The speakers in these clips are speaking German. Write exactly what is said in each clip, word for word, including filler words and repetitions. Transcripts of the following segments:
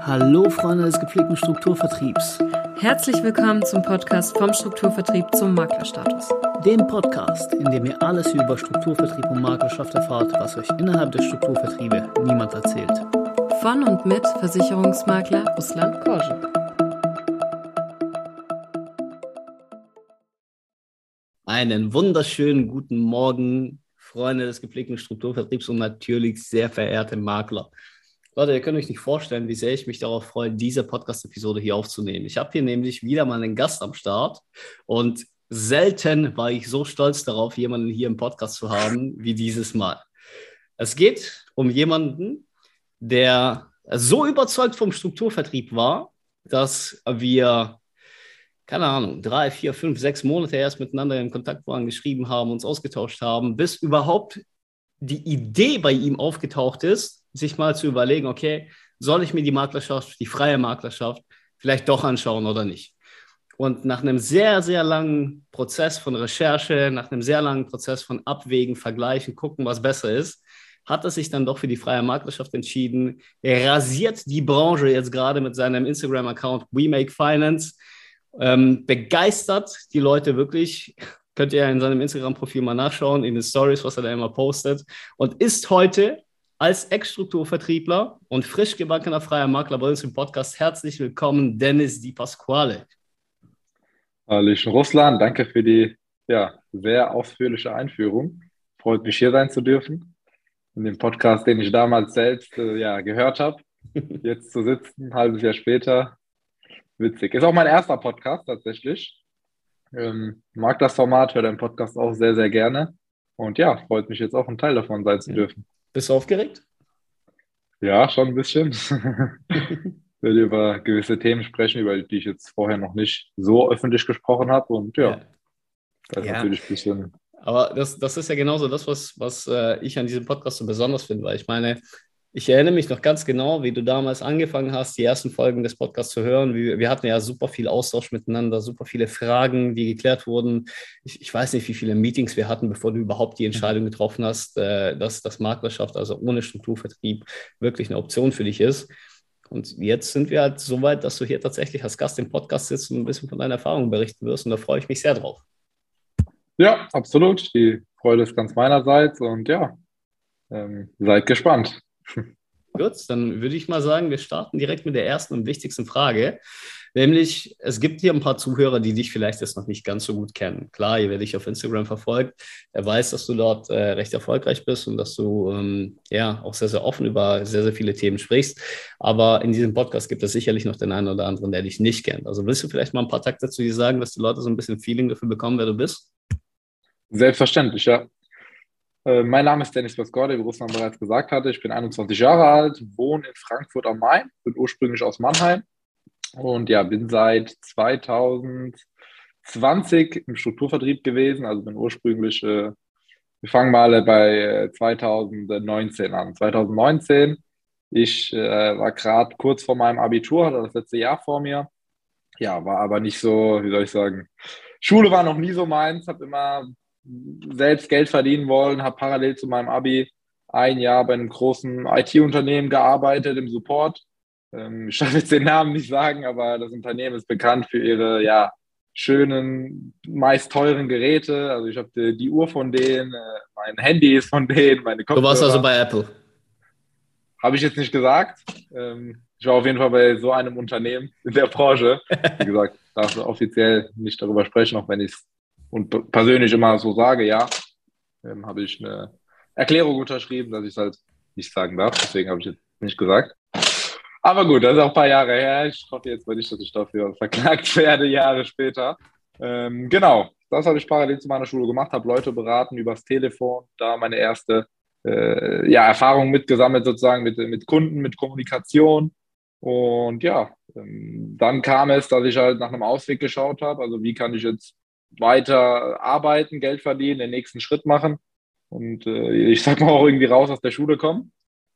Hallo Freunde des gepflegten Strukturvertriebs. Herzlich willkommen zum Podcast vom Strukturvertrieb zum Maklerstatus. Dem Podcast, in dem ihr alles über Strukturvertrieb und Maklerschaft erfahrt, was euch innerhalb der Strukturvertriebe niemand erzählt. Von und mit Versicherungsmakler Ruslan Korschen. Einen wunderschönen guten Morgen, Freunde des gepflegten Strukturvertriebs und natürlich sehr verehrte Makler. Leute, ihr könnt euch nicht vorstellen, wie sehr ich mich darauf freue, diese Podcast-Episode hier aufzunehmen. Ich habe hier nämlich wieder mal einen Gast am Start und selten war ich so stolz darauf, jemanden hier im Podcast zu haben, wie dieses Mal. Es geht um jemanden, der so überzeugt vom Strukturvertrieb war, dass wir, keine Ahnung, drei, vier, fünf, sechs Monate erst miteinander in Kontakt waren, geschrieben haben, uns ausgetauscht haben, bis überhaupt die Idee bei ihm aufgetaucht ist, sich mal zu überlegen, okay, soll ich mir die Maklerschaft, die freie Maklerschaft vielleicht doch anschauen oder nicht? Und nach einem sehr, sehr langen Prozess von Recherche, nach einem sehr langen Prozess von Abwägen, Vergleichen, gucken, was besser ist, hat er sich dann doch für die freie Maklerschaft entschieden. Er rasiert die Branche jetzt gerade mit seinem Instagram-Account We Make Finance, ähm, begeistert die Leute wirklich. Könnt ihr in seinem Instagram-Profil mal nachschauen, in den Stories, was er da immer postet. Und ist heute als Ex-Strukturvertriebler und frisch gebackener freier Makler bei uns im Podcast herzlich willkommen, Dennis Di Pasquale. Hallöchen Ruslan, danke für die ja, sehr ausführliche Einführung. Freut mich, hier sein zu dürfen. In dem Podcast, den ich damals selbst äh, ja, gehört habe. Jetzt zu sitzen, ein halbes Jahr später. Witzig. Ist auch mein erster Podcast tatsächlich. Ähm, mag das Format, höre den Podcast auch sehr, sehr gerne. Und ja, freut mich jetzt auch, ein Teil davon sein zu dürfen. Bist du aufgeregt? Ja, schon ein bisschen. Ich will über gewisse Themen sprechen, über die ich jetzt vorher noch nicht so öffentlich gesprochen habe. Und ja, Ja. das ist Ja. natürlich ein bisschen. Aber das, das ist ja genauso das, was, was äh, ich an diesem Podcast so besonders finde, weil ich meine, ich erinnere mich noch ganz genau, wie du damals angefangen hast, die ersten Folgen des Podcasts zu hören. Wir, wir hatten ja super viel Austausch miteinander, super viele Fragen, die geklärt wurden. Ich, ich weiß nicht, wie viele Meetings wir hatten, bevor du überhaupt die Entscheidung getroffen hast, äh, dass das Maklerschaft, also ohne Strukturvertrieb, wirklich eine Option für dich ist. Und jetzt sind wir halt so weit, dass du hier tatsächlich als Gast im Podcast sitzt und ein bisschen von deinen Erfahrungen berichten wirst. Und da freue ich mich sehr drauf. Ja, absolut. Die Freude ist ganz meinerseits. Und ja, ähm, seid gespannt. Gut, dann würde ich mal sagen, wir starten direkt mit der ersten und wichtigsten Frage. Nämlich, es gibt hier ein paar Zuhörer, die dich vielleicht jetzt noch nicht ganz so gut kennen. Klar, wer dich auf Instagram verfolgt, der weiß, dass du dort äh, recht erfolgreich bist und dass du ähm, ja auch sehr, sehr offen über sehr, sehr viele Themen sprichst. Aber in diesem Podcast gibt es sicherlich noch den einen oder anderen, der dich nicht kennt. Also willst du vielleicht mal ein paar Takte zu dir sagen, dass die Leute so ein bisschen Feeling dafür bekommen, wer du bist? Selbstverständlich, ja. Äh, mein Name ist Dennis Pasquale, wie Ruslan bereits gesagt hatte. Ich bin einundzwanzig Jahre alt, wohne in Frankfurt am Main, bin ursprünglich aus Mannheim und ja, bin seit zweitausendzwanzig im Strukturvertrieb gewesen. Also bin ursprünglich, äh, wir fangen mal bei äh, zweitausendneunzehn an. zweitausendneunzehn, ich äh, war gerade kurz vor meinem Abitur, hatte das letzte Jahr vor mir. Ja, war aber nicht so, wie soll ich sagen, Schule war noch nie so meins, habe immer selbst Geld verdienen wollen, habe parallel zu meinem Abi ein Jahr bei einem großen I T-Unternehmen gearbeitet im Support. Ähm, ich darf jetzt den Namen nicht sagen, aber das Unternehmen ist bekannt für ihre ja, schönen, meist teuren Geräte. Also ich habe die, die Uhr von denen, äh, mein Handy ist von denen, meine Kopfhörer. Du warst also bei Apple. Habe ich jetzt nicht gesagt. Ähm, ich war auf jeden Fall bei so einem Unternehmen in der Branche. Wie gesagt, darf ich offiziell nicht darüber sprechen, auch wenn ich es und persönlich immer so sage, ja, ähm, habe ich eine Erklärung unterschrieben, dass ich es halt nicht sagen darf. Deswegen habe ich jetzt nicht gesagt. Aber gut, das ist auch ein paar Jahre her. Ich hoffe jetzt mal nicht, dass ich dafür verklagt werde, Jahre später. Ähm, genau, das habe ich parallel zu meiner Schule gemacht, habe Leute beraten übers Telefon, da meine erste äh, ja, Erfahrung mitgesammelt sozusagen mit, mit Kunden, mit Kommunikation. Und ja, ähm, dann kam es, dass ich halt nach einem Ausweg geschaut habe. Also wie kann ich jetzt weiter arbeiten, Geld verdienen, den nächsten Schritt machen und äh, ich sag mal auch irgendwie raus aus der Schule kommen.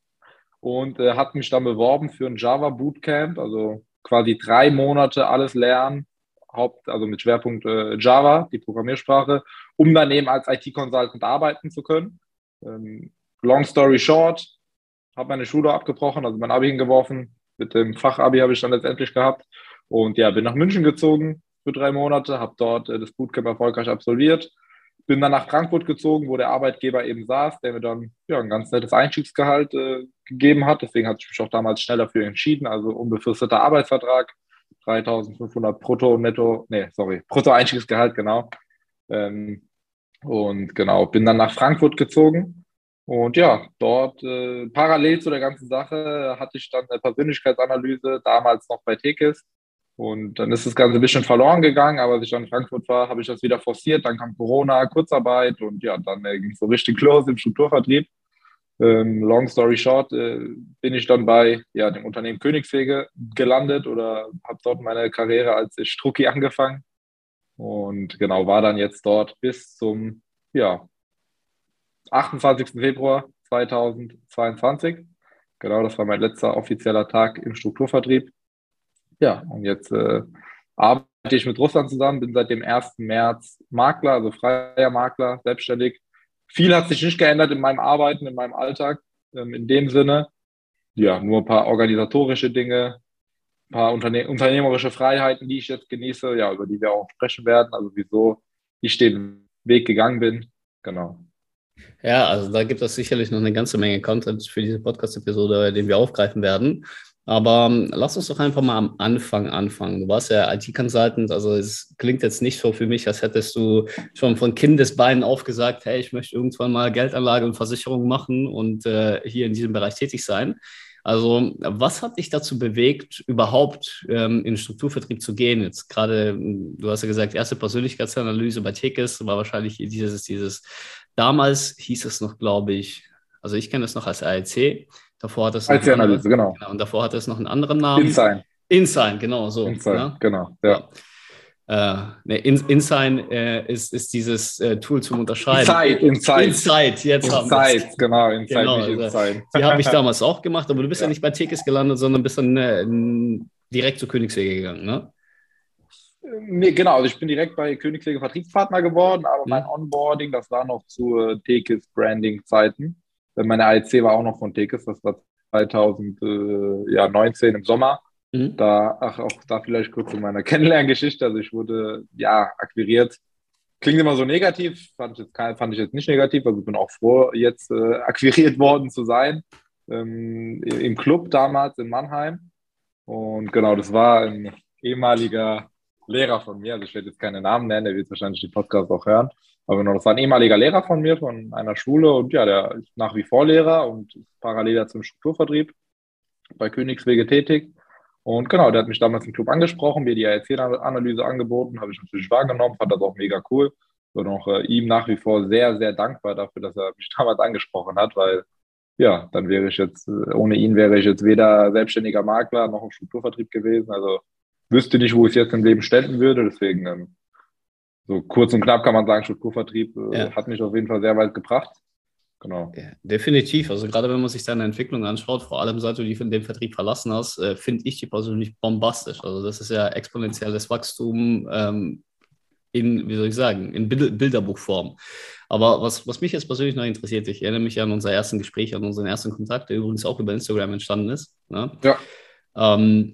Und äh, hat mich dann beworben für ein Java Bootcamp, also quasi drei Monate alles lernen, Haupt, also mit Schwerpunkt äh, Java, die Programmiersprache, um dann eben als I T-Consultant arbeiten zu können. Ähm, long story short, habe meine Schule abgebrochen, also mein Abi hingeworfen, mit dem Fachabi habe ich dann letztendlich gehabt. Und ja, bin nach München gezogen für drei Monate, habe dort äh, das Bootcamp erfolgreich absolviert. Bin dann nach Frankfurt gezogen, wo der Arbeitgeber eben saß, der mir dann ja, ein ganz nettes Einstiegsgehalt äh, gegeben hat. Deswegen hatte ich mich auch damals schnell dafür entschieden. Also unbefristeter Arbeitsvertrag, dreitausendfünfhundert brutto und netto, nee, sorry, brutto Einstiegsgehalt, genau. Ähm, und genau, bin dann nach Frankfurt gezogen. Und ja, dort äh, parallel zu der ganzen Sache hatte ich dann eine Persönlichkeitsanalyse, damals noch bei Tekis. Und dann ist das Ganze ein bisschen verloren gegangen, aber als ich dann in Frankfurt war, habe ich das wieder forciert. Dann kam Corona, Kurzarbeit und ja, dann äh, ging es so richtig los im Strukturvertrieb. Ähm, long story short, äh, bin ich dann bei ja, dem Unternehmen Königswege gelandet oder habe dort meine Karriere als Strucki angefangen. Und genau, war dann jetzt dort bis zum ja, achtundzwanzigsten Februar zweitausendzweiundzwanzig. Genau, das war mein letzter offizieller Tag im Strukturvertrieb. Ja, und jetzt äh, arbeite ich mit Russland zusammen, bin seit dem ersten März Makler, also freier Makler, selbstständig. Viel hat sich nicht geändert in meinem Arbeiten, in meinem Alltag, ähm, in dem Sinne. Ja, nur ein paar organisatorische Dinge, ein paar Unterne unternehmerische Freiheiten, die ich jetzt genieße, ja, über die wir auch sprechen werden, also wieso ich den Weg gegangen bin. Genau. Ja, also da gibt es sicherlich noch eine ganze Menge Content für diese Podcast-Episode, den wir aufgreifen werden. Aber ähm, lass uns doch einfach mal am Anfang anfangen. Du warst ja I T-Consultant, also es klingt jetzt nicht so für mich, als hättest du schon von Kindesbeinen auf gesagt, hey, ich möchte irgendwann mal Geldanlage und Versicherung machen und äh, hier in diesem Bereich tätig sein. Also was hat dich dazu bewegt, überhaupt ähm, in den Strukturvertrieb zu gehen? Jetzt gerade, du hast ja gesagt, erste Persönlichkeitsanalyse bei Tekis war wahrscheinlich dieses, dieses, damals hieß es noch, glaube ich, also ich kenne es noch als A L C. Davor hat es noch einen Analyse, anderen, genau. genau. Und davor hat es noch einen anderen Namen. InSign. InSign, genau so. InSign, Ne? genau, ja. ja. Äh, ne, InSign äh, ist, ist dieses äh, Tool zum Unterscheiden. Insight, Insight. Insight, jetzt haben wir Insight, genau, Insight, genau, nicht also, Insight. die habe ich damals auch gemacht, aber du bist ja, Ja. nicht bei Tekis gelandet, sondern bist dann äh, direkt zu Königswege gegangen, ne? Nee, genau, also ich bin direkt bei Königswege Vertriebspartner geworden, aber Hm. mein Onboarding, das war noch zu äh, Tekis Branding-Zeiten. Meine A L C war auch noch von Tekis, das war zweitausendneunzehn im Sommer. Mhm. Da, ach, auch da vielleicht kurz zu meiner Kennenlerngeschichte. Also ich wurde, ja, akquiriert. Klingt immer so negativ, fand ich jetzt, fand ich jetzt nicht negativ. Also ich bin auch froh, jetzt äh, akquiriert worden zu sein. Ähm, im Club damals in Mannheim. Und genau, das war ein ehemaliger Lehrer von mir. Also ich werde jetzt keine Namen nennen, der wird wahrscheinlich den Podcast auch hören. Aber genau, das war ein ehemaliger Lehrer von mir, von einer Schule. Und ja, der ist nach wie vor Lehrer und parallel dazu im Strukturvertrieb bei Königswege tätig. Und genau, der hat mich damals im Club angesprochen, mir die A L C-Analyse angeboten, habe ich natürlich wahrgenommen, fand das auch mega cool. Bin auch äh, ihm nach wie vor sehr, sehr dankbar dafür, dass er mich damals angesprochen hat, weil ja, dann wäre ich jetzt, ohne ihn wäre ich jetzt weder selbstständiger Makler noch im Strukturvertrieb gewesen. Also wüsste nicht, wo ich jetzt im Leben ständen würde. Deswegen, ähm, so kurz und knapp kann man sagen, Strukturvertrieb äh, Ja. hat mich auf jeden Fall sehr weit gebracht. Genau. Ja, definitiv. Also gerade wenn man sich deine Entwicklung anschaut, vor allem seit du die von dem Vertrieb verlassen hast, äh, finde ich die persönlich bombastisch. Also das ist ja exponentielles Wachstum ähm, in, wie soll ich sagen, in Bild Bilderbuchform. Aber was, was mich jetzt persönlich noch interessiert, ich erinnere mich an unser ersten Gespräch, an unseren ersten Kontakt, der übrigens auch über Instagram entstanden ist. Ne? Ja. Ähm,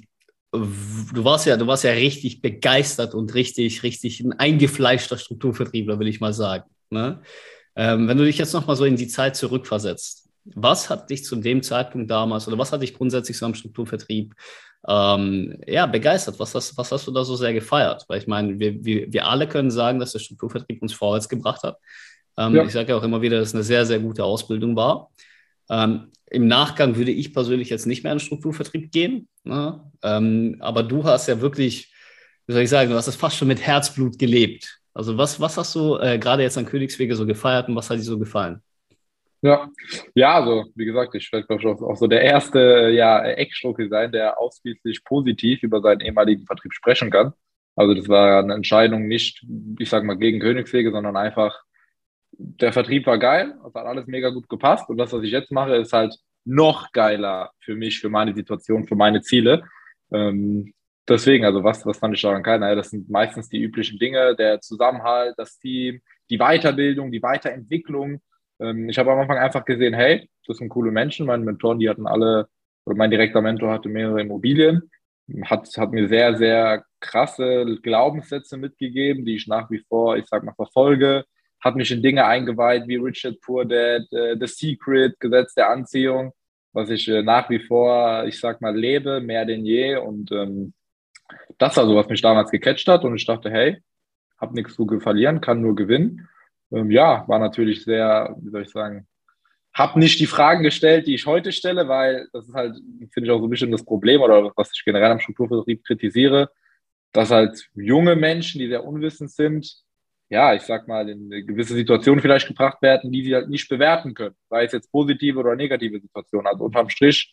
du warst ja, du warst ja richtig begeistert und richtig, richtig ein eingefleischter Strukturvertriebler, will ich mal sagen. Ne? Ähm, wenn du dich jetzt nochmal so in die Zeit zurückversetzt, was hat dich zu dem Zeitpunkt damals oder was hat dich grundsätzlich so am Strukturvertrieb ähm, ja, begeistert? Was hast, was hast du da so sehr gefeiert? Weil ich meine, wir, wir, wir alle können sagen, dass der Strukturvertrieb uns vorwärts gebracht hat. Ähm, ja. Ich sage ja auch immer wieder, dass es eine sehr, sehr gute Ausbildung war. Ähm, Im Nachgang würde ich persönlich jetzt nicht mehr in den Strukturvertrieb gehen. Ne? Ähm, aber du hast ja wirklich, wie soll ich sagen, du hast es fast schon mit Herzblut gelebt. Also was, was hast du äh, gerade jetzt an Königswege so gefeiert und was hat dir so gefallen? Ja, ja, also wie gesagt, ich werde glaube ich auch, auch so der erste ja, Eckstrucki sein, der ausschließlich positiv über seinen ehemaligen Vertrieb sprechen kann. Also das war eine Entscheidung nicht, ich sage mal, gegen Königswege, sondern einfach, der Vertrieb war geil, es hat alles mega gut gepasst und das, was ich jetzt mache, ist halt noch geiler für mich, für meine Situation, für meine Ziele. Ähm, deswegen, also was, was fand ich daran geil? Naja, das sind meistens die üblichen Dinge, der Zusammenhalt, das Team, die Weiterbildung, die Weiterentwicklung. Ähm, ich habe am Anfang einfach gesehen, hey, das sind coole Menschen, meine Mentoren, die hatten alle mein direkter Mentor hatte mehrere Immobilien, hat, hat mir sehr, sehr krasse Glaubenssätze mitgegeben, die ich nach wie vor, ich sag mal, verfolge, hat mich in Dinge eingeweiht wie Rich Dad Poor Dad, äh, The Secret, Gesetz der Anziehung, was ich äh, nach wie vor, ich sag mal, lebe, mehr denn je. Und ähm, das war so, was mich damals gecatcht hat. Und ich dachte, hey, hab nichts zu verlieren, kann nur gewinnen. Ähm, ja, war natürlich sehr, wie soll ich sagen, hab nicht die Fragen gestellt, die ich heute stelle, weil das ist halt, finde ich, auch so ein bisschen das Problem oder was ich generell am Strukturvertrieb kritisiere, dass halt junge Menschen, die sehr unwissend sind, ja, ich sag mal, in eine gewisse Situationen vielleicht gebracht werden, die sie halt nicht bewerten können, sei es jetzt positive oder negative Situationen. Also unterm Strich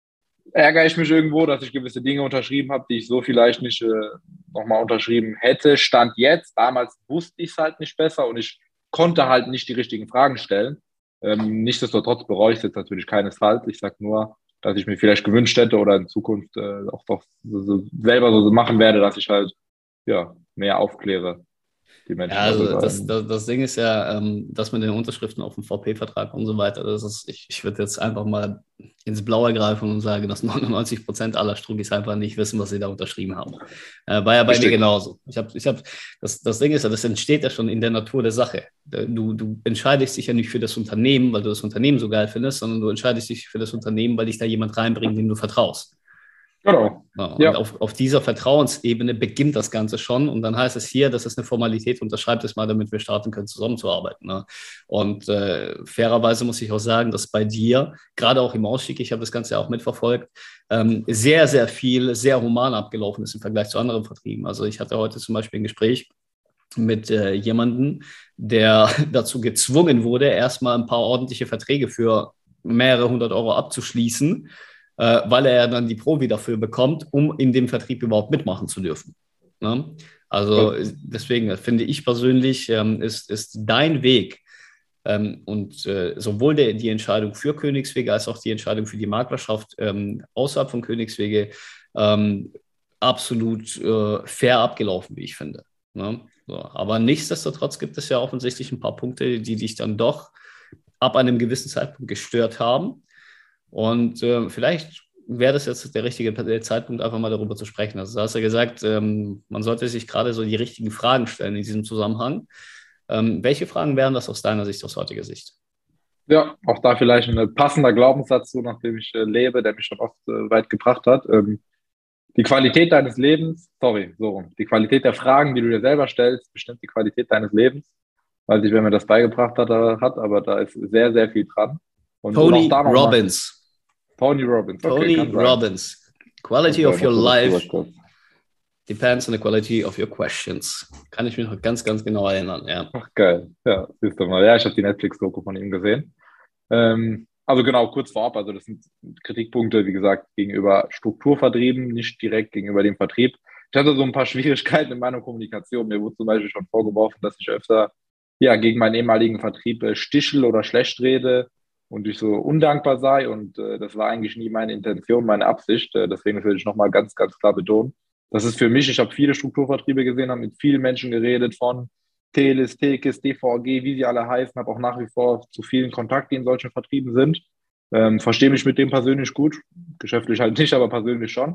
ärgere ich mich irgendwo, dass ich gewisse Dinge unterschrieben habe, die ich so vielleicht nicht äh, nochmal unterschrieben hätte. Stand jetzt, damals wusste ich es halt nicht besser und ich konnte halt nicht die richtigen Fragen stellen. Ähm, nichtsdestotrotz bereue ich es jetzt natürlich keinesfalls. Ich sage nur, dass ich mir vielleicht gewünscht hätte oder in Zukunft äh, auch doch so, so selber so machen werde, dass ich halt ja mehr aufkläre. Die Menschen Ja, also darüber. das, das, das Ding ist ja, ähm, dass mit den Unterschriften auf dem V P-Vertrag und so weiter, das ist, ich, ich würde jetzt einfach mal ins Blaue greifen und sagen, dass neunundneunzig Prozent aller Struggis einfach nicht wissen, was sie da unterschrieben haben. Äh, war ja bei Richtig. mir genauso. Ich hab, ich hab, das, das Ding ist ja, das entsteht ja schon in der Natur der Sache. Du, du entscheidest dich ja nicht für das Unternehmen, weil du das Unternehmen so geil findest, sondern du entscheidest dich für das Unternehmen, weil dich da jemand reinbringt, dem du vertraust. Genau. Ja, und Ja. auf, auf dieser Vertrauensebene beginnt das Ganze schon. Und dann heißt es hier, das ist eine Formalität, unterschreibt es mal, damit wir starten können, zusammenzuarbeiten. Ne? Und äh, fairerweise muss ich auch sagen, dass bei dir, gerade auch im Ausstieg, ich habe das Ganze ja auch mitverfolgt, ähm, sehr, sehr viel, sehr human abgelaufen ist im Vergleich zu anderen Vertrieben. Also ich hatte heute zum Beispiel ein Gespräch mit äh, jemandem, der dazu gezwungen wurde, erstmal ein paar ordentliche Verträge für mehrere hundert Euro abzuschließen, äh, weil er dann die Provi dafür bekommt, um in dem Vertrieb überhaupt mitmachen zu dürfen. Ne? Also deswegen finde ich persönlich, ähm, ist, ist dein Weg ähm, und äh, sowohl der, die Entscheidung für Königswege als auch die Entscheidung für die Maklerschaft ähm, außerhalb von Königswege ähm, absolut äh, fair abgelaufen, wie ich finde. Ne? So, aber nichtsdestotrotz gibt es ja offensichtlich ein paar Punkte, die dich dann doch ab einem gewissen Zeitpunkt gestört haben. Und äh, vielleicht wäre das jetzt der richtige Zeitpunkt, einfach mal darüber zu sprechen. Also du hast ja gesagt, ähm, man sollte sich gerade so die richtigen Fragen stellen in diesem Zusammenhang. Ähm, welche Fragen wären das aus deiner Sicht, aus heutiger Sicht? Ja, auch da vielleicht ein passender Glaubenssatz, so nach dem ich äh, lebe, der mich schon oft äh, weit gebracht hat. Ähm, die Qualität deines Lebens, sorry, so rum, die Qualität der Fragen, die du dir selber stellst, bestimmt die Qualität deines Lebens. Weiß nicht, wer mir das beigebracht hat, äh, hat aber da ist sehr, sehr viel dran. Und, und auch Tony da noch Robbins. Mal, Tony Robbins. Okay, Tony kann sein. Robbins. Quality Kann of sein, your dass du das life gesagt hast. depends on the quality of your questions. Kann ich mich noch ganz, ganz genau erinnern, ja. Ach, geil. Ja, siehst du mal. Ja, ich habe die Netflix-Doku von ihm gesehen. Ähm, also genau, kurz vorab, also das sind Kritikpunkte, wie gesagt, gegenüber Strukturvertrieben, nicht direkt gegenüber dem Vertrieb. Ich hatte so ein paar Schwierigkeiten in meiner Kommunikation. Mir wurde zum Beispiel schon vorgeworfen, dass ich öfter ja, gegen meinen ehemaligen Vertrieb äh, stichel oder schlecht rede und ich so undankbar sei. Und äh, das war eigentlich nie meine Intention, meine Absicht. Äh, deswegen will ich nochmal ganz, ganz klar betonen. Das ist für mich, ich habe viele Strukturvertriebe gesehen, habe mit vielen Menschen geredet, von Telis, Tekis, D V G, wie sie alle heißen, habe auch nach wie vor zu vielen Kontakt, die in solchen Vertrieben sind. Ähm, verstehe mich mit dem persönlich gut, geschäftlich halt nicht, aber persönlich schon.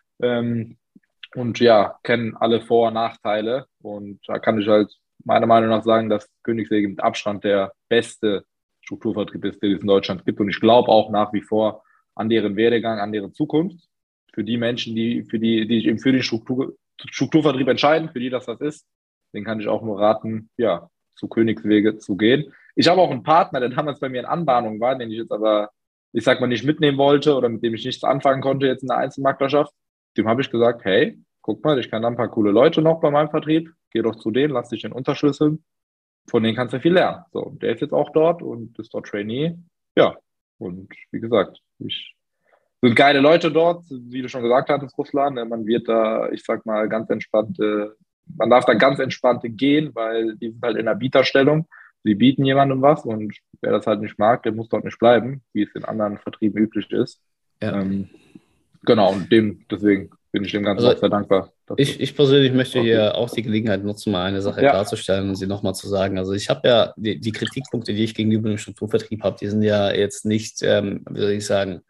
Ähm, und ja, kennen alle Vor- und Nachteile. Und da kann ich halt meiner Meinung nach sagen, dass Königswege mit Abstand der beste Strukturvertrieb ist, den es in Deutschland gibt. Und ich glaube auch nach wie vor an deren Werdegang, an deren Zukunft. Für die Menschen, die, für die, die sich eben für den Struktur, Strukturvertrieb entscheiden, für die das das ist, den kann ich auch nur raten, ja, zu Königswege zu gehen. Ich habe auch einen Partner, der damals bei mir in Anbahnung war, den ich jetzt aber, ich sag mal, nicht mitnehmen wollte oder mit dem ich nichts anfangen konnte jetzt in der Einzelmaklerschaft. Dem habe ich gesagt, hey, guck mal, ich kann da ein paar coole Leute noch bei meinem Vertrieb, geh doch zu denen, lass dich den unterschlüsseln. Von denen kannst du viel lernen. So, der ist jetzt auch dort und ist dort Trainee. Ja, und wie gesagt, ich sind geile Leute dort, wie du schon gesagt hattest, Ruslan. Man wird da, ich sag mal, ganz entspannt, äh, man darf da ganz entspannt gehen, weil die sind halt in einer Bieterstellung. Sie bieten jemandem was und wer das halt nicht mag, der muss dort nicht bleiben, wie es in anderen Vertrieben üblich ist. Ja. Ähm, genau, und dem, deswegen bin ich dem Ganzen Also auch sehr dankbar. Ich, ich persönlich möchte Okay. hier auch die Gelegenheit nutzen, mal eine Sache Ja. klarzustellen und sie nochmal zu sagen. Also ich habe ja die, die Kritikpunkte, die ich gegenüber dem Strukturvertrieb habe, die sind ja jetzt nicht, ähm, wie soll ich sagen,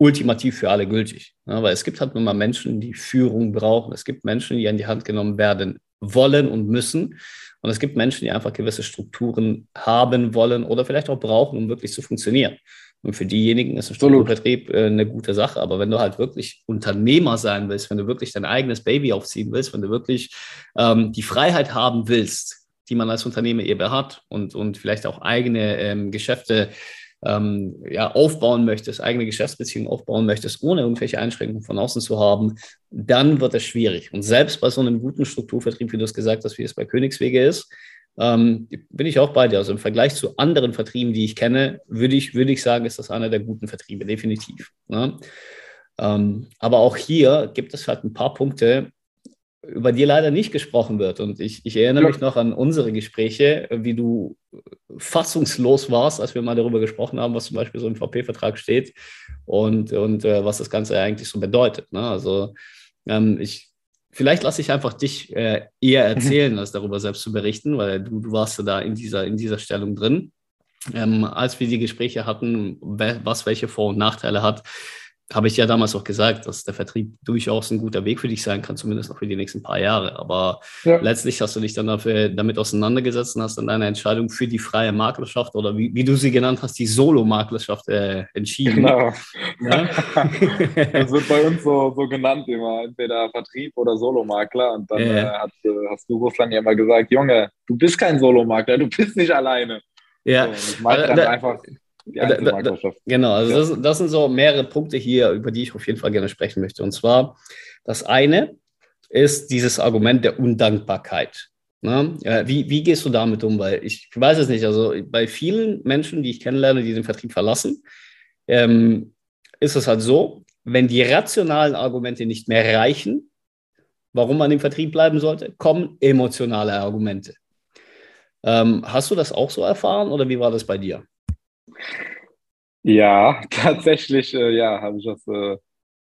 ultimativ für alle gültig. Ja, weil es gibt halt nur mal Menschen, die Führung brauchen. Es gibt Menschen, die an die Hand genommen werden wollen und müssen. Und es gibt Menschen, die einfach gewisse Strukturen haben wollen oder vielleicht auch brauchen, um wirklich zu funktionieren. Und für diejenigen ist ein Strukturvertrieb äh, eine gute Sache. Aber wenn du halt wirklich Unternehmer sein willst, wenn du wirklich dein eigenes Baby aufziehen willst, wenn du wirklich ähm, die Freiheit haben willst, die man als Unternehmer eben hat und, und vielleicht auch eigene ähm, Geschäfte ähm, ja, aufbauen möchtest, eigene Geschäftsbeziehungen aufbauen möchtest, ohne irgendwelche Einschränkungen von außen zu haben, dann wird es schwierig. Und selbst bei so einem guten Strukturvertrieb, wie du es gesagt hast, wie es bei Königswege ist, Ähm, bin ich auch bei dir. Also im Vergleich zu anderen Vertrieben, die ich kenne, würde ich, würde ich sagen, ist das einer der guten Vertriebe, definitiv. Ne? Ähm, aber auch hier gibt es halt ein paar Punkte, über die leider nicht gesprochen wird. Und ich, ich erinnere ja. mich noch an unsere Gespräche, wie du fassungslos warst, als wir mal darüber gesprochen haben, was zum Beispiel so im V P-Vertrag steht und, und äh, was das Ganze eigentlich so bedeutet. Ne? Also ähm, ich Vielleicht lasse ich einfach dich äh, eher erzählen, als darüber selbst zu berichten, weil du, du warst da in dieser, in dieser Stellung drin. Ähm, als wir die Gespräche hatten, was welche Vor- und Nachteile hat, habe ich ja damals auch gesagt, dass der Vertrieb durchaus ein guter Weg für dich sein kann, zumindest noch für die nächsten paar Jahre. Aber ja. letztlich hast du dich dann dafür, damit auseinandergesetzt und hast dann deine Entscheidung für die freie Maklerschaft oder wie, wie du sie genannt hast, die Solo-Maklerschaft äh, entschieden. Genau. Ja? Das wird bei uns so, so genannt immer, entweder Vertrieb oder Solo-Makler. Und dann ja. äh, hast, hast du, Ruslan, ja immer gesagt, Junge, du bist kein Solo-Makler, du bist nicht alleine. Ja. So, ich meine dann da, einfach... Da, da, da, genau, also ja. das, das sind so mehrere Punkte hier, über die ich auf jeden Fall gerne sprechen möchte. Und zwar, das eine ist dieses Argument der Undankbarkeit. Ne? Wie, wie gehst du damit um? Weil ich weiß es nicht, also bei vielen Menschen, die ich kennenlerne, die den Vertrieb verlassen, ähm, ist es halt so, wenn die rationalen Argumente nicht mehr reichen, warum man im Vertrieb bleiben sollte, kommen emotionale Argumente. Ähm, hast du das auch so erfahren oder wie war das bei dir? Ja, tatsächlich, äh, ja, habe ich das äh,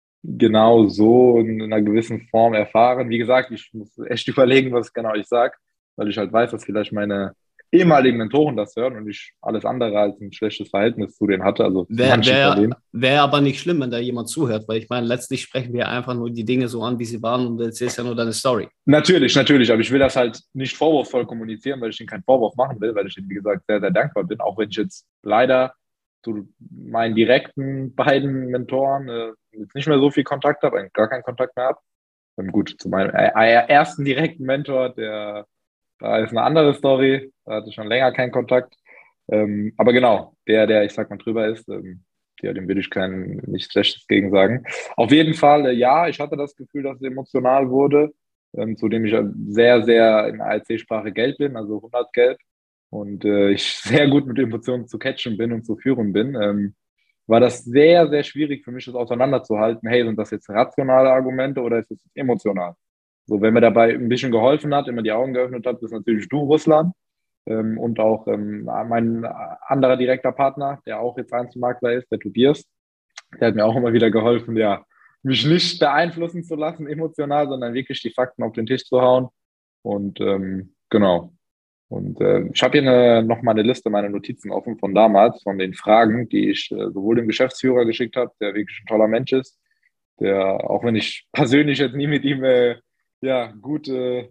genau so in einer gewissen Form erfahren. Wie gesagt, ich muss echt überlegen, was genau ich sage, weil ich halt weiß, dass vielleicht meine ehemaligen Mentoren das hören und ich alles andere als ein schlechtes Verhältnis zu denen hatte. Also wäre wär, wär aber nicht schlimm, wenn da jemand zuhört, weil ich meine, letztlich sprechen wir einfach nur die Dinge so an, wie sie waren und erzählst ja nur deine Story. Natürlich, natürlich, aber ich will das halt nicht vorwurfsvoll kommunizieren, weil ich ihnen keinen Vorwurf machen will, weil ich ihnen, wie gesagt, sehr, sehr dankbar bin, auch wenn ich jetzt leider zu meinen direkten beiden Mentoren äh, jetzt nicht mehr so viel Kontakt habe, eigentlich gar keinen Kontakt mehr habe. Und gut, zu meinem äh, ersten direkten Mentor, der da ist eine andere Story, da hatte ich schon länger keinen Kontakt. Ähm, aber genau, der, der, ich sag mal, drüber ist, ähm, ja, dem will ich kein, nichts Schlechtes gegen sagen. Auf jeden Fall, äh, ja, ich hatte das Gefühl, dass es emotional wurde, ähm, zudem ich sehr, sehr in A L C-Sprache gelb bin, also hundert gelb. Und äh, ich sehr gut mit Emotionen zu catchen bin und zu führen bin, ähm, war das sehr, sehr schwierig für mich, das auseinanderzuhalten. Hey, sind das jetzt rationale Argumente oder ist es emotional? So, wenn mir dabei ein bisschen geholfen hat, immer die Augen geöffnet hat, ist natürlich du, Ruslan, ähm, und auch ähm, mein anderer direkter Partner, der auch jetzt Einzelmakler ist, der Tobias. Der hat mir auch immer wieder geholfen, ja, mich nicht beeinflussen zu lassen emotional, sondern wirklich die Fakten auf den Tisch zu hauen. Und ähm, genau. Und äh, ich habe hier eine, noch mal eine Liste meiner Notizen offen von damals, von den Fragen, die ich äh, sowohl dem Geschäftsführer geschickt habe, der wirklich ein toller Mensch ist, der, auch wenn ich persönlich jetzt nie mit ihm äh, ja, gut, äh,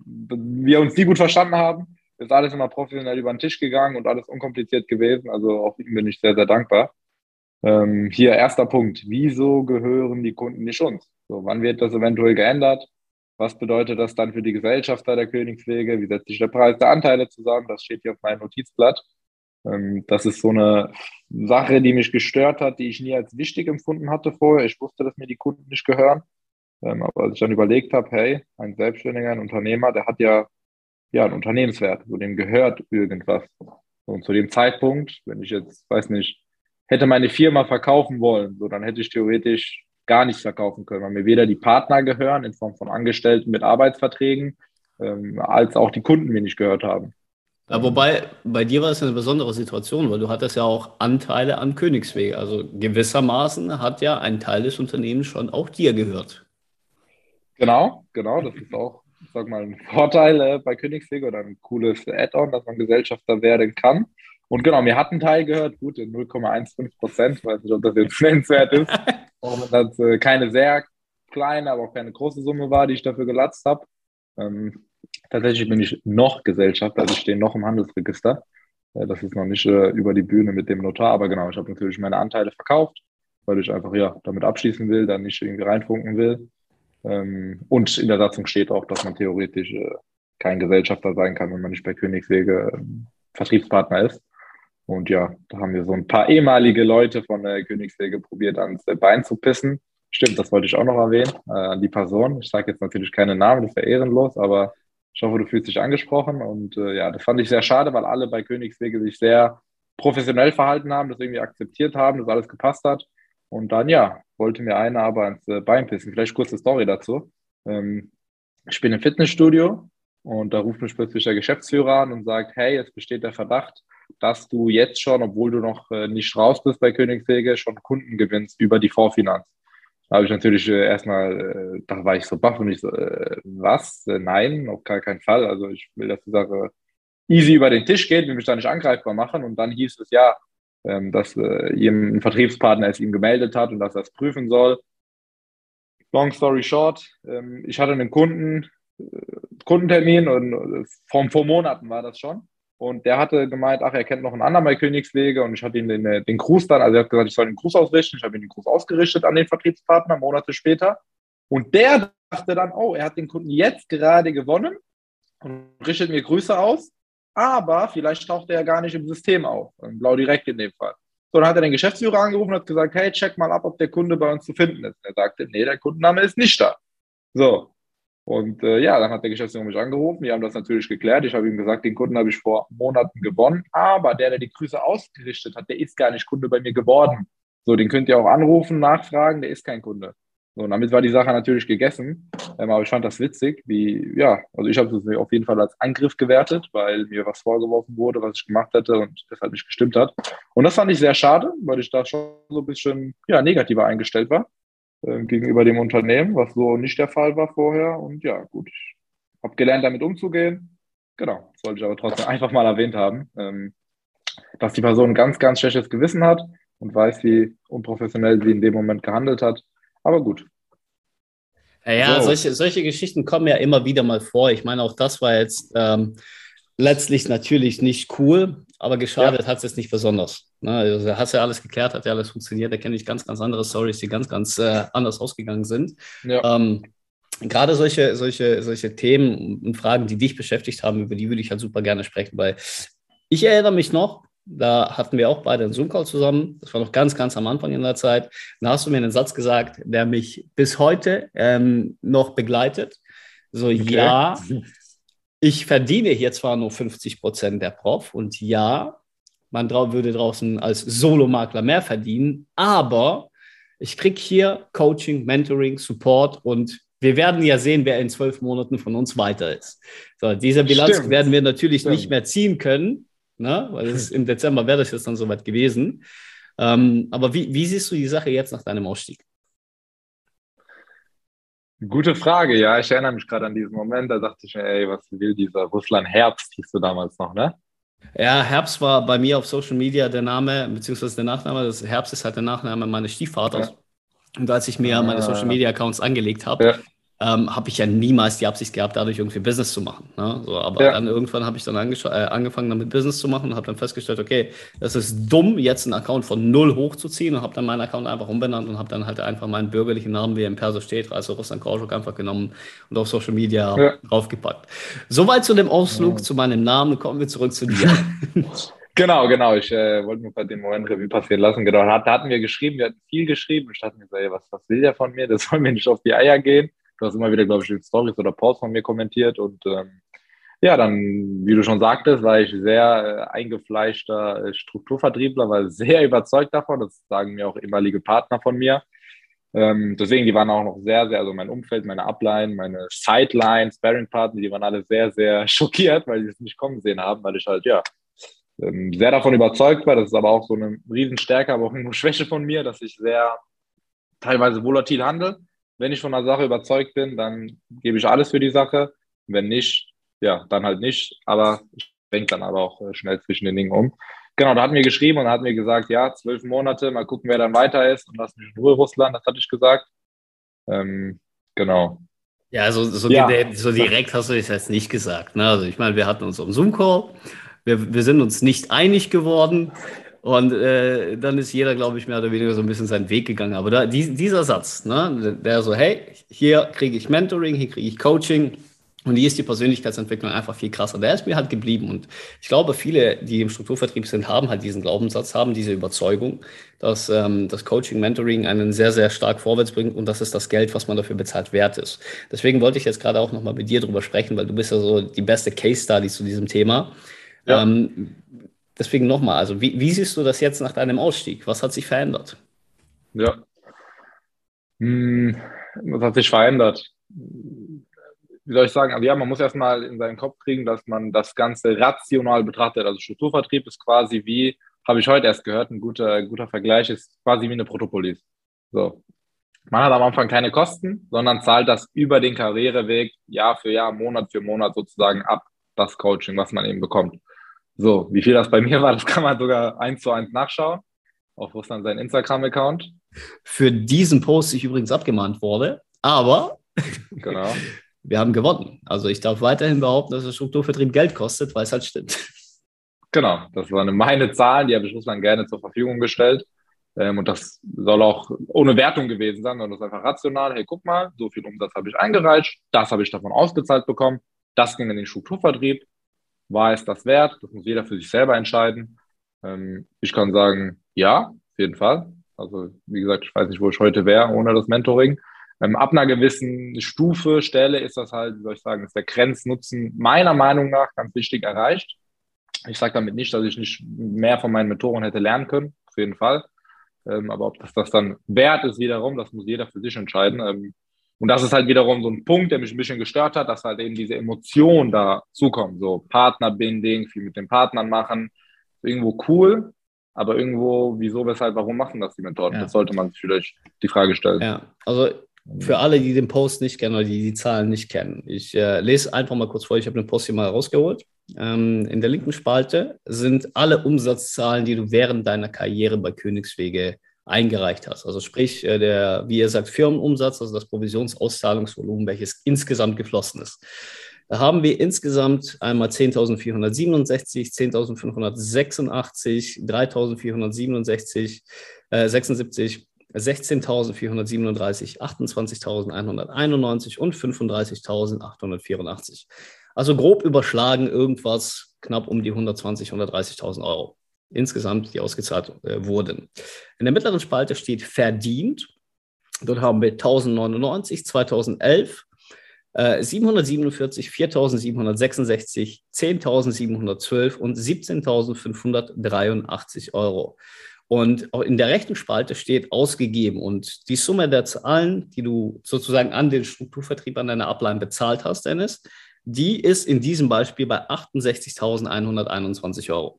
wir uns nie gut verstanden haben, ist alles immer professionell über den Tisch gegangen und alles unkompliziert gewesen. Also auch ihm bin ich sehr, sehr dankbar. Ähm, hier erster Punkt. Wieso gehören die Kunden nicht uns? So, wann wird das eventuell geändert? Was bedeutet das dann für die Gesellschafter der Königswege? Wie setzt sich der Preis der Anteile zusammen? Das steht hier auf meinem Notizblatt. Ähm, das ist so eine Sache, die mich gestört hat, die ich nie als wichtig empfunden hatte vorher. Ich wusste, dass mir die Kunden nicht gehören. Ähm, aber als ich dann überlegt habe, hey, ein Selbstständiger, ein Unternehmer, der hat ja, ja einen Unternehmenswert, so dem gehört irgendwas. Und zu dem Zeitpunkt, wenn ich jetzt, weiß nicht, hätte meine Firma verkaufen wollen, so dann hätte ich theoretisch gar nichts verkaufen können, weil mir weder die Partner gehören in Form von Angestellten mit Arbeitsverträgen, ähm, als auch die Kunden mir nicht gehört haben. Ja, wobei, bei dir war es eine besondere Situation, weil du hattest ja auch Anteile an Königswege. Also gewissermaßen hat ja ein Teil des Unternehmens schon auch dir gehört. Genau, genau, das ist auch, ich sag mal, ein Vorteil äh, bei Königswege oder ein cooles Add-on, dass man Gesellschafter werden kann. Und genau, mir hat ein Teil gehört, gut, in null Komma fünfzehn Prozent, weiß nicht, ob das jetzt nennenswert ist, auch wenn das äh, keine sehr kleine, aber auch keine große Summe war, die ich dafür gelatzt habe. Ähm, tatsächlich bin ich noch Gesellschafter, also ich stehe noch im Handelsregister. Äh, das ist noch nicht äh, über die Bühne mit dem Notar, aber genau, ich habe natürlich meine Anteile verkauft, weil ich einfach ja damit abschließen will, dann nicht irgendwie reinfunken will. Ähm, und in der Satzung steht auch, dass man theoretisch äh, kein Gesellschafter sein kann, wenn man nicht bei Königswege äh, Vertriebspartner ist. Und ja, da haben wir so ein paar ehemalige Leute von der Königswege probiert, ans Bein zu pissen. Stimmt, das wollte ich auch noch erwähnen, äh, an die Person. Ich sage jetzt natürlich keine Namen, das wäre ehrenlos, aber ich hoffe, du fühlst dich angesprochen. Und äh, ja, das fand ich sehr schade, weil alle bei Königswege sich sehr professionell verhalten haben, das irgendwie akzeptiert haben, dass alles gepasst hat. Und dann, ja, wollte mir einer aber ans äh, Bein pissen. Vielleicht kurze Story dazu. Ähm, ich bin im Fitnessstudio und da ruft mich plötzlich der Geschäftsführer an und sagt, hey, es besteht der Verdacht, dass du jetzt schon, obwohl du noch äh, nicht raus bist bei Königswege, schon Kunden gewinnst über die Vorfinanz. Da habe ich natürlich äh, erstmal, äh, da war ich so baff und ich so, äh, was? Äh, nein, auf gar keinen Fall. Also ich will, dass die Sache easy über den Tisch geht, will mich da nicht angreifbar machen. Und dann hieß es ja, ähm, dass äh, ihm ein Vertriebspartner es ihm gemeldet hat und dass er es prüfen soll. Long story short, ähm, ich hatte einen Kunden, äh, Kundentermin und äh, vor, vor Monaten war das schon. Und der hatte gemeint, ach, er kennt noch einen anderen bei Königswege und ich hatte ihm den, den Gruß dann, also er hat gesagt, ich soll den Gruß ausrichten. Ich habe ihm den Gruß ausgerichtet an den Vertriebspartner, Monate später. Und der dachte dann, oh, er hat den Kunden jetzt gerade gewonnen und richtet mir Grüße aus, aber vielleicht taucht er ja gar nicht im System auf, Blau direkt in dem Fall. So, dann hat er den Geschäftsführer angerufen und hat gesagt, hey, check mal ab, ob der Kunde bei uns zu finden ist. Und er sagte, nee, der Kundenname ist nicht da. So. Und äh, ja, dann hat der Geschäftsführer mich angerufen. Wir haben das natürlich geklärt. Ich habe ihm gesagt, den Kunden habe ich vor Monaten gewonnen. Aber der, der die Grüße ausgerichtet hat, der ist gar nicht Kunde bei mir geworden. So, den könnt ihr auch anrufen, nachfragen. Der ist kein Kunde. So, und damit war die Sache natürlich gegessen. Ähm, aber ich fand das witzig, wie, ja, also ich habe es auf jeden Fall als Angriff gewertet, weil mir was vorgeworfen wurde, was ich gemacht hätte und das halt nicht gestimmt hat. Und das fand ich sehr schade, weil ich da schon so ein bisschen, ja, negativer eingestellt war gegenüber dem Unternehmen, was so nicht der Fall war vorher. Und ja, gut, ich habe gelernt, damit umzugehen. Genau, das wollte ich aber trotzdem einfach mal erwähnt haben, ähm, dass die Person ein ganz, ganz schlechtes Gewissen hat und weiß, wie unprofessionell sie in dem Moment gehandelt hat. Aber gut. Ja, ja so. solche, solche Geschichten kommen ja immer wieder mal vor. Ich meine, auch das war jetzt ähm, letztlich natürlich nicht cool, aber geschadet ja. hat es jetzt nicht besonders. Ne? Also, da hast ja alles geklärt, hat ja alles funktioniert. Da kenne ich ganz, ganz andere Storys, die ganz, ganz äh, anders ausgegangen sind. Ja. Ähm, gerade solche, solche, solche Themen und Fragen, die dich beschäftigt haben, über die würde ich halt super gerne sprechen, weil ich erinnere mich noch, da hatten wir auch beide einen Zoom-Call zusammen. Das war noch ganz, ganz am Anfang in der Zeit. Da hast du mir einen Satz gesagt, der mich bis heute ähm, noch begleitet. So, okay. Ja, ich verdiene hier zwar nur fünfzig Prozent der Prof und ja, man drau- würde draußen als Solomakler mehr verdienen, aber ich kriege hier Coaching, Mentoring, Support und wir werden ja sehen, wer in zwölf Monaten von uns weiter ist. So, diese Bilanz Stimmt. werden wir natürlich Stimmt. nicht mehr ziehen können, ne? Weil es im Dezember wäre das jetzt dann soweit gewesen. Ähm, aber wie, wie siehst du die Sache jetzt nach deinem Ausstieg? Gute Frage, ja. Ich erinnere mich gerade an diesen Moment, da dachte ich mir, ey, was will dieser Russland Herbst, hieß du damals noch, ne? Ja, Herbst war bei mir auf Social Media der Name, beziehungsweise der Nachname. Das Herbst ist halt der Nachname meines Stiefvaters. Ja. Und als ich mir ah. meine Social Media Accounts angelegt habe, ja. ähm, habe ich ja niemals die Absicht gehabt, dadurch irgendwie Business zu machen. Ne? So, aber ja. dann irgendwann habe ich dann angesch- äh, angefangen, damit Business zu machen und habe dann festgestellt, okay, das ist dumm, jetzt einen Account von null hochzuziehen und habe dann meinen Account einfach umbenannt und habe dann halt einfach meinen bürgerlichen Namen, wie er im Perso steht, also Russland Korczuk, einfach genommen und auf Social Media ja. draufgepackt. Soweit zu dem Ausflug, ja. zu meinem Namen. Kommen wir zurück zu dir. Genau, genau. Ich äh, wollte nur gerade den Moment Revue passieren lassen. Genau, da, da hatten wir geschrieben, wir hatten viel geschrieben. Ich dachte mir so, ey, was, was will der von mir? Das soll mir nicht auf die Eier gehen. Du hast immer wieder, glaube ich, in Stories oder Posts von mir kommentiert. Und ähm, ja, dann, wie du schon sagtest, war ich sehr äh, eingefleischter äh, Strukturvertriebler, war sehr überzeugt davon. Das sagen mir auch ehemalige Partner von mir. Ähm, deswegen, die waren auch noch sehr, sehr, also mein Umfeld, meine Upline, meine Sideline, Sparring-Partner, die waren alle sehr, sehr schockiert, weil die es nicht kommen sehen haben, weil ich halt, ja, sehr davon überzeugt war. Das ist aber auch so eine Riesenstärke, aber auch eine Schwäche von mir, dass ich sehr teilweise volatil handle. Wenn ich von einer Sache überzeugt bin, dann gebe ich alles für die Sache. Wenn nicht, ja, dann halt nicht. Aber ich denke dann aber auch schnell zwischen den Dingen um. Genau, da hatten wir geschrieben und hatten mir gesagt, ja, zwölf Monate, mal gucken, wer dann weiter ist und lass mich in Ruhe, Russland, das hatte ich gesagt. Ähm, genau. Ja, so, so, Ja, so direkt hast du es jetzt nicht gesagt. Ne? Also ich meine, wir hatten uns am Zoom-Call, wir, wir sind uns nicht einig geworden und äh, dann ist jeder, glaube ich, mehr oder weniger so ein bisschen seinen Weg gegangen. Aber da, die, dieser Satz, ne, der so, hey, hier kriege ich Mentoring, hier kriege ich Coaching und hier ist die Persönlichkeitsentwicklung einfach viel krasser. Der ist mir halt geblieben und ich glaube, viele, die im Strukturvertrieb sind, haben halt diesen Glaubenssatz, haben diese Überzeugung, dass ähm, das Coaching, Mentoring einen sehr, sehr stark vorwärts bringt und dass es das Geld, was man dafür bezahlt, wert ist. Deswegen wollte ich jetzt gerade auch nochmal mit dir drüber sprechen, weil du bist ja so die beste Case-Study zu diesem Thema. ja, Ähm, deswegen nochmal, also wie, wie siehst du das jetzt nach deinem Ausstieg? Was hat sich verändert? ja. Hm, was hat sich verändert? Wie soll ich sagen? Also ja, man muss erstmal in seinen Kopf kriegen, dass man das Ganze rational betrachtet. Also Strukturvertrieb ist quasi wie, habe ich heute erst gehört, ein guter, guter Vergleich, ist quasi wie eine Protopolis. So. Man hat am Anfang keine Kosten, sondern zahlt das über den Karriereweg Jahr für Jahr, Monat für Monat sozusagen ab, das Coaching, was man eben bekommt. So, wie viel das bei mir war, das kann man sogar eins zu eins nachschauen auf Russland seinen Instagram-Account. Für diesen Post ich übrigens abgemahnt wurde, aber Genau. wir haben gewonnen. Also ich darf weiterhin behaupten, dass der Strukturvertrieb Geld kostet, weil es halt stimmt. Genau, das waren meine Zahlen, die habe ich Russland gerne zur Verfügung gestellt. Ähm, und das soll auch ohne Wertung gewesen sein, sondern das ist einfach rational. Hey, guck mal, so viel Umsatz habe ich eingereicht, das habe ich davon ausgezahlt bekommen, das ging in den Strukturvertrieb. War es das wert? Das muss jeder für sich selber entscheiden. Ähm, ich kann sagen, ja, auf jeden Fall. Also wie gesagt, ich weiß nicht, wo ich heute wäre ohne das Mentoring. Ähm, ab einer gewissen Stufe, Stelle ist das halt, wie soll ich sagen, ist der Grenznutzen meiner Meinung nach ganz wichtig erreicht. Ich sage damit nicht, dass ich nicht mehr von meinen Mentoren hätte lernen können, auf jeden Fall. Ähm, aber ob das das dann wert ist wiederum, das muss jeder für sich entscheiden. Ähm, und das ist halt wiederum so ein Punkt, der mich ein bisschen gestört hat, dass halt eben diese Emotionen da zukommen. So Partnerbinding, viel mit den Partnern machen, irgendwo cool, aber irgendwo, wieso, weshalb, warum machen das die Mentoren? Ja. Das sollte man sich vielleicht die Frage stellen. Ja, also für alle, die den Post nicht kennen oder die die Zahlen nicht kennen, ich äh, lese einfach mal kurz vor, ich habe den Post hier mal rausgeholt. Ähm, in der linken Spalte sind alle Umsatzzahlen, die du während deiner Karriere bei Königswege eingereicht hast. Also sprich, äh, der, wie ihr sagt, Firmenumsatz, also das Provisionsauszahlungsvolumen, welches insgesamt geflossen ist. Da haben wir insgesamt einmal zehntausendvierhundertsiebenundsechzig, zehntausendfünfhundertsechsundachtzig, dreitausendvierhundertsiebenundsechzig, äh, sechsundsiebzig, sechzehntausendvierhundertsiebenunddreißig, achtundzwanzigtausendeinhunderteinundneunzig und fünfunddreißigtausendachthundertvierundachtzig. Also grob überschlagen irgendwas knapp um die hundertzwanzig, hundertdreißigtausend Euro insgesamt, die ausgezahlt äh, wurden. In der mittleren Spalte steht verdient. Dort haben wir tausendneunundneunzig, zweitausendelf, äh, siebenhundertsiebenundvierzig, viertausendsiebenhundertsechsundsechzig, zehntausendsiebenhundertzwölf und siebzehntausendfünfhundertdreiundachtzig Euro. Und in der rechten Spalte steht ausgegeben und die Summe der Zahlen, die du sozusagen an den Strukturvertrieb, an deiner Upline bezahlt hast, Dennis, die ist in diesem Beispiel bei achtundsechzigtausendeinhunderteinundzwanzig Euro.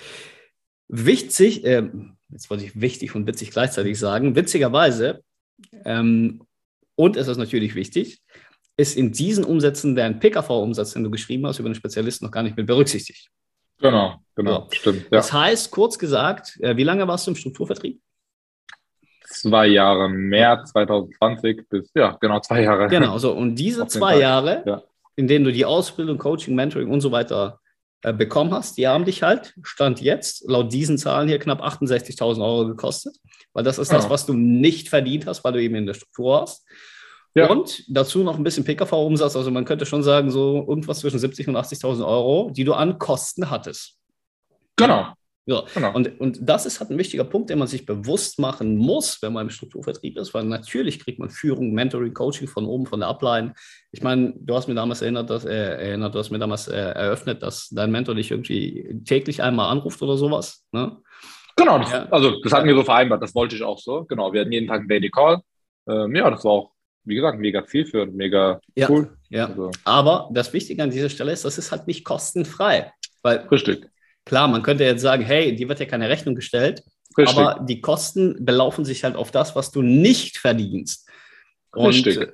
Wichtig, äh, jetzt wollte ich wichtig und witzig gleichzeitig sagen, witzigerweise, ähm, und es ist natürlich wichtig, ist in diesen Umsätzen dein P K V-Umsatz, den du geschrieben hast, über den Spezialisten noch gar nicht mit berücksichtigt. Genau, genau, So. stimmt. Ja. Das heißt, kurz gesagt, äh, wie lange warst du im Strukturvertrieb? Zwei Jahre, März zweitausendzwanzig bis, ja, genau, zwei Jahre. Genau, so. Und diese zwei Jahre, ja. in denen du die Ausbildung, Coaching, Mentoring und so weiter äh, bekommen hast, die haben dich halt, Stand jetzt, laut diesen Zahlen hier knapp achtundsechzigtausend Euro gekostet, weil das ist genau. das, was du nicht verdient hast, weil du eben in der Struktur hast. Ja. Und dazu noch ein bisschen P K V-Umsatz, also man könnte schon sagen, so irgendwas zwischen siebzigtausend und achtzigtausend Euro, die du an Kosten hattest. Genau. Ja. Genau. Und, und das ist halt ein wichtiger Punkt, den man sich bewusst machen muss, wenn man im Strukturvertrieb ist, weil natürlich kriegt man Führung, Mentoring, Coaching von oben, von der Upline. Ich meine, du hast mir damals erinnert, dass, äh, erinnert, du hast mir damals äh, eröffnet, dass dein Mentor dich irgendwie täglich einmal anruft oder sowas. Ne? Genau, das, ja. also das hatten wir so vereinbart, das wollte ich auch so. Genau, wir hatten jeden Tag einen Daily Call. Ähm, ja, das war auch, wie gesagt, mega zielführend, mega ja, cool. Ja, also. Aber das Wichtige an dieser Stelle ist, das ist halt nicht kostenfrei. Weil, Richtig. Klar, man könnte jetzt sagen, hey, dir wird ja keine Rechnung gestellt, Richtig. aber die Kosten belaufen sich halt auf das, was du nicht verdienst. Und Richtig.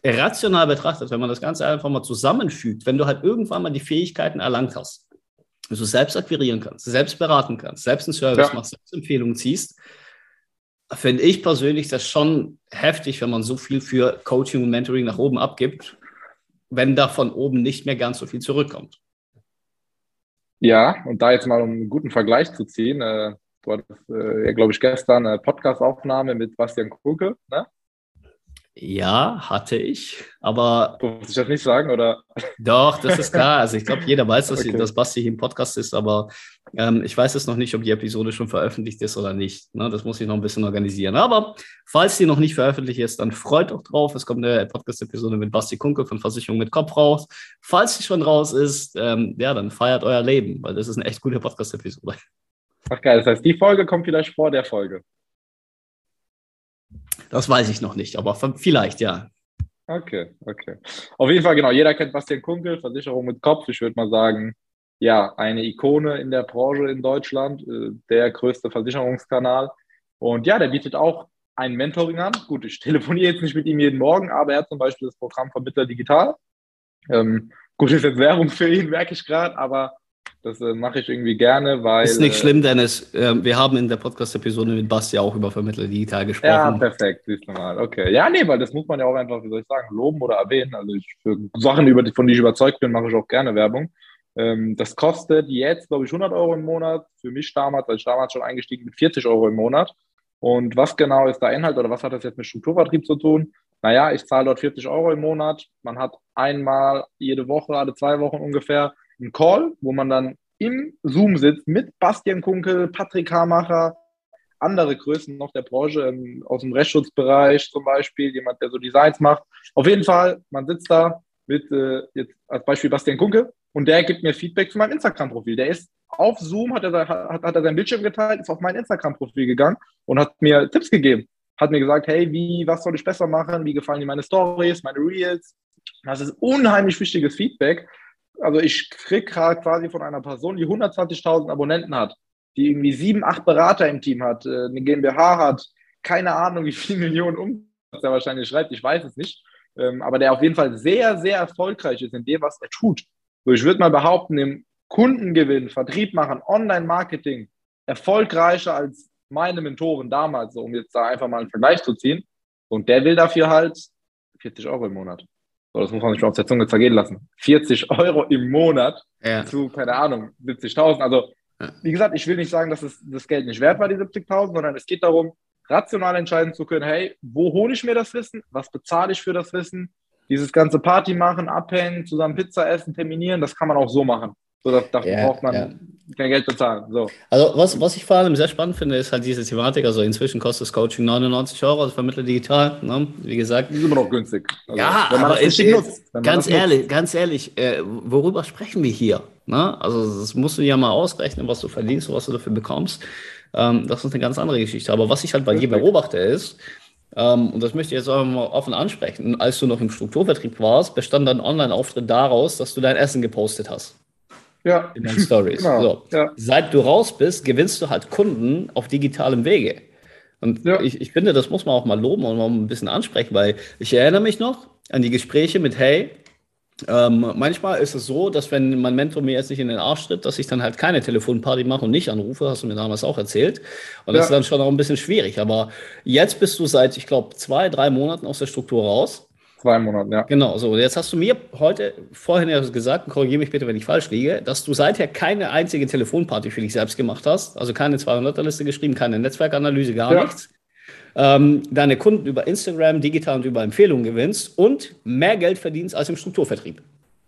rational betrachtet, wenn man das Ganze einfach mal zusammenfügt, wenn du halt irgendwann mal die Fähigkeiten erlangt hast, du selbst akquirieren kannst, selbst beraten kannst, selbst einen Service Ja. machst, selbst Empfehlungen ziehst, finde ich persönlich das schon heftig, wenn man so viel für Coaching und Mentoring nach oben abgibt, wenn da von oben nicht mehr ganz so viel zurückkommt. Ja, und da jetzt mal um einen guten Vergleich zu ziehen, äh, du hattest, äh, ja, glaube ich, gestern eine Podcast-Aufnahme mit Bastian Kunkel, ne? Ja, hatte ich, aber Durfte ich das nicht sagen, oder? doch, das ist klar. Also ich glaube, jeder weiß, dass, Okay. dass Basti hier im Podcast ist, aber ähm, ich weiß es noch nicht, ob die Episode schon veröffentlicht ist oder nicht. Ne? Das muss ich noch ein bisschen organisieren. Aber falls die noch nicht veröffentlicht ist, dann freut euch drauf. Es kommt eine Podcast-Episode mit Basti Kunkel von Versicherung mit Kopf raus. Falls die schon raus ist, ähm, ja, dann feiert euer Leben, weil das ist eine echt gute Podcast-Episode. Ach geil, das heißt, die Folge kommt vielleicht vor der Folge. Das weiß ich noch nicht, aber vielleicht, ja. Okay, okay. Auf jeden Fall, genau, jeder kennt Bastian Kunkel, Versicherung mit Kopf. Ich würde mal sagen, ja, eine Ikone in der Branche in Deutschland, äh, der größte Versicherungskanal. Und ja, der bietet auch ein Mentoring an. Gut, ich telefoniere jetzt nicht mit ihm jeden Morgen, aber er hat zum Beispiel das Programm Vermittler Digital. Ähm, gut, ist jetzt Werbung für ihn, merke ich gerade, aber das äh, mache ich irgendwie gerne, weil... Ist nicht äh, schlimm, Dennis. Äh, wir haben in der Podcast-Episode mit Basti auch über Vermittler Digital gesprochen. Ja, perfekt, siehst du mal. Okay. Ja, nee, weil das muss man ja auch einfach, wie soll ich sagen, loben oder erwähnen. Also ich, für Sachen, über die, von denen ich überzeugt bin, mache ich auch gerne Werbung. Ähm, das kostet jetzt, glaube ich, hundert Euro im Monat. Für mich damals, als ich damals schon eingestiegen mit vierzig Euro im Monat. Und was genau ist da Inhalt oder was hat das jetzt mit Strukturvertrieb zu tun? Naja, ich zahle dort vierzig Euro im Monat. Man hat einmal jede Woche, alle zwei Wochen ungefähr einen Call, wo man dann im Zoom sitzt mit Bastian Kunkel, Patrick Hamacher, andere Größen noch der Branche, ähm, aus dem Rechtsschutzbereich zum Beispiel, jemand, der so Designs macht. Auf jeden Fall, man sitzt da mit, äh, jetzt als Beispiel Bastian Kunkel, und der gibt mir Feedback zu meinem Instagram-Profil. Der ist auf Zoom, hat er, hat, hat er sein Bildschirm geteilt, ist auf mein Instagram-Profil gegangen und hat mir Tipps gegeben. Hat mir gesagt, hey, wie, was soll ich besser machen? Wie gefallen dir meine Stories, meine Reels? Das ist unheimlich wichtiges Feedback. Also ich kriege gerade quasi von einer Person, die hundertzwanzigtausend Abonnenten hat, die irgendwie sieben, acht Berater im Team hat, eine GmbH hat, keine Ahnung, wie viele Millionen Umsatz er wahrscheinlich schreibt, ich weiß es nicht, aber der auf jeden Fall sehr, sehr erfolgreich ist in dem, was er tut. So, ich würde mal behaupten, im Kundengewinn, Vertrieb machen, Online-Marketing erfolgreicher als meine Mentoren damals, so, um jetzt da einfach mal einen Vergleich zu ziehen. Und der will dafür halt vierzig Euro im Monat. So, das muss man sich mal auf der Zunge zergehen lassen. vierzig Euro im Monat Ja. zu, keine Ahnung, siebzigtausend. Also, wie gesagt, ich will nicht sagen, dass es das Geld nicht wert war, die siebzigtausend, sondern es geht darum, rational entscheiden zu können, hey, wo hole ich mir das Wissen? Was bezahle ich für das Wissen? Dieses ganze Party machen, abhängen, zusammen Pizza essen, terminieren, das kann man auch so machen. So, das, dafür Ja, braucht man ja. kein Geld bezahlen. So. Also was, was ich vor allem sehr spannend finde, ist halt diese Thematik. Also inzwischen kostet das Coaching neunundneunzig Euro, also Vermittler Digital, ne? Wie gesagt. Die ist immer noch günstig. Also, Ja, wenn man aber das richtig ist, nutzt. Wenn man ganz das nutzt. ehrlich, ganz ehrlich, äh, worüber sprechen wir hier? Ne? Also das musst du ja mal ausrechnen, was du verdienst und was du dafür bekommst. Ähm, das ist eine ganz andere Geschichte. Aber was ich halt bei dir Richtig. beobachte ist, ähm, und das möchte ich jetzt auch mal offen ansprechen, als du noch im Strukturvertrieb warst, bestand dein Online-Auftritt daraus, dass du dein Essen gepostet hast. Ja, In deinen Stories. genau. So. Ja. Seit du raus bist, gewinnst du halt Kunden auf digitalem Wege. Und Ja. ich, ich finde, das muss man auch mal loben und mal ein bisschen ansprechen, weil ich erinnere mich noch an die Gespräche mit, hey, ähm, manchmal ist es so, dass wenn mein Mentor mir jetzt nicht in den Arsch tritt, dass ich dann halt keine Telefonparty mache und nicht anrufe, hast du mir damals auch erzählt. Und das Ja. ist dann schon auch ein bisschen schwierig. Aber jetzt bist du seit, ich glaube, zwei, drei Monaten aus der Struktur raus. Zwei Monate, ja. Genau, so. Jetzt hast du mir heute vorhin ja gesagt, und korrigiere mich bitte, wenn ich falsch liege, dass du seither keine einzige Telefonparty für dich selbst gemacht hast, also keine zweihunderter-Liste geschrieben, keine Netzwerkanalyse, gar Ja. nichts. Ähm, deine Kunden über Instagram, digital und über Empfehlungen gewinnst und mehr Geld verdienst als im Strukturvertrieb.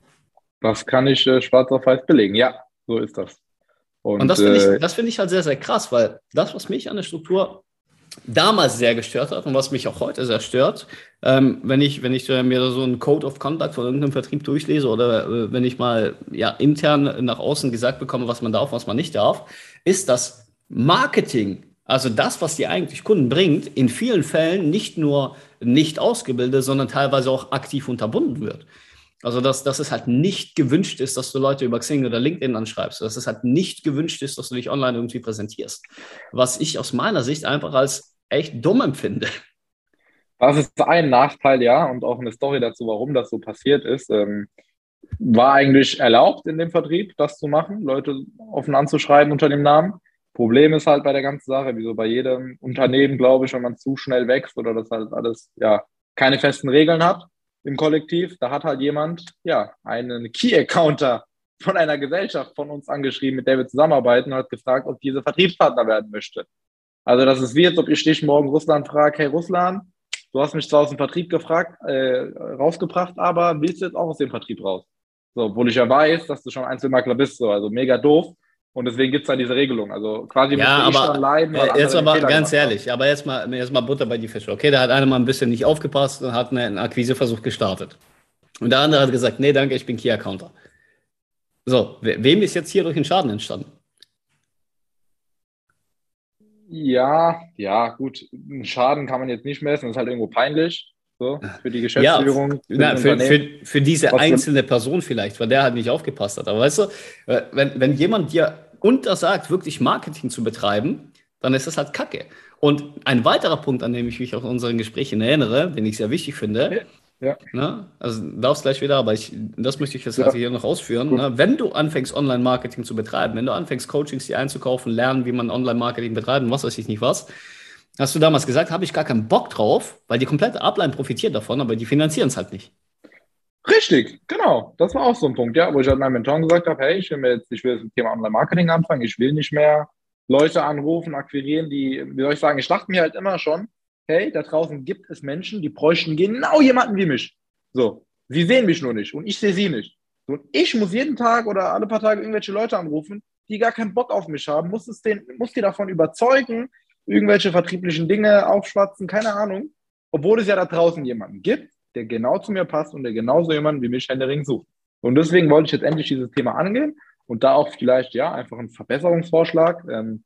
Das kann ich äh, schwarz auf weiß belegen. Ja, so ist das. Und, Und das finde äh, ich, das finde ich halt sehr, sehr krass, weil das, was mich an der Struktur damals sehr gestört hat und was mich auch heute sehr stört, ähm, wenn ich, wenn ich äh, mir so einen Code of Conduct von irgendeinem Vertrieb durchlese oder äh, wenn ich mal ja, intern nach außen gesagt bekomme, was man darf, was man nicht darf, ist das Marketing, also das, was die eigentlich Kunden bringt, in vielen Fällen nicht nur nicht ausgebildet, sondern teilweise auch aktiv unterbunden wird. Also, dass, dass es halt nicht gewünscht ist, dass du Leute über Xing oder LinkedIn anschreibst. Dass es halt nicht gewünscht ist, dass du dich online irgendwie präsentierst. Was ich aus meiner Sicht einfach als echt dumm empfinde. Das ist ein Nachteil, ja, und auch eine Story dazu, warum das so passiert ist. Ähm, war eigentlich erlaubt in dem Vertrieb, das zu machen, Leute offen anzuschreiben unter dem Namen. Problem ist halt bei der ganzen Sache, wie so bei jedem Unternehmen, glaube ich, wenn man zu schnell wächst oder das halt alles, ja, keine festen Regeln hat im Kollektiv, da hat halt jemand, ja, einen Key-Accounter von einer Gesellschaft von uns angeschrieben, mit der wir zusammenarbeiten und hat gefragt, ob diese Vertriebspartner werden möchte. Also das ist wie jetzt, ob ich dich morgen Russland frage, hey Russland, du hast mich zwar aus dem Vertrieb gefragt, äh, rausgebracht, aber willst du jetzt auch aus dem Vertrieb raus? So, obwohl ich ja weiß, dass du schon Einzelmakler bist, so, also mega doof. Und deswegen gibt es da diese Regelung. Also quasi Ja, müsste ich aber dann leiden, weil äh, jetzt andere aber den Fehler ganz gemacht ehrlich, aber jetzt mal, jetzt mal Butter bei die Fische. Okay, da hat einer mal ein bisschen nicht aufgepasst und hat einen Akquiseversuch gestartet. Und der andere hat gesagt, nee, danke, ich bin Key-Accounter. So, we wem ist jetzt hier durch den Schaden entstanden? Ja, ja, gut. Einen Schaden kann man jetzt nicht messen. Das ist halt irgendwo peinlich. So, für die Ja, Geschäftsführung, für na, das für, Unternehmen. für, für diese Was für, einzelne Person vielleicht, weil der halt nicht aufgepasst hat. Aber weißt du, äh, wenn, wenn jemand dir untersagt, wirklich Marketing zu betreiben, dann ist das halt Kacke. Und ein weiterer Punkt, an dem ich mich auch in unseren Gesprächen erinnere, den ich sehr wichtig finde, ja, ne, also du darfst gleich wieder, aber ich, das möchte ich jetzt ja, also hier noch ausführen, gut. ne, wenn du anfängst, Online-Marketing zu betreiben, wenn du anfängst, Coachings dir einzukaufen, lernen, wie man Online-Marketing betreibt und was weiß ich nicht was, hast du damals gesagt, habe ich gar keinen Bock drauf, weil die komplette Upline profitiert davon, aber die finanzieren es halt nicht. Richtig, genau. Das war auch so ein Punkt, ja, wo ich halt meinen Mentoren gesagt habe, hey, ich will mir jetzt, ich will jetzt mit dem Thema Online-Marketing anfangen, ich will nicht mehr Leute anrufen, akquirieren, die, wie soll ich sagen, ich dachte mir halt immer schon, hey, da draußen gibt es Menschen, die bräuchten genau jemanden wie mich. So, sie sehen mich nur nicht und ich sehe sie nicht. So, und ich muss jeden Tag oder alle paar Tage irgendwelche Leute anrufen, die gar keinen Bock auf mich haben, muss es den, muss die davon überzeugen, irgendwelche vertrieblichen Dinge aufschwatzen, keine Ahnung, obwohl es ja da draußen jemanden gibt, der genau zu mir passt und der genauso jemanden wie mich händeringend sucht. Und deswegen wollte ich jetzt endlich dieses Thema angehen und da auch vielleicht, ja, einfach einen Verbesserungsvorschlag, ähm,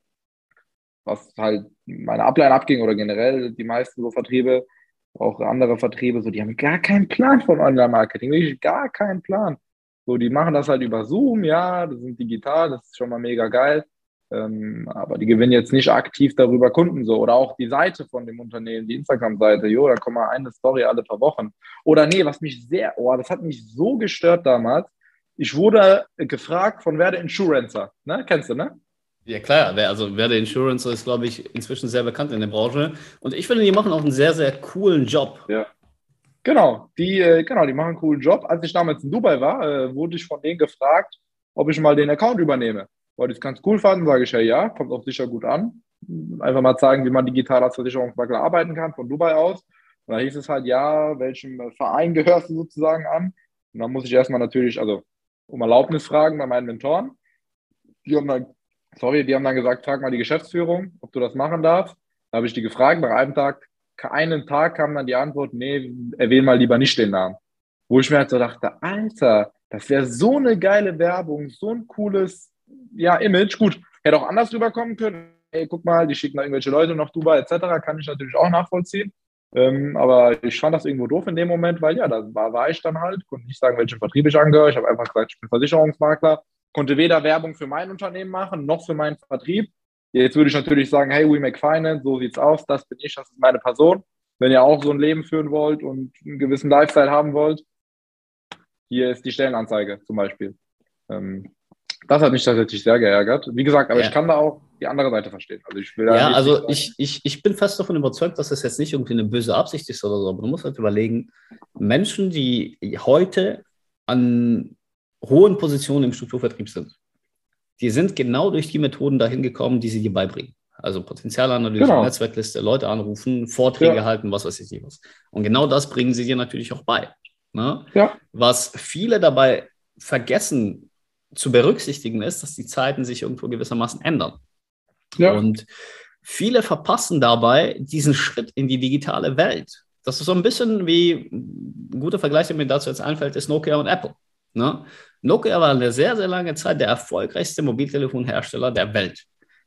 was halt meine Upline abging oder generell die meisten so Vertriebe, auch andere Vertriebe, so, die haben gar keinen Plan von Online-Marketing, wirklich gar keinen Plan. So, die machen das halt über Zoom, ja, das sind digital, das ist schon mal mega geil. Ähm, aber die gewinnen jetzt nicht aktiv darüber Kunden so. Oder auch die Seite von dem Unternehmen, die Instagram-Seite, jo, da kommt mal eine Story alle paar Wochen. Oder nee, was mich sehr, oh, das hat mich so gestört damals. Ich wurde gefragt von Werde Insurancer, ne? Kennst du, ne? Ja klar, wer, also Werde Insurance ist, glaube ich, inzwischen sehr bekannt in der Branche. Und ich finde, die machen auch einen sehr, sehr coolen Job. Ja. Genau, die, äh, genau, die machen einen coolen Job. Als ich damals in Dubai war, äh, wurde ich von denen gefragt, ob ich mal den Account übernehme. Weil die es ganz cool fanden, sage ich ja, ja, kommt auch sicher gut an. Einfach mal zeigen, wie man digital als Versicherungsmakler arbeiten kann, von Dubai aus. Und da hieß es halt, ja, welchem Verein gehörst du sozusagen an? Und dann muss ich erstmal natürlich, also um Erlaubnis fragen bei meinen Mentoren. Die haben dann, sorry, die haben dann gesagt, frag mal die Geschäftsführung, ob du das machen darfst. Da habe ich die gefragt, nach einem Tag, einen Tag kam dann die Antwort, nee, erwähne mal lieber nicht den Namen. Wo ich mir halt so dachte, Alter, das wäre so eine geile Werbung, so ein cooles, ja, Image. Gut, hätte auch anders rüberkommen können. Hey, guck mal, die schicken da irgendwelche Leute nach Dubai et cetera. Kann ich natürlich auch nachvollziehen. Ähm, aber ich fand das irgendwo doof in dem Moment, weil ja, da war, war ich dann halt, konnte nicht sagen, welchen Vertrieb ich angehöre. Ich habe einfach gesagt, ich bin Versicherungsmakler, konnte weder Werbung für mein Unternehmen machen, noch für meinen Vertrieb. Jetzt würde ich natürlich sagen, hey, We Make Finance, so sieht's aus, das bin ich, das ist meine Person. Wenn ihr auch so ein Leben führen wollt und einen gewissen Lifestyle haben wollt, hier ist die Stellenanzeige zum Beispiel. Ähm, das hat mich tatsächlich sehr geärgert. Wie gesagt, aber Ja. ich kann da auch die andere Seite verstehen. Also ich will da Ja, nicht also sagen, ich, ich, ich bin fest davon überzeugt, dass das jetzt nicht irgendwie eine böse Absicht ist oder so, aber du musst halt überlegen, Menschen, die heute an hohen Positionen im Strukturvertrieb sind, die sind genau durch die Methoden dahin gekommen, die sie dir beibringen. Also Potenzialanalyse, Genau. Netzwerkliste, Leute anrufen, Vorträge Ja. halten, was weiß ich nicht was. Und genau das bringen sie dir natürlich auch bei. Ne? Ja. Was viele dabei vergessen zu berücksichtigen ist, dass die Zeiten sich irgendwo gewissermaßen ändern. Ja. Und viele verpassen dabei diesen Schritt in die digitale Welt. Das ist so ein bisschen wie, ein guter Vergleich, der mir dazu jetzt einfällt, ist Nokia und Apple. Ne? Nokia war eine sehr, sehr lange Zeit der erfolgreichste Mobiltelefonhersteller der Welt.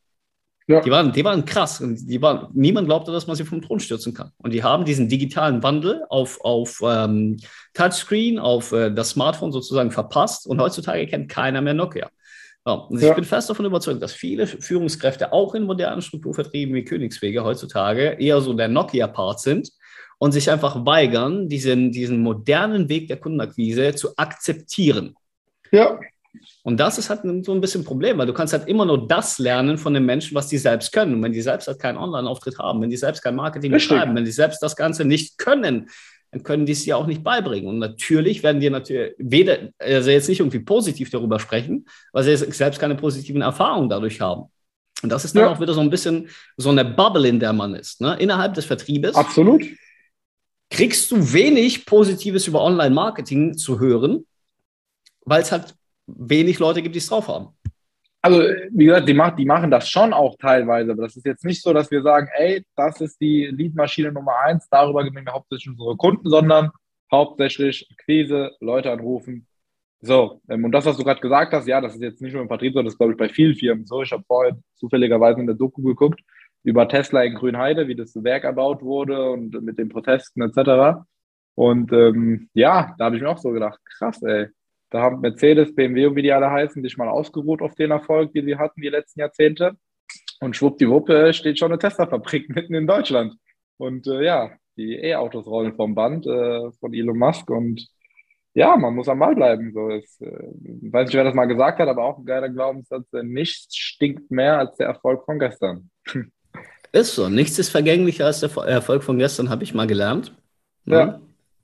Ja. Die waren, die waren krass. Und die waren, niemand glaubte, dass man sie vom Thron stürzen kann. Und die haben diesen digitalen Wandel auf, auf ähm, Touchscreen, auf äh, das Smartphone sozusagen verpasst. Und heutzutage kennt keiner mehr Nokia. Ja, und Ja. ich bin fest davon überzeugt, dass viele Führungskräfte auch in modernen Strukturvertrieben wie Königswege heutzutage eher so der Nokia-Part sind und sich einfach weigern, diesen, diesen modernen Weg der Kundenakquise zu akzeptieren. Ja. Und das ist halt so ein bisschen ein Problem, weil du kannst halt immer nur das lernen von den Menschen, was die selbst können. Und wenn die selbst halt keinen Online-Auftritt haben, wenn die selbst kein Marketing Richtig. betreiben, wenn die selbst das Ganze nicht können, dann können die es dir auch nicht beibringen. Und natürlich werden die natürlich weder, also jetzt nicht irgendwie positiv darüber sprechen, weil sie selbst keine positiven Erfahrungen dadurch haben. Und das ist dann Ja. auch wieder so ein bisschen so eine Bubble, in der man ist. Ne? Innerhalb des Vertriebes Absolut. kriegst du wenig Positives über Online-Marketing zu hören, weil es halt wenig Leute gibt, die es drauf haben. Also, wie gesagt, die, macht, die machen das schon auch teilweise, aber das ist jetzt nicht so, dass wir sagen, ey, das ist die Leadmaschine Nummer eins, darüber gewinnen wir hauptsächlich unsere Kunden, sondern hauptsächlich Akquise, Leute anrufen. So, ähm, und das, was du gerade gesagt hast, ja, das ist jetzt nicht nur im Vertrieb, sondern das ist, glaube ich, bei vielen Firmen so. Ich habe vorhin zufälligerweise in der Doku geguckt über Tesla in Grünheide, wie das Werk erbaut wurde und mit den Protesten et cetera. Und ähm, ja, da habe ich mir auch so gedacht, krass, ey. Da haben Mercedes, B M W und wie die alle heißen, sich mal ausgeruht auf den Erfolg, den sie hatten die letzten Jahrzehnte. Und schwuppdiwupp steht schon eine Tesla-Fabrik mitten in Deutschland. Und äh, ja, die E-Autos rollen vom Band äh, von Elon Musk. Und ja, man muss am Ball bleiben. So, ich äh, weiß nicht, wer das mal gesagt hat, aber auch ein geiler Glaubenssatz, äh, nichts stinkt mehr als der Erfolg von gestern. Ist so. Nichts ist vergänglicher als der Erfolg von gestern, habe ich mal gelernt. Ne? Ja.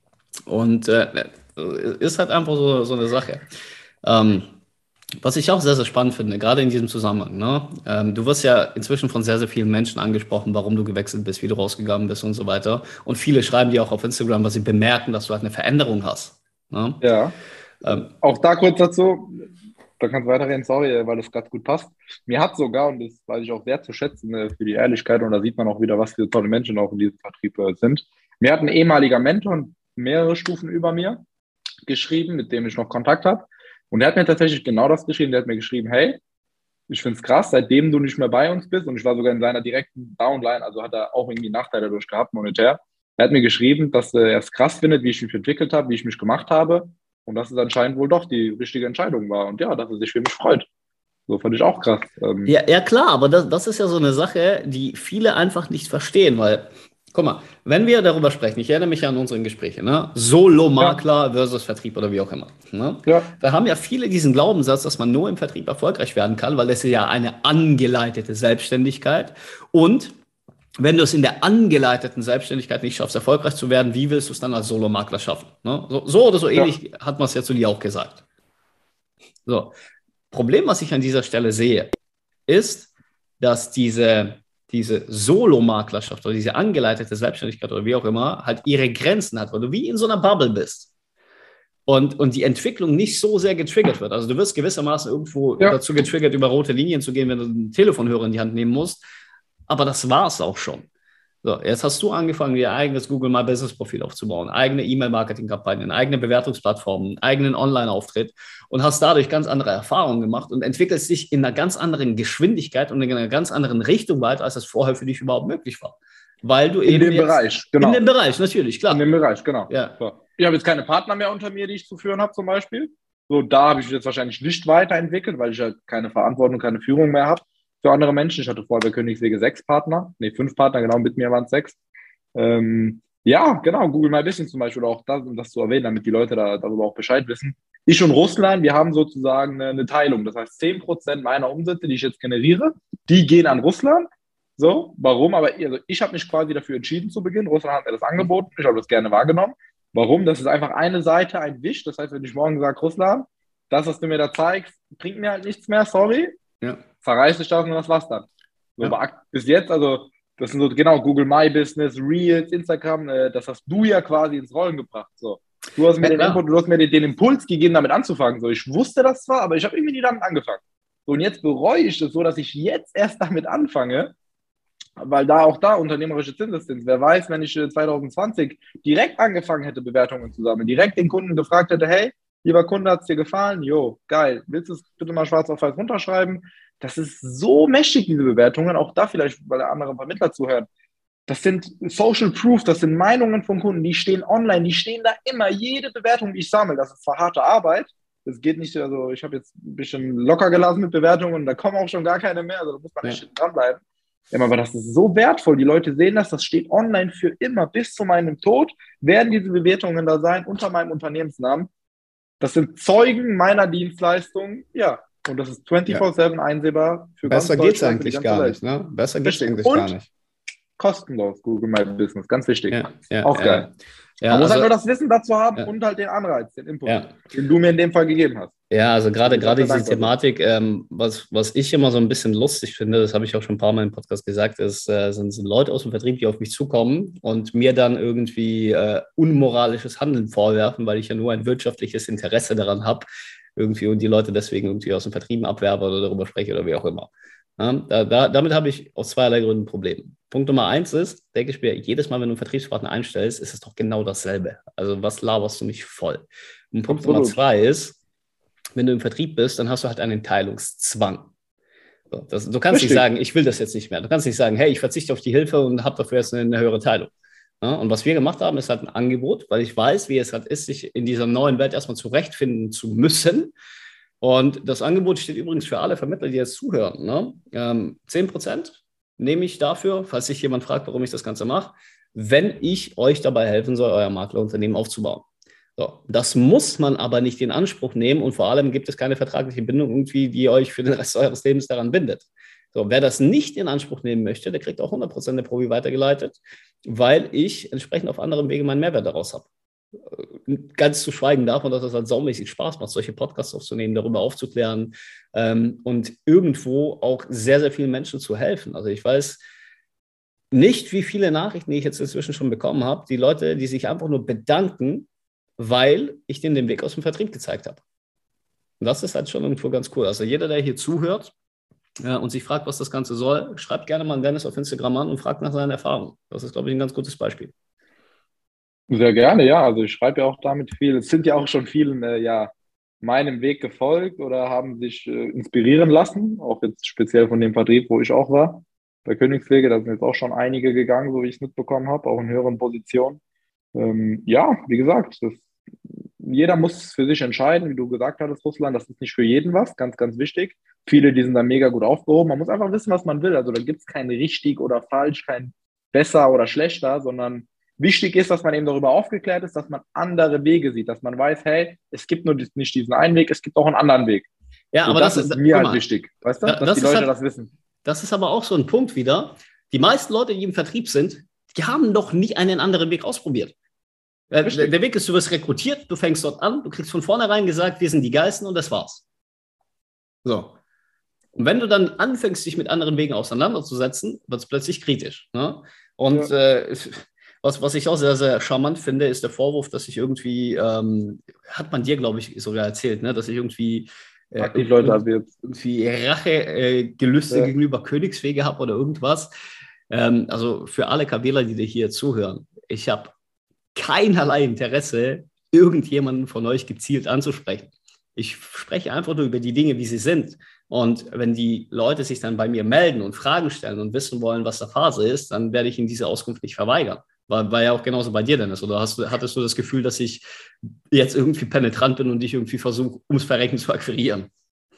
Und äh, ist halt einfach so, so eine Sache. Ähm, was ich auch sehr, sehr spannend finde, gerade in diesem Zusammenhang. Ne? Ähm, du wirst ja inzwischen von sehr, sehr vielen Menschen angesprochen, warum du gewechselt bist, wie du rausgegangen bist und so weiter. Und viele schreiben dir auch auf Instagram, was sie bemerken, dass du halt eine Veränderung hast. Ne? Ja. Ähm, auch da kurz dazu, da kannst du weiterreden, sorry, weil das gerade gut passt. Mir hat sogar, und das weiß ich auch sehr zu schätzen äh, für die Ehrlichkeit, und da sieht man auch wieder, was für tolle Menschen auch in diesem Vertrieb äh, sind. Mir hat ein ehemaliger Mentor, mehrere Stufen über mir, geschrieben, mit dem ich noch Kontakt habe. Und der hat mir tatsächlich genau das geschrieben. Der hat mir geschrieben, hey, ich finde es krass, seitdem du nicht mehr bei uns bist, und ich war sogar in seiner direkten Downline, also hat er auch irgendwie Nachteile dadurch gehabt, monetär. Er hat mir geschrieben, dass er es krass findet, wie ich mich entwickelt habe, wie ich mich gemacht habe, und dass es anscheinend wohl doch die richtige Entscheidung war. Und ja, dass er sich für mich freut. So fand ich auch krass. Ähm, ja, ja, klar, aber das, das ist ja so eine Sache, die viele einfach nicht verstehen, weil guck mal, wenn wir darüber sprechen, ich erinnere mich ja an unsere Gespräche, ne? Solo-Makler ja. versus Vertrieb oder wie auch immer. Ne? Ja. Da haben ja viele diesen Glaubenssatz, dass man nur im Vertrieb erfolgreich werden kann, weil das ist ja eine angeleitete Selbstständigkeit. Und wenn du es in der angeleiteten Selbstständigkeit nicht schaffst, erfolgreich zu werden, wie willst du es dann als Solo-Makler schaffen? Ne? So, so oder so ja. ähnlich hat man es ja zu dir auch gesagt. So. Problem, was ich an dieser Stelle sehe, ist, dass diese diese Solo-Maklerschaft oder diese angeleitete Selbstständigkeit oder wie auch immer, halt ihre Grenzen hat, weil du wie in so einer Bubble bist und, und die Entwicklung nicht so sehr getriggert wird. Also du wirst gewissermaßen irgendwo ja. dazu getriggert, über rote Linien zu gehen, wenn du einen Telefonhörer in die Hand nehmen musst, aber das war es auch schon. So, jetzt hast du angefangen, dir eigenes Google My Business Profil aufzubauen, eigene E-Mail-Marketing-Kampagnen, eigene Bewertungsplattformen, eigenen Online-Auftritt und hast dadurch ganz andere Erfahrungen gemacht und entwickelst dich in einer ganz anderen Geschwindigkeit und in einer ganz anderen Richtung weiter, als das vorher für dich überhaupt möglich war. Weil du in eben dem jetzt, Bereich, genau. In dem Bereich, natürlich, klar. In dem Bereich, genau. Ja. So. Ich habe jetzt keine Partner mehr unter mir, die ich zu führen habe zum Beispiel. So, da habe ich mich jetzt wahrscheinlich nicht weiterentwickelt, weil ich halt keine Verantwortung, keine Führung mehr habe für andere Menschen. Ich hatte vorher bei Königswege sechs Partner, nee, fünf Partner, genau, mit mir waren es sechs. Ähm, ja, genau, Google My Business zum Beispiel, oder auch das, um das zu erwähnen, damit die Leute da, darüber auch Bescheid wissen. Ich und Russland, wir haben sozusagen eine, eine Teilung. Das heißt, zehn Prozent meiner Umsätze, die ich jetzt generiere, die gehen an Russland. So, warum? Aber also ich habe mich quasi dafür entschieden zu Beginn. Russland hat mir das angeboten, ich habe das gerne wahrgenommen. Warum? Das ist einfach eine Seite, ein Wisch. Das heißt, wenn ich morgen sage, Russland, das, was du mir da zeigst, bringt mir halt nichts mehr, sorry. Ja. Verreiß dich das und das war's dann. So, ja. Bis jetzt, also, das sind so genau Google My Business, Reels, Instagram, äh, das hast du ja quasi ins Rollen gebracht. So. Du hast mir, ja, den, Input, du hast mir den, den Impuls gegeben, damit anzufangen. So, ich wusste das zwar, aber ich habe irgendwie nie damit angefangen. So, und jetzt bereue ich das so, dass ich jetzt erst damit anfange, weil da auch da unternehmerische Zinseszins. Wer weiß, wenn ich zwanzig zwanzig direkt angefangen hätte, Bewertungen zu sammeln, direkt den Kunden gefragt hätte, hey, lieber Kunde, hat es dir gefallen? Jo, geil. Willst du es bitte mal schwarz auf weiß runterschreiben? Das ist so mächtig, diese Bewertungen. Auch da vielleicht, weil der andere Vermittler zuhört. Das sind Social Proof, das sind Meinungen von Kunden, die stehen online, die stehen da immer. Jede Bewertung, die ich sammle, das ist zwar harte Arbeit. Das geht nicht, also ich habe jetzt ein bisschen locker gelassen mit Bewertungen und da kommen auch schon gar keine mehr. Also da muss man echt ja. dranbleiben. Ja, aber das ist so wertvoll. Die Leute sehen das, das steht online für immer. Bis zu meinem Tod werden diese Bewertungen da sein, unter meinem Unternehmensnamen. Das sind Zeugen meiner Dienstleistung. Ja, und das ist Ja. vierundzwanzig sieben einsehbar für ganz Besser geht's Deutschland, für die eigentlich ganze gar Welt. nicht, ne? Besser geht's Richtig. eigentlich Und gar nicht. kostenlos, Google My Business. Ganz wichtig. Ja, ja, Auch ja. geil. Ja, Man muss also, halt nur das Wissen dazu haben ja, und halt den Anreiz, den Input, ja. den du mir in dem Fall gegeben hast. Ja, also gerade Bin ich auch gerade sehr diese dankbar für. Thematik, ähm, was, was ich immer so ein bisschen lustig finde, das habe ich auch schon ein paar Mal im Podcast gesagt, ist, äh, sind, sind Leute aus dem Vertrieb, die auf mich zukommen und mir dann irgendwie äh, unmoralisches Handeln vorwerfen, weil ich ja nur ein wirtschaftliches Interesse daran habe, irgendwie und die Leute deswegen irgendwie aus dem Vertrieb abwerbe oder darüber spreche oder wie auch immer. Ja, da, da, damit habe ich aus zweierlei Gründen ein Problem. Punkt Nummer eins ist, denke ich mir, jedes Mal, wenn du einen Vertriebspartner einstellst, ist es doch genau dasselbe. Also was laberst du mich voll? Und Punkt Nummer Absolut. zwei ist, wenn du im Vertrieb bist, dann hast du halt einen Teilungszwang. So, das, du kannst Richtig. nicht sagen, ich will das jetzt nicht mehr. Du kannst nicht sagen, hey, ich verzichte auf die Hilfe und habe dafür jetzt eine, eine höhere Teilung. Ja, und was wir gemacht haben, ist halt ein Angebot, weil ich weiß, wie es halt ist, sich in dieser neuen Welt erstmal zurechtfinden zu müssen. Und das Angebot steht übrigens für alle Vermittler, die jetzt zuhören. Ne? Ähm, zehn Prozent nehme ich dafür, falls sich jemand fragt, warum ich das Ganze mache, wenn ich euch dabei helfen soll, euer Maklerunternehmen aufzubauen. So, das muss man aber nicht in Anspruch nehmen und vor allem gibt es keine vertragliche Bindung irgendwie, die euch für den Rest eures Lebens daran bindet. So, wer das nicht in Anspruch nehmen möchte, der kriegt auch hundert Prozent der Provi weitergeleitet, weil ich entsprechend auf anderem Wege meinen Mehrwert daraus habe. Ganz zu schweigen davon, dass es halt saumäßig Spaß macht, solche Podcasts aufzunehmen, darüber aufzuklären ähm, und irgendwo auch sehr, sehr vielen Menschen zu helfen. Also ich weiß nicht, wie viele Nachrichten ich jetzt inzwischen schon bekommen habe, die Leute, die sich einfach nur bedanken, weil ich denen den Weg aus dem Vertrieb gezeigt habe. Und das ist halt schon irgendwo ganz cool. Also jeder, der hier zuhört ja, und sich fragt, was das Ganze soll, schreibt gerne mal einen Dennis auf Instagram an und fragt nach seinen Erfahrungen. Das ist, glaube ich, ein ganz gutes Beispiel. Sehr gerne, ja. Also ich schreibe ja auch damit viel. Es sind ja auch schon vielen, äh, ja, meinem Weg gefolgt oder haben sich äh, inspirieren lassen. Auch jetzt speziell von dem Vertrieb, wo ich auch war. Bei Königspflege, da sind jetzt auch schon einige gegangen, so wie ich es mitbekommen habe, auch in höheren Positionen. Ähm, ja, wie gesagt, das, jeder muss für sich entscheiden, wie du gesagt hattest, Russland, das ist nicht für jeden was, ganz, ganz wichtig. Viele, die sind da mega gut aufgehoben. Man muss einfach wissen, was man will. Also da gibt es kein richtig oder falsch, kein besser oder schlechter, sondern wichtig ist, dass man eben darüber aufgeklärt ist, dass man andere Wege sieht, dass man weiß, hey, es gibt nur nicht diesen einen Weg, es gibt auch einen anderen Weg. Ja, so, aber das, das ist da, mir halt mal, wichtig, weißt du, da, dass das die Leute halt, das wissen. Das ist aber auch so ein Punkt wieder. Die meisten Leute, die im Vertrieb sind, die haben noch nie einen anderen Weg ausprobiert. Der, der Weg ist, du wirst rekrutiert, du fängst dort an, du kriegst von vornherein gesagt, wir sind die Geilsten und das war's. So. Und wenn du dann anfängst, dich mit anderen Wegen auseinanderzusetzen, wird es plötzlich kritisch. Ne? Und ja. äh, was, was ich auch sehr, sehr charmant finde, ist der Vorwurf, dass ich irgendwie, ähm, hat man dir, glaube ich, sogar erzählt, ne? dass ich irgendwie äh, Aktiv Leute irgendwie, irgendwie Rachegelüste äh, ja. gegenüber Königspflege habe oder irgendwas. Ähm, also für alle KWler, die dir hier zuhören, ich habe keinerlei Interesse, irgendjemanden von euch gezielt anzusprechen. Ich spreche einfach nur über die Dinge, wie sie sind. Und wenn die Leute sich dann bei mir melden und Fragen stellen und wissen wollen, was der Phase ist, dann werde ich ihnen diese Auskunft nicht verweigern. War, war ja auch genauso bei dir, Dennis. Oder hast du, hattest du das Gefühl, dass ich jetzt irgendwie penetrant bin und dich irgendwie versuche, ums Verrecken zu akquirieren?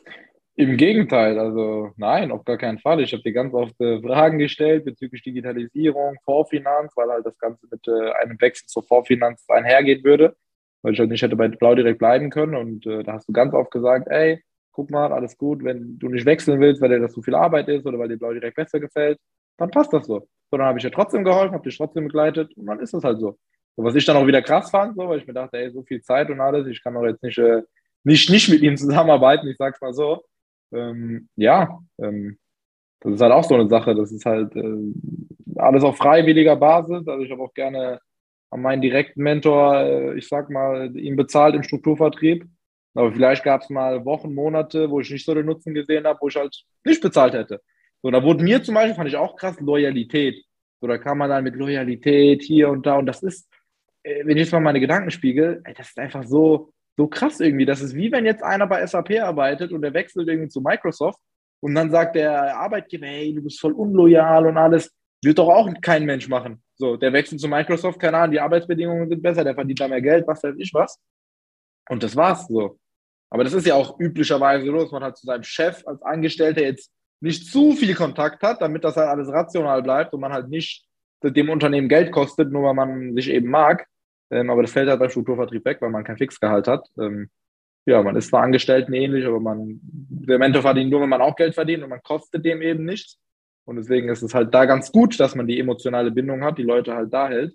Im Gegenteil, also nein, auf gar keinen Fall. Ich habe dir ganz oft äh, Fragen gestellt bezüglich Digitalisierung, Vorfinanz, weil halt das Ganze mit äh, einem Wechsel zur Vorfinanz einhergehen würde, weil ich halt nicht hätte bei Blau direkt bleiben können. Und äh, da hast du ganz oft gesagt, ey, guck mal, alles gut, wenn du nicht wechseln willst, weil dir das zu viel Arbeit ist oder weil dir Blau direkt besser gefällt, dann passt das so. So, dann habe ich dir trotzdem geholfen, habe dich trotzdem begleitet und dann ist das halt so. So, was ich dann auch wieder krass fand, so, weil ich mir dachte, ey, so viel Zeit und alles, ich kann doch jetzt nicht, äh, nicht, nicht mit ihnen zusammenarbeiten, ich sag's mal so. Ähm, ja, ähm, das ist halt auch so eine Sache, das ist halt äh, alles auf freiwilliger Basis, also ich habe auch gerne an meinen direkten Mentor, äh, ich sag mal, ihn bezahlt im Strukturvertrieb, aber vielleicht gab es mal Wochen, Monate, wo ich nicht so den Nutzen gesehen habe, wo ich halt nicht bezahlt hätte. So, da wurde mir zum Beispiel, fand ich auch krass, Loyalität. So, da kam man dann mit Loyalität hier und da und das ist, äh, wenn ich jetzt mal meine Gedanken spiegel, ey, das ist einfach so, so krass irgendwie. Das ist wie wenn jetzt einer bei S A P arbeitet und der wechselt irgendwie zu Microsoft und dann sagt der Arbeitgeber, hey, du bist voll unloyal und alles. Wird doch auch kein Mensch machen. So, der wechselt zu Microsoft, keine Ahnung, die Arbeitsbedingungen sind besser, der verdient da mehr Geld, was weiß ich was. Und das war's so. Aber das ist ja auch üblicherweise so, dass man halt zu seinem Chef als Angestellter jetzt nicht zu viel Kontakt hat, damit das halt alles rational bleibt und man halt nicht dem Unternehmen Geld kostet, nur weil man sich eben mag. Ähm, aber das fällt halt beim Strukturvertrieb weg, weil man kein Fixgehalt hat. Ähm, ja, man ist zwar Angestellten ähnlich, aber man, der Mentor verdient nur, wenn man auch Geld verdient und man kostet dem eben nichts. Und deswegen ist es halt da ganz gut, dass man die emotionale Bindung hat, die Leute halt da hält.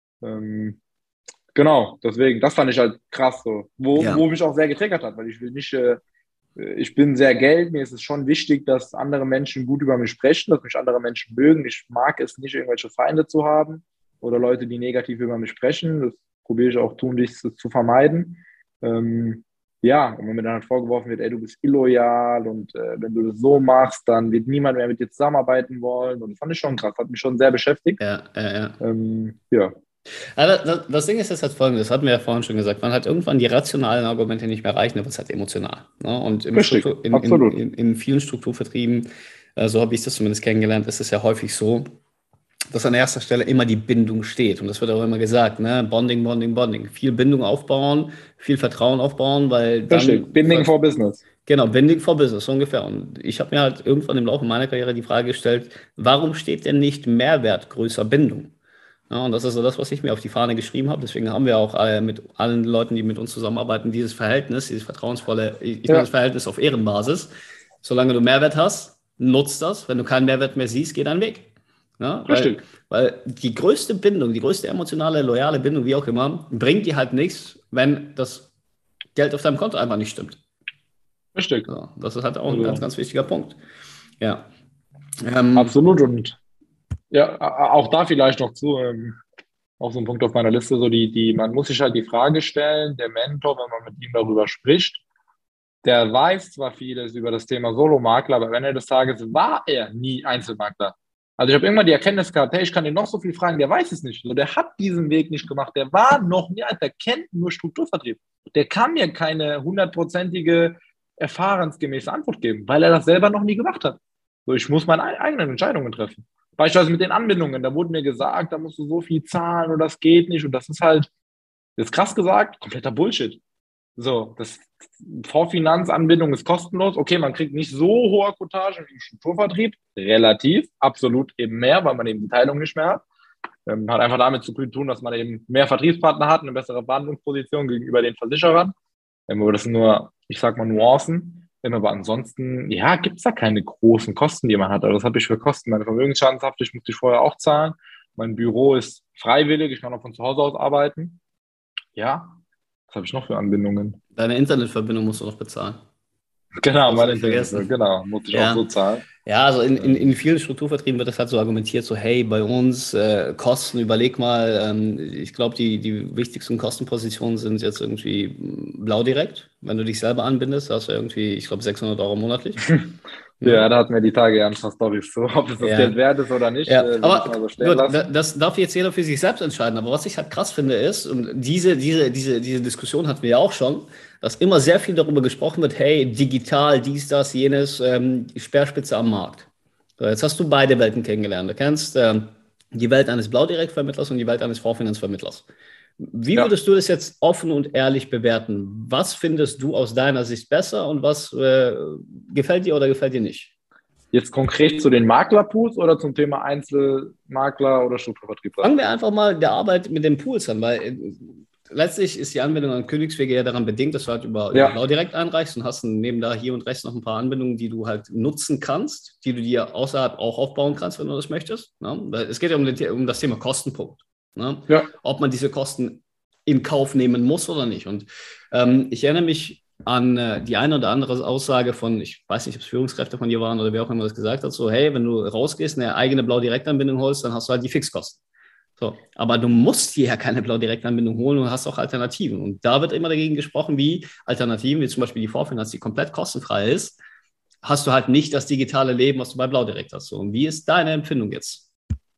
Ähm, genau, deswegen, das fand ich halt krass so, wo, Ja. wo mich auch sehr getriggert hat, weil ich will nicht, äh, ich bin sehr Geld, mir ist es schon wichtig, dass andere Menschen gut über mich sprechen, dass mich andere Menschen mögen. Ich mag es nicht, irgendwelche Feinde zu haben oder Leute, die negativ über mich sprechen. Das probiere ich auch tunlichst zu vermeiden. Ähm, ja, und wenn mir dann halt vorgeworfen wird, ey, du bist illoyal und äh, wenn du das so machst, dann wird niemand mehr mit dir zusammenarbeiten wollen. Und das fand ich schon krass, hat mich schon sehr beschäftigt. Ja, ja, ja. Ähm, ja. Aber das, das Ding ist jetzt halt folgendes, das hatten wir ja vorhin schon gesagt, man hat irgendwann die rationalen Argumente nicht mehr reichen, aber es ist halt emotional. Ne? Und im Richtig, Struktur, in, in, absolut. in, in vielen Strukturvertrieben, äh, so habe ich das zumindest kennengelernt, ist es ja häufig so, dass an erster Stelle immer die Bindung steht. Und das wird auch immer gesagt, ne? Bonding, Bonding, Bonding. Viel Bindung aufbauen, viel Vertrauen aufbauen, weil Richtig, dann... Binding for Business. Genau, Binding for Business, so ungefähr. Und ich habe mir halt irgendwann im Laufe meiner Karriere die Frage gestellt, warum steht denn nicht Mehrwert größer Bindung? Ja, und das ist so das, was ich mir auf die Fahne geschrieben habe. Deswegen haben wir auch äh, mit allen Leuten, die mit uns zusammenarbeiten, dieses Verhältnis, dieses vertrauensvolle, ich, ich nenne das Ja, Verhältnis auf Ehrenbasis. Solange du Mehrwert hast, nutzt das. Wenn du keinen Mehrwert mehr siehst, geh deinen Weg. Ja, weil, richtig, weil die größte Bindung, die größte emotionale, loyale Bindung, wie auch immer, bringt dir halt nichts, wenn das Geld auf deinem Konto einfach nicht stimmt. richtig. So, das ist halt auch ein ganz, Also, ganz wichtiger Punkt. Ja. Ähm, absolut. Und ja, auch da vielleicht noch zu, ähm, auch so ein Punkt auf meiner Liste, so die, die, man muss sich halt die Frage stellen, der Mentor, wenn man mit ihm darüber spricht, der weiß zwar vieles über das Thema Solomakler, aber am Ende des Tages war er nie Einzelmakler. Also ich habe irgendwann die Erkenntnis gehabt, hey, ich kann ihn noch so viel fragen, der weiß es nicht. So, der hat diesen Weg nicht gemacht, der war noch nie, der kennt nur Strukturvertrieb. Der kann mir keine hundertprozentige, erfahrensgemäße Antwort geben, weil er das selber noch nie gemacht hat. So, ich muss meine eigenen Entscheidungen treffen. Beispielsweise mit den Anbindungen, da wurde mir gesagt, da musst du so viel zahlen und das geht nicht. Und das ist halt, das ist krass gesagt, kompletter Bullshit. So, das Vorfinanzanbindung ist kostenlos. Okay, man kriegt nicht so hohe Quotagen wie im Strukturvertrieb, relativ, absolut eben mehr, weil man eben die Teilung nicht mehr hat. Ähm, hat einfach damit zu tun, dass man eben mehr Vertriebspartner hat, eine bessere Verhandlungsposition gegenüber den Versicherern. Ähm, aber das sind nur, ich sag mal, Nuancen. Ähm, aber ansonsten, ja, gibt's da keine großen Kosten, die man hat. Also das habe ich für Kosten. Meine Vermögensschadenshaftpflicht musste ich vorher auch zahlen. Mein Büro ist freiwillig, ich kann auch von zu Hause aus arbeiten. Ja, was habe ich noch für Anbindungen? Deine Internetverbindung musst du noch bezahlen. Genau, Darfst du meine nicht Internet, vergessen. genau, muss ich auch so Ja. zahlen. Ja, also in, in, in Ähm, vielen Strukturvertrieben wird das halt so argumentiert, so hey, bei uns äh, Kosten, überleg mal, ähm, ich glaube, die, die wichtigsten Kostenpositionen sind jetzt irgendwie Blau direkt. Wenn du dich selber anbindest, hast du irgendwie, ich glaube, sechshundert Euro monatlich. Ne? ja, da hatten wir die Tage ja ein paar Storys zu. Ob es das Geld Ja. wert ist oder nicht, Ja, äh, will ich aber mal so stehen gut, da- lassen. das darf jetzt jeder für sich selbst entscheiden. Aber was ich halt krass finde ist, und diese, diese, diese, diese Diskussion hatten wir ja auch schon, dass immer sehr viel darüber gesprochen wird, hey, digital, dies, das, jenes, ähm, die Speerspitze am Markt. So, jetzt hast du beide Welten kennengelernt. Du kennst ähm, die Welt eines Blaudirektvermittlers und die Welt eines Vorfinanzvermittlers. Wie Ja, würdest du das jetzt offen und ehrlich bewerten? Was findest du aus deiner Sicht besser und was äh, gefällt dir oder gefällt dir nicht? jetzt konkret zu den Maklerpools oder zum Thema Einzelmakler oder Strukturvertriebler? Fangen wir einfach mal der Arbeit mit den Pools an, weil äh, letztlich ist die Anbindung an Königswege ja daran bedingt, dass du halt über, über Ja, Blau direkt einreichst und hast dann neben da hier und rechts noch ein paar Anbindungen, die du halt nutzen kannst, die du dir außerhalb auch aufbauen kannst, wenn du das möchtest. Ne? Weil es geht ja um, den, um das Thema Kostenpunkt. Ne? ja, Ob man diese Kosten in Kauf nehmen muss oder nicht. Und ähm, ich erinnere mich an äh, die eine oder andere Aussage von, ich weiß nicht, ob es Führungskräfte von dir waren oder wer auch immer das gesagt hat, so, hey, wenn du rausgehst, eine eigene Blau-Direktanbindung holst, dann hast du halt die Fixkosten. So, aber du musst hier ja keine Blau-Direktanbindung holen und hast auch Alternativen. Und da wird immer dagegen gesprochen, wie Alternativen, wie zum Beispiel die Vorfinanz, die komplett kostenfrei ist, hast du halt nicht das digitale Leben, was du bei Blau direkt hast. So, und wie ist deine Empfindung jetzt?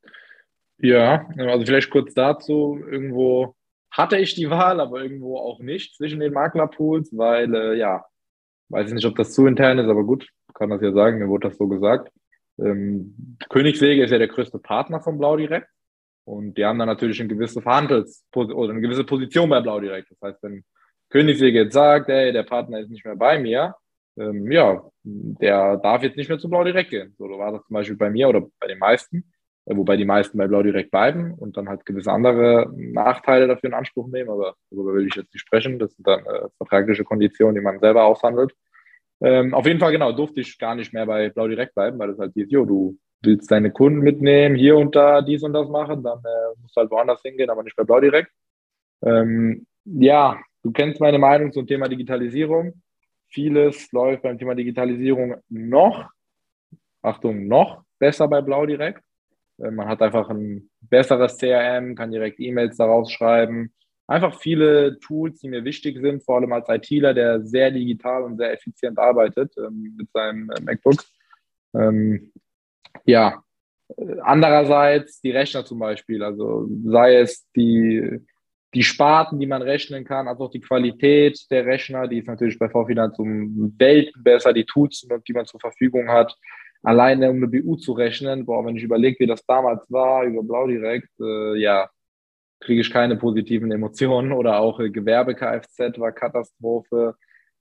ja. Also vielleicht kurz dazu. Irgendwo hatte ich die Wahl, aber irgendwo auch nicht zwischen den Maklerpools, weil, äh, ja, weiß ich nicht, ob das zu intern ist, aber gut, kann das ja sagen, mir wurde das so gesagt. Ähm, Königswege ist ja der größte Partner von Blau direkt. Und die haben dann natürlich eine gewisse Verhandels- oder eine gewisse Position bei Blau direkt. Das heißt, wenn Königswege jetzt sagt, ey, der Partner ist nicht mehr bei mir, ähm, ja, der darf jetzt nicht mehr zu Blau direkt gehen. So war das zum Beispiel bei mir oder bei den meisten, äh, wobei die meisten bei Blau direkt bleiben und dann halt gewisse andere Nachteile dafür in Anspruch nehmen, aber darüber will ich jetzt nicht sprechen. Das sind dann äh, vertragliche Konditionen, die man selber aushandelt. Ähm, auf jeden Fall, genau, durfte ich gar nicht mehr bei Blau direkt bleiben, weil das halt hieß, jo, du willst deine Kunden mitnehmen, hier und da dies und das machen, dann äh, musst du halt woanders hingehen, aber nicht bei Blau direkt. Ähm, ja, du kennst meine Meinung zum Thema Digitalisierung. Vieles läuft beim Thema Digitalisierung noch, Achtung, noch besser bei Blau direkt. Äh, Man hat einfach ein besseres C R M, kann direkt E-Mails daraus schreiben. Einfach viele Tools, die mir wichtig sind, vor allem als ITler, der sehr digital und sehr effizient arbeitet ähm, mit seinem äh, MacBook. Ähm, ja, Äh, andererseits die Rechner zum Beispiel, also sei es die, die Sparten, die man rechnen kann, als auch die Qualität der Rechner, die ist natürlich bei V-Finanz um Welten besser, die Tools, die man zur Verfügung hat. Alleine um eine B U zu rechnen, boah, wenn ich überlege, wie das damals war, über Blau direkt, äh, ja, kriege ich keine positiven Emotionen oder auch äh, Gewerbe-Kfz war Katastrophe.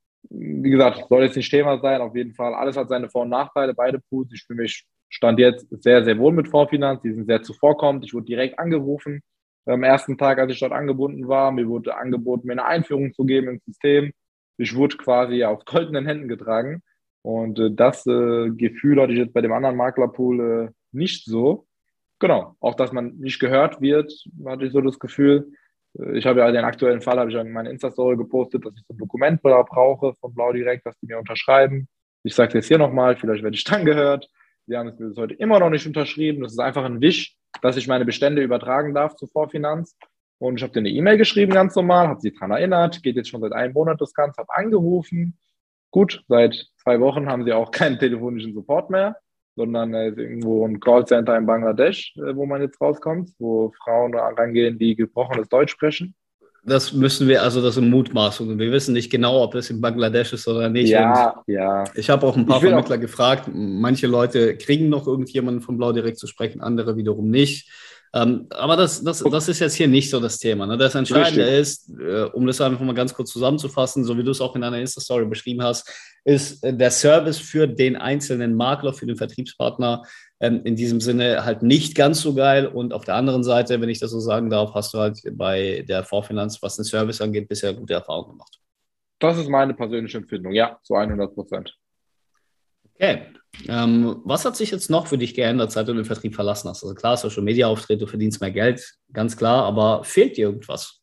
Wie gesagt, soll jetzt nicht Thema sein, auf jeden Fall. Alles hat seine Vor- und Nachteile, beide Pools. Ich fühle mich Stand jetzt sehr, sehr wohl mit Fondsfinanz. Die sind sehr zuvorkommend. Ich wurde direkt angerufen am ersten Tag, als ich dort angebunden war. Mir wurde angeboten, mir eine Einführung zu geben ins System. Ich wurde quasi aus goldenen Händen getragen. Und äh, das äh, Gefühl hatte ich jetzt bei dem anderen Maklerpool äh, nicht so. Genau, auch dass man nicht gehört wird, hatte ich so das Gefühl. Äh, Ich habe ja den aktuellen Fall, habe ich in meine Insta-Story gepostet, dass ich so ein Dokument brauche von Blau direkt, dass die mir unterschreiben. Ich sage es jetzt hier nochmal, vielleicht werde ich dann gehört. Sie haben es mir bis heute immer noch nicht unterschrieben. Das ist einfach ein Wisch, dass ich meine Bestände übertragen darf zu Vorfinanz. Und ich habe dir eine E-Mail geschrieben, ganz normal, habe sie daran erinnert, geht jetzt schon seit einem Monat das Ganze, habe angerufen. Gut, seit zwei Wochen haben sie auch keinen telefonischen Support mehr, sondern äh, ist irgendwo ein Callcenter in Bangladesch, äh, wo man jetzt rauskommt, wo Frauen da rangehen, die gebrochenes Deutsch sprechen. Das müssen wir, also das sind Mutmaßungen. Wir wissen nicht genau, ob es in Bangladesch ist oder nicht. Und Ja, ja. ich habe auch ein paar Ich will Vermittler auch, gefragt. Manche Leute kriegen noch irgendjemanden von Blau direkt zu sprechen, andere wiederum nicht. Ähm, aber das, das, das ist jetzt hier nicht so das Thema. Ne? Das Entscheidende richtig. ist, äh, um das einfach mal ganz kurz zusammenzufassen, so wie du es auch in deiner Insta-Story beschrieben hast, ist äh, der Service für den einzelnen Makler, für den Vertriebspartner ähm, in diesem Sinne halt nicht ganz so geil. Und auf der anderen Seite, wenn ich das so sagen darf, hast du halt bei der Vorfinanz, was den Service angeht, bisher gute Erfahrungen gemacht. Das ist meine persönliche Empfindung, ja, zu hundert Prozent. Okay. Ähm, was hat sich jetzt noch für dich geändert, seit du den Vertrieb verlassen hast? Also klar, Social Media Auftritt, du verdienst mehr Geld, ganz klar, aber fehlt dir irgendwas?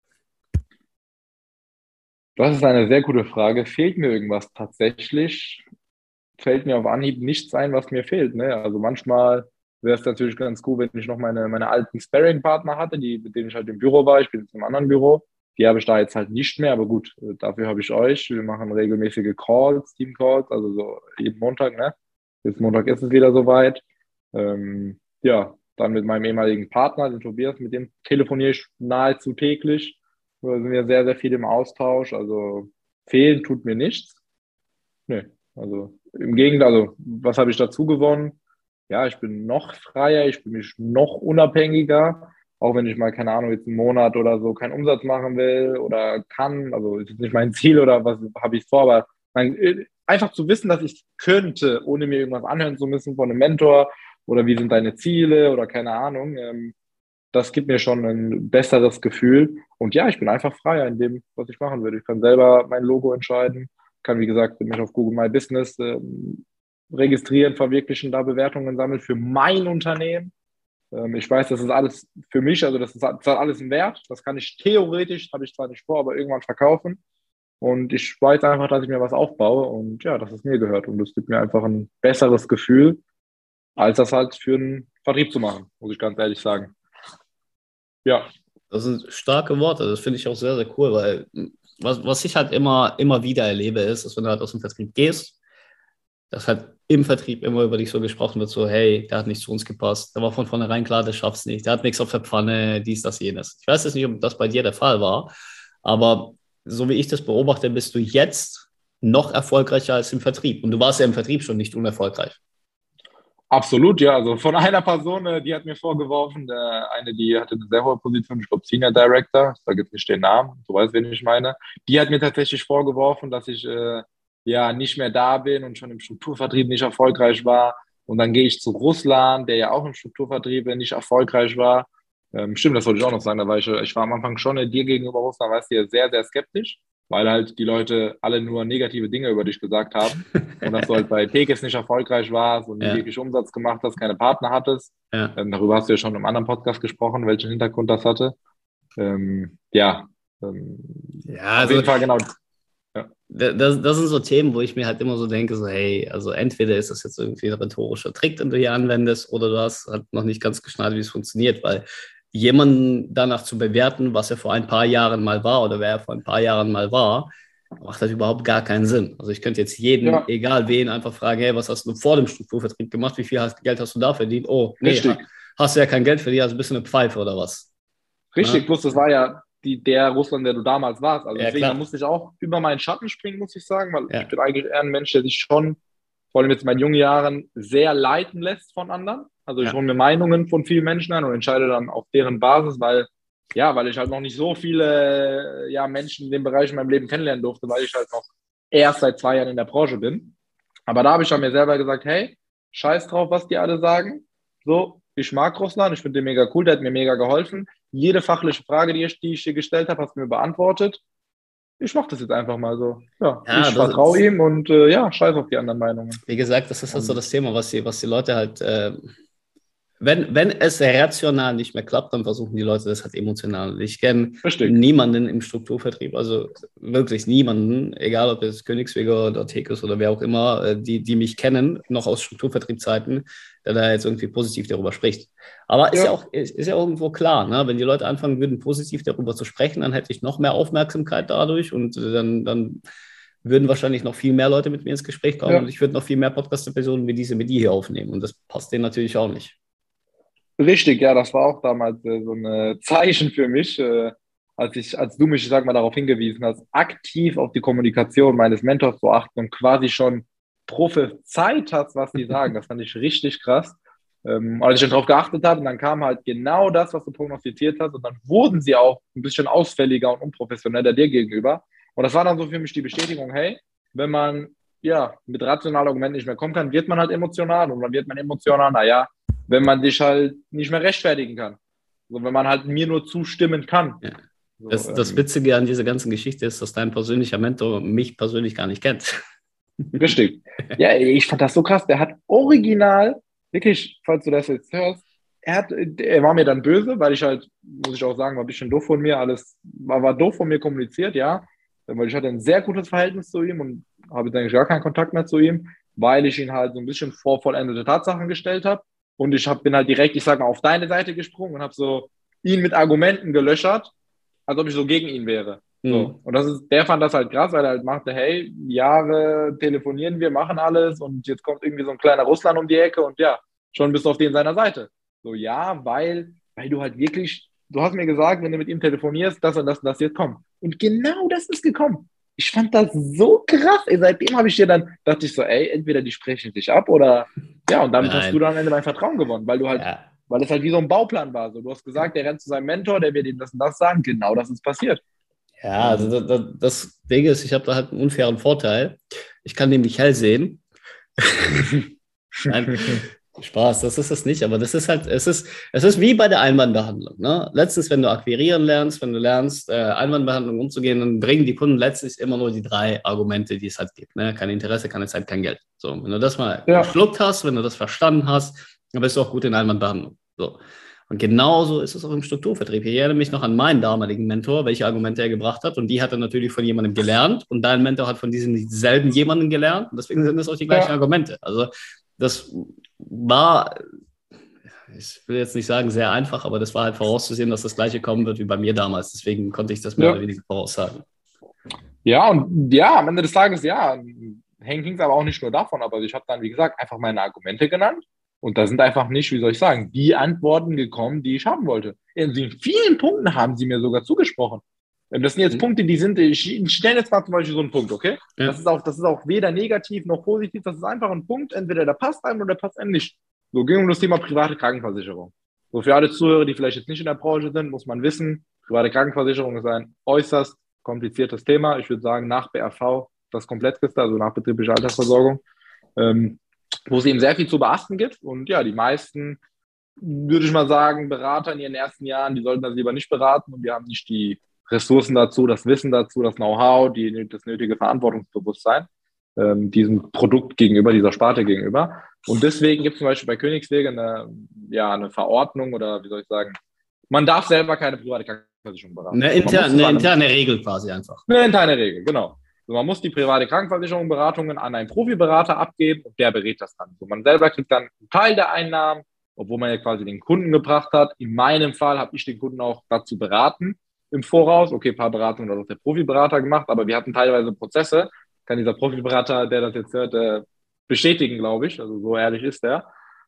Das ist eine sehr gute Frage. Fehlt mir irgendwas tatsächlich? Fällt mir auf Anhieb nichts ein, was mir fehlt. Ne? Also manchmal wäre es natürlich ganz cool, wenn ich noch meine, meine alten Sparring-Partner hatte, die, mit denen ich halt im Büro war. Ich bin jetzt im anderen Büro. Die habe ich da jetzt halt nicht mehr, aber gut, äh, dafür habe ich euch. Wir machen regelmäßige Calls, Team-Calls, also so jeden Montag, ne? Jetzt Montag ist es wieder soweit. Ähm, ja, dann mit meinem ehemaligen Partner, den Tobias, mit dem telefoniere ich nahezu täglich. Da sind wir sehr, sehr viel im Austausch. Also fehlen tut mir nichts. Nee, also im Gegenteil, also was habe ich dazu gewonnen? Ja, ich bin noch freier, ich bin mich noch unabhängiger, auch wenn ich mal, keine Ahnung, jetzt einen Monat oder so keinen Umsatz machen will oder kann, also ist jetzt nicht mein Ziel oder was habe ich vor, aber mein, einfach zu wissen, dass ich könnte, ohne mir irgendwas anhören zu müssen von einem Mentor oder wie sind deine Ziele oder keine Ahnung, ähm, das gibt mir schon ein besseres Gefühl. Und ja, ich bin einfach freier in dem, was ich machen würde. Ich kann selber mein Logo entscheiden, kann, wie gesagt, mich auf Google My Business ähm, registrieren, verwirklichen, da Bewertungen sammeln für mein Unternehmen. Ähm, ich weiß, das ist alles für mich, also das ist, das hat alles einen Wert. Das kann ich theoretisch, habe ich zwar nicht vor, aber irgendwann verkaufen. Und ich weiß einfach, dass ich mir was aufbaue und ja, dass es mir gehört. Und das gibt mir einfach ein besseres Gefühl, als das halt für einen Vertrieb zu machen, muss ich ganz ehrlich sagen. Ja, Das sind starke Worte, das finde ich auch sehr, sehr cool, weil was, was ich halt immer, immer wieder erlebe, ist, dass wenn du halt aus dem Vertrieb gehst, dass halt im Vertrieb immer über dich so gesprochen wird, so hey, der hat nicht zu uns gepasst, der war von vornherein klar, der schafft es nicht, der hat nichts auf der Pfanne, dies, das, jenes. Ich weiß jetzt nicht, ob das bei dir der Fall war, aber so wie ich das beobachte, bist du jetzt noch erfolgreicher als im Vertrieb. Und du warst ja im Vertrieb schon nicht unerfolgreich. absolut, ja. Also von einer Person, äh, die hat mir vorgeworfen, der eine, die hatte eine sehr hohe Position, ich glaube Senior Director, ich sage jetzt nicht den Namen, du weißt, wen ich meine. Die hat mir tatsächlich vorgeworfen, dass ich äh, ja nicht mehr da bin und schon im Strukturvertrieb nicht erfolgreich war. Und dann gehe ich zu Ruslan, der ja auch im Strukturvertrieb nicht erfolgreich war. Ähm, stimmt, das wollte ich auch noch sagen. Da war ich, ich war am Anfang schon äh, dir gegenüber, Ruslan, weißt du, sehr, sehr skeptisch, weil halt die Leute alle nur negative Dinge über dich gesagt haben. Und dass du halt bei Tekes nicht erfolgreich warst und nie Ja, wirklich Umsatz gemacht hast, keine Partner hattest. ja. Ähm, darüber hast du ja schon im anderen Podcast gesprochen, welchen Hintergrund das hatte. Ähm, ja, ähm, Ja, auf also jeden Fall genau. Ja, da- das, das sind so Themen, wo ich mir halt immer so denke, so hey, also entweder ist das jetzt irgendwie ein rhetorischer Trick, den du hier anwendest, oder du hast halt noch nicht ganz geschnallt, wie es funktioniert, weil jemanden danach zu bewerten, was er vor ein paar Jahren mal war oder wer er vor ein paar Jahren mal war, macht halt überhaupt gar keinen Sinn. Also ich könnte jetzt jeden, ja, egal wen, einfach fragen, hey, was hast du vor dem Strukturvertrieb gemacht? Wie viel hast, Geld hast du da verdient? Oh, nee, ha, richtig. hast du ja kein Geld verdient, also bist du eine Pfeife oder was? Richtig, Na? plus das war ja die, der Russland, der du damals warst. Also Ja, deswegen, da klar. musste ich auch über meinen Schatten springen, muss ich sagen, weil ich Ja, bin eigentlich eher ein Mensch, der sich schon, vor allem jetzt in meinen jungen Jahren, sehr leiten lässt von anderen. Also ich ja, hole mir Meinungen von vielen Menschen an und entscheide dann auf deren Basis, weil, ja, weil ich halt noch nicht so viele ja, Menschen in dem Bereich in meinem Leben kennenlernen durfte, weil ich halt noch erst seit zwei Jahren in der Branche bin. Aber da habe ich dann mir selber gesagt, hey, scheiß drauf, was die alle sagen. So, ich mag Russland, ich finde den mega cool, der hat mir mega geholfen. Jede fachliche Frage, die ich, die ich dir gestellt habe, hast du mir beantwortet. Ich mache das jetzt einfach mal so. Ja, ja, ich das vertraue ist, ihm und äh, ja, scheiß auf die anderen Meinungen. wie gesagt, das ist halt so Und das Thema, was die, was die Leute halt, äh, wenn, wenn es rational nicht mehr klappt, dann versuchen die Leute das halt emotional. Ich kenne richtig. niemanden im Strukturvertrieb, also wirklich niemanden, egal ob es Königsweger oder Tekes oder wer auch immer, äh, die, die mich kennen, noch aus Strukturvertriebszeiten, der da jetzt irgendwie positiv darüber spricht. Aber ist ja Ja, auch, ist, ist ja irgendwo klar, ne? Wenn die Leute anfangen würden, positiv darüber zu sprechen, dann hätte ich noch mehr Aufmerksamkeit dadurch und äh, dann, dann würden wahrscheinlich noch viel mehr Leute mit mir ins Gespräch kommen und ja. ich würde noch viel mehr Podcast-Episoden wie diese mit dir hier aufnehmen. Und das passt denen natürlich auch nicht. Richtig, ja, das war auch damals äh, so ein äh, Zeichen für mich, äh, als ich, als du mich, ich sag mal, darauf hingewiesen hast, aktiv auf die Kommunikation meines Mentors zu achten und quasi schon prophezeit hast, was die sagen. Das fand ich richtig krass. Ähm, als ich dann darauf geachtet habe, und dann kam halt genau das, was du prognostiziert hast, und dann wurden sie auch ein bisschen ausfälliger und unprofessioneller dir gegenüber. Und das war dann so für mich die Bestätigung, hey, wenn man ja mit rationalen Argumenten nicht mehr kommen kann, wird man halt emotional und dann wird man emotional, naja, wenn man sich halt nicht mehr rechtfertigen kann. So, wenn man halt mir nur zustimmen kann. Ja. So, Das, das ähm, Witzige an dieser ganzen Geschichte ist, dass dein persönlicher Mentor mich persönlich gar nicht kennt. richtig. Ja, ich fand das so krass. Der hat original, wirklich, falls du das jetzt hörst, er hat, er war mir dann böse, weil ich halt, muss ich auch sagen, war ein bisschen doof von mir, alles war, war doof von mir kommuniziert, ja. Weil ich hatte ein sehr gutes Verhältnis zu ihm und habe jetzt eigentlich gar keinen Kontakt mehr zu ihm, weil ich ihn halt so ein bisschen vor vollendete Tatsachen gestellt habe. Und ich hab, bin halt direkt, ich sag mal, auf deine Seite gesprungen und habe so ihn mit Argumenten gelöchert, als ob ich so gegen ihn wäre. So. Hm. Und das ist, der fand das halt krass, weil er halt machte, hey, Jahre telefonieren wir, machen alles und jetzt kommt irgendwie so ein kleiner Russland um die Ecke und ja, schon bist du auf den seiner Seite. So, ja, weil, weil du halt wirklich, du hast mir gesagt, wenn du mit ihm telefonierst, das und das und das jetzt kommt. Und genau das ist gekommen. Ich fand das so krass. Ey, seitdem habe ich dir dann, dachte ich so, ey, entweder die sprechen dich ab oder, ja, und damit hast du Nein. dann am Ende mein Vertrauen gewonnen, weil du halt, Ja. weil es halt wie so ein Bauplan war. So, du hast gesagt, der rennt zu seinem Mentor, der wird ihm das und das sagen. Genau das ist passiert. Ja, also Und das, das, das Ding ist, ich habe da halt einen unfairen Vorteil. Ich kann nämlich hell sehen. Nein, Spaß, das ist es nicht, aber das ist halt, es ist, es ist wie bei der Einwandbehandlung. Ne? Letztens, wenn du akquirieren lernst, wenn du lernst, äh, Einwandbehandlung umzugehen, dann bringen die Kunden letztlich immer nur die drei Argumente, die es halt gibt. Ne? Kein Interesse, keine Zeit, kein Geld. So, wenn du das mal ja, geschluckt hast, wenn du das verstanden hast, dann bist du auch gut in Einwandbehandlung. So. Und genauso ist es auch im Strukturvertrieb. Ich erinnere mich noch an meinen damaligen Mentor, welche Argumente er gebracht hat. Und die hat er natürlich von jemandem gelernt. Und dein Mentor hat von diesem selben jemanden gelernt. Und deswegen sind es auch die gleichen ja, Argumente. Also das war, ich will jetzt nicht sagen sehr einfach, aber das war halt vorauszusehen, dass das Gleiche kommen wird wie bei mir damals. Deswegen konnte ich das mehr oder ja. weniger voraussagen. Ja, und ja, am Ende des Tages, ja, hängt es aber auch nicht nur davon, aber ich habe dann, wie gesagt, einfach meine Argumente genannt und da sind einfach nicht, wie soll ich sagen, die Antworten gekommen, die ich haben wollte. In vielen Punkten haben sie mir sogar zugesprochen. Das sind jetzt Mhm. Punkte, die sind, ich stelle jetzt mal zum Beispiel so einen Punkt, okay? Ja. Das ist auch, das ist auch weder negativ noch positiv, das ist einfach ein Punkt, entweder der passt einem oder der passt einem nicht. So ging um das Thema private Krankenversicherung. So für alle Zuhörer, die vielleicht jetzt nicht in der Branche sind, muss man wissen, private Krankenversicherung ist ein äußerst kompliziertes Thema. Ich würde sagen, nach B R V das Komplettliste, also nachbetriebliche Altersversorgung, ähm, wo es eben sehr viel zu beachten gibt. Und ja, die meisten, würde ich mal sagen, Berater in ihren ersten Jahren, die sollten das lieber nicht beraten und wir haben nicht die Ressourcen dazu, das Wissen dazu, das Know-how, die, das nötige Verantwortungsbewusstsein ähm, diesem Produkt gegenüber, dieser Sparte gegenüber. Und deswegen gibt es zum Beispiel bei Königswege eine, ja, eine Verordnung oder wie soll ich sagen, man darf selber keine private Krankenversicherung beraten. Eine, inter, eine interne Regel quasi einfach. Eine interne Regel, genau. So, man muss die private Krankenversicherung Beratungen an einen Profiberater abgeben und der berät das dann. So, man selber kriegt dann einen Teil der Einnahmen, obwohl man ja quasi den Kunden gebracht hat. In meinem Fall habe ich den Kunden auch dazu beraten im Voraus. Okay, ein paar Beratungen hat auch der Profiberater gemacht, aber wir hatten teilweise Prozesse. Kann dieser Profiberater, der das jetzt hört, äh, bestätigen, glaube ich. Also so ehrlich ist der.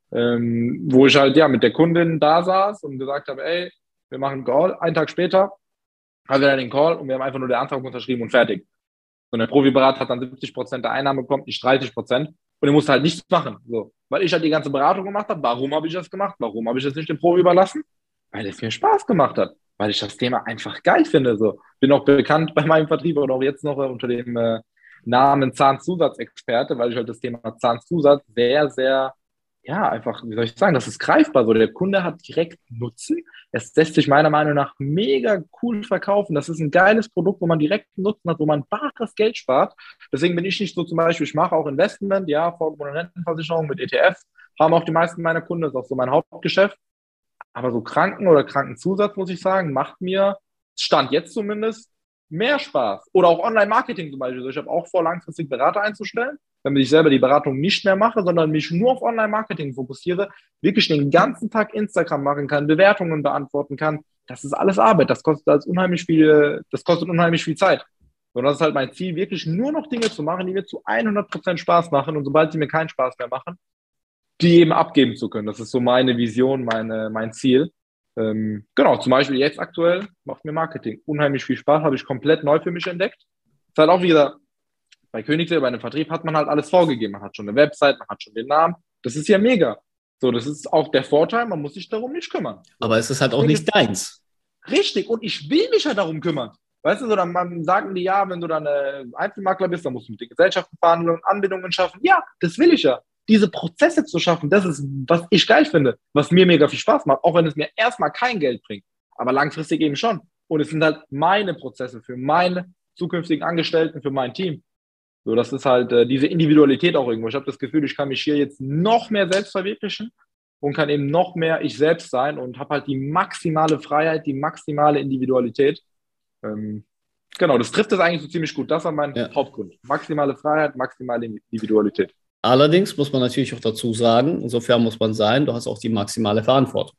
Ähm, wo ich halt ja mit der Kundin da saß und gesagt habe, ey, wir machen einen Call. Einen Tag später haben wir dann den Call und wir haben einfach nur den Antrag unterschrieben und fertig. Und der Profiberater hat dann siebzig Prozent der Einnahmen bekommen, ich dreißig Prozent. Und er musste halt nichts machen. So. Weil ich halt die ganze Beratung gemacht habe. Warum habe ich das gemacht? Warum habe ich das nicht dem Profi überlassen? Weil es mir Spaß gemacht hat. Weil ich das Thema einfach geil finde. So. Bin auch bekannt bei meinem Vertrieb und auch jetzt noch äh, unter dem äh, Namen Zahnzusatzexperte, weil ich halt das Thema Zahnzusatz sehr, sehr, ja, einfach, wie soll ich sagen, das ist greifbar. So, der Kunde hat direkt Nutzen. Es lässt sich meiner Meinung nach mega cool verkaufen. Das ist ein geiles Produkt, wo man direkt Nutzen hat, wo man bares Geld spart. Deswegen bin ich nicht so zum Beispiel, ich mache auch Investment, ja, Rentenversicherung mit E T Fs, haben auch die meisten meiner Kunden, das ist auch so mein Hauptgeschäft. Aber so Kranken- oder Krankenzusatz, muss ich sagen, macht mir, Stand jetzt zumindest, mehr Spaß. Oder auch Online-Marketing zum Beispiel. Also ich habe auch vor, langfristig Berater einzustellen, damit ich selber die Beratung nicht mehr mache, sondern mich nur auf Online-Marketing fokussiere, wirklich den ganzen Tag Instagram machen kann, Bewertungen beantworten kann. Das ist alles Arbeit. Das kostet als unheimlich viel, das kostet unheimlich viel Zeit. Und das ist halt mein Ziel, wirklich nur noch Dinge zu machen, die mir zu hundert Prozent Spaß machen. Und sobald sie mir keinen Spaß mehr machen, die eben abgeben zu können. Das ist so meine Vision, meine, mein Ziel. Ähm, genau, zum Beispiel jetzt aktuell macht mir Marketing unheimlich viel Spaß, habe ich komplett neu für mich entdeckt. Ist halt auch wieder, bei Königswege, bei einem Vertrieb hat man halt alles vorgegeben. Man hat schon eine Website, man hat schon den Namen. Das ist ja mega. So, das ist auch der Vorteil, man muss sich darum nicht kümmern. Aber es ist halt auch nicht deins. Richtig, und ich will mich ja darum kümmern. Weißt du, so dann sagen die, ja, wenn du dann äh, Einzelmakler bist, dann musst du mit den Gesellschaften verhandeln, Anbindungen schaffen. Ja, das will ich ja. Diese Prozesse zu schaffen, das ist, was ich geil finde, was mir mega viel Spaß macht, auch wenn es mir erstmal kein Geld bringt, aber langfristig eben schon. Und es sind halt meine Prozesse für meine zukünftigen Angestellten, für mein Team. So, das ist halt äh, diese Individualität auch irgendwo. Ich habe das Gefühl, ich kann mich hier jetzt noch mehr selbst verwirklichen und kann eben noch mehr ich selbst sein und habe halt die maximale Freiheit, die maximale Individualität. Ähm, genau, das trifft es eigentlich so ziemlich gut. Das war mein ja. Hauptgrund. Maximale Freiheit, maximale Individualität. Allerdings muss man natürlich auch dazu sagen, insofern muss man sein, du hast auch die maximale Verantwortung.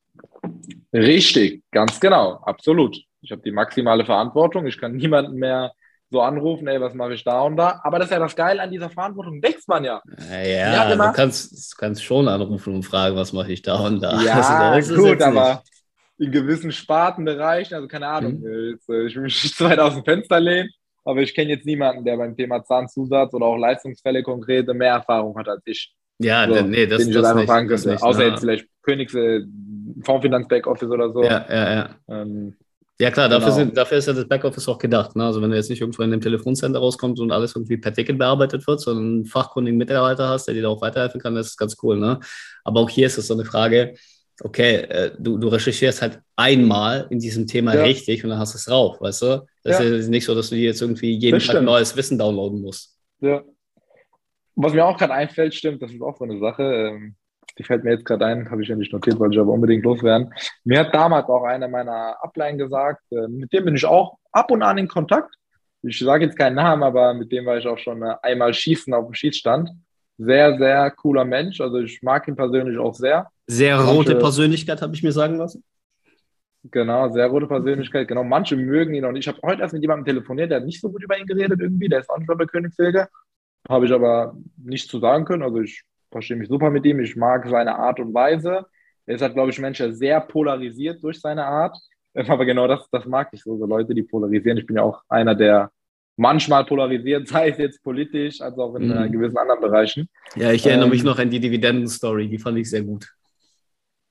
Richtig, ganz genau, absolut. Ich habe die maximale Verantwortung. Ich kann niemanden mehr so anrufen, ey, was mache ich da und da. Aber das ist ja das Geile an dieser Verantwortung, wächst man ja. Ja, immer, du, kannst, du kannst schon anrufen und fragen, was mache ich da und da. Ja, also, gut, aber in gewissen Spartenbereichen, also keine Ahnung, hm. jetzt, ich will mich nicht zu weit aus dem Fenster lehnen, aber ich kenne jetzt niemanden, der beim Thema Zahnzusatz oder auch Leistungsfälle konkrete mehr Erfahrung hat als ich. Ja, so, nee, das, den ich das, das nicht, fragen das könnte. nicht. Außer Na. jetzt vielleicht Königs äh, Fondsfinanz Backoffice oder so. Ja, ja, ja. Ähm, ja klar, dafür, genau. sind, dafür ist ja das Backoffice auch gedacht. Ne? Also wenn du jetzt nicht irgendwo in dem Telefoncenter rauskommst und alles irgendwie per Ticket bearbeitet wird, sondern einen fachkundigen Mitarbeiter hast, der dir da auch weiterhelfen kann, das ist ganz cool. Ne? Aber auch hier ist es so eine Frage, okay, äh, du, du recherchierst halt einmal in diesem Thema ja. richtig und dann hast du es drauf, weißt du? Das ja. ist nicht so, dass du dir jetzt irgendwie jeden das Tag stimmt. neues Wissen downloaden musst. Ja. Was mir auch gerade einfällt, stimmt, das ist auch so eine Sache, ähm, die fällt mir jetzt gerade ein, habe ich ja nicht notiert, wollte ich aber unbedingt loswerden. Mir hat damals auch einer meiner Upline gesagt, äh, mit dem bin ich auch ab und an in Kontakt. Ich sage jetzt keinen Namen, aber mit dem war ich auch schon äh, einmal schießen auf dem Schießstand. Sehr, sehr cooler Mensch, also ich mag ihn persönlich auch sehr. Sehr rote manche, Persönlichkeit, habe ich mir sagen lassen. Genau, sehr rote Persönlichkeit. Genau, manche mögen ihn auch nicht. Ich habe heute erst mit jemandem telefoniert, der hat nicht so gut über ihn geredet irgendwie. Der ist auch nicht mehr bei Königswege. Habe ich aber nichts zu sagen können. Also ich verstehe mich super mit ihm. Ich mag seine Art und Weise. Er ist halt, glaube ich, ein Mensch, der sehr polarisiert durch seine Art. Aber genau das, das mag ich so, so Leute, die polarisieren. Ich bin ja auch einer, der manchmal polarisiert, sei es jetzt politisch, als auch in mhm. äh, gewissen anderen Bereichen. Ja, ich erinnere ähm, mich noch an die Dividenden-Story. Die fand ich sehr gut.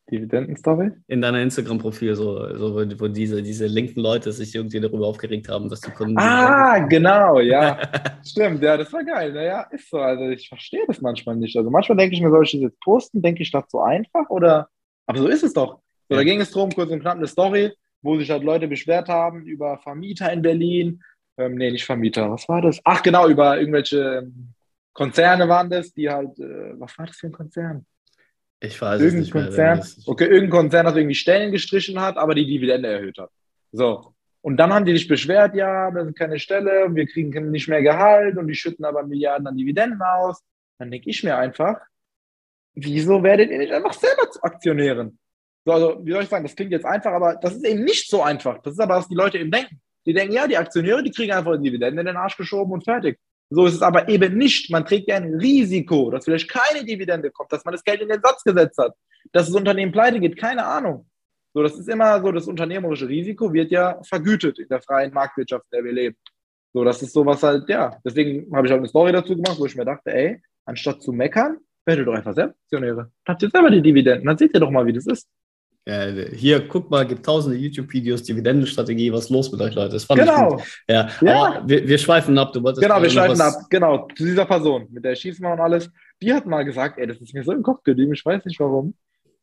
Dividendenstory? In deiner Instagram-Profil, so, so wo, wo diese, diese linken Leute sich irgendwie darüber aufgeregt haben, dass die Kunden. Ah, genau, ja. Stimmt, ja, das war geil. Naja, ist so. Also ich verstehe das manchmal nicht. Also manchmal denke ich mir, soll ich das jetzt posten? Denke ich das so einfach? Oder? Aber so ist es doch. So, Ja. Da ging es drum, kurz und knapp eine Story, wo sich halt Leute beschwert haben über Vermieter in Berlin. Ähm, nee, nicht Vermieter. Was war das? Ach, genau, über irgendwelche ähm, Konzerne waren das, die halt, äh, was war das für ein Konzern? Ich weiß es Irgendein nicht mehr. Konzern, Das ist, okay, irgendein Konzern, das irgendwie Stellen gestrichen hat, aber die Dividende erhöht hat. So. Und dann haben die sich beschwert, ja, das ist keine Stelle, wir kriegen nicht mehr Gehalt und die schütten aber Milliarden an Dividenden aus. Dann denke ich mir einfach, wieso werdet ihr nicht einfach selber zu Aktionären? So, also, wie soll ich sagen, das klingt jetzt einfach, aber das ist eben nicht so einfach. Das ist aber, was die Leute eben denken. Die denken, ja, die Aktionäre, die kriegen einfach die Dividenden in den Arsch geschoben und fertig. So ist es aber eben nicht. Man trägt ja ein Risiko, dass vielleicht keine Dividende kommt, dass man das Geld in den Satz gesetzt hat, dass das Unternehmen pleite geht, keine Ahnung. So, das ist immer so, das unternehmerische Risiko wird ja vergütet in der freien Marktwirtschaft, in der wir leben. So, das ist sowas halt, ja. Deswegen habe ich halt eine Story dazu gemacht, wo ich mir dachte, ey, anstatt zu meckern, werdet doch einfach selbst Aktionäre. Habt ihr selber die Dividenden, dann seht ihr doch mal, wie das ist. ja, hier, guck mal, gibt tausende YouTube-Videos, Dividendenstrategie, was ist los mit euch, Leute? Das fand Genau. ich gut. Ja, Ja. aber wir, wir schweifen ab. Du wolltest Genau, wir gerade noch schweifen was- ab. Genau, zu dieser Person, mit der schießen wir und alles. Die hat mal gesagt, ey, das ist mir so im Kopf geblieben, ich weiß nicht warum.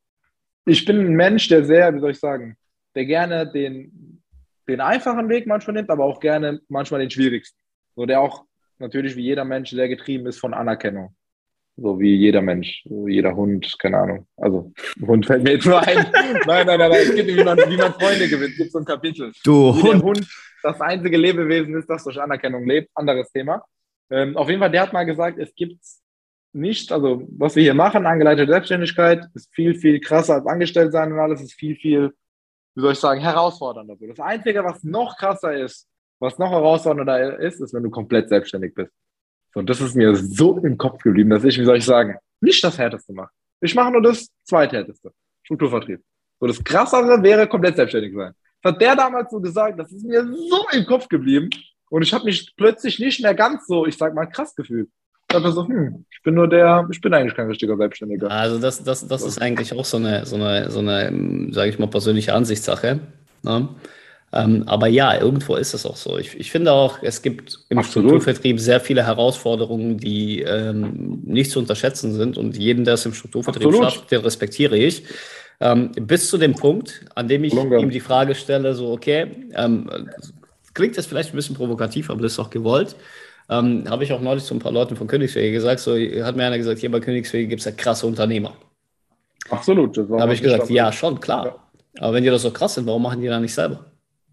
Ich bin ein Mensch, der sehr, wie soll ich sagen, der gerne den, den einfachen Weg manchmal nimmt, aber auch gerne manchmal den schwierigsten. So, der auch natürlich wie jeder Mensch sehr getrieben ist von Anerkennung. So wie jeder Mensch, so jeder Hund, keine Ahnung. Also, Hund fällt mir jetzt nur ein. Nein, nein, nein, nein. Es geht, wie man, wie man Freunde gewinnt. Es gibt so ein Kapitel. Du Wie der Hund. Hund das einzige Lebewesen ist, das durch Anerkennung lebt. Anderes Thema. Ähm, auf jeden Fall, der hat mal gesagt, es gibt nicht, also was wir hier machen, angeleitete Selbstständigkeit, ist viel, viel krasser als angestellt sein und alles, ist viel, viel, wie soll ich sagen, herausfordernder. Das Einzige, was noch krasser ist, was noch herausfordernder ist, ist, wenn du komplett selbstständig bist. Und das ist mir so im Kopf geblieben, dass ich, wie soll ich sagen, nicht das Härteste mache. Ich mache nur das Zweithärteste. Strukturvertrieb. So, das Krassere wäre komplett selbstständig sein. Das hat der damals so gesagt, das ist mir so im Kopf geblieben. Und ich habe mich plötzlich nicht mehr ganz so, ich sag mal, krass gefühlt. Ich habe so, hm, ich bin nur der, ich bin eigentlich kein richtiger Selbstständiger. Also das, das, das ist eigentlich auch so eine, so eine, so eine, sage ich mal, persönliche Ansichtssache. Ne? Ähm, aber ja, irgendwo ist es auch so. Ich, ich finde auch, es gibt im Absolut. Strukturvertrieb sehr viele Herausforderungen, die ähm, nicht zu unterschätzen sind. Und jeden, der es im Strukturvertrieb Absolut. schafft, den respektiere ich. Ähm, bis zu dem Punkt, an dem ich Lunge. ihm die Frage stelle, so, okay, ähm, klingt das vielleicht ein bisschen provokativ, aber das ist auch gewollt. Ähm, habe ich auch neulich zu ein paar Leuten von Königswege gesagt, so hat mir einer gesagt, hier bei Königswege gibt es ja krasse Unternehmer. Absolut. Das war Da habe was ich gesagt, stand. ja, schon, klar. Aber wenn die das so krass sind, warum machen die da nicht selber?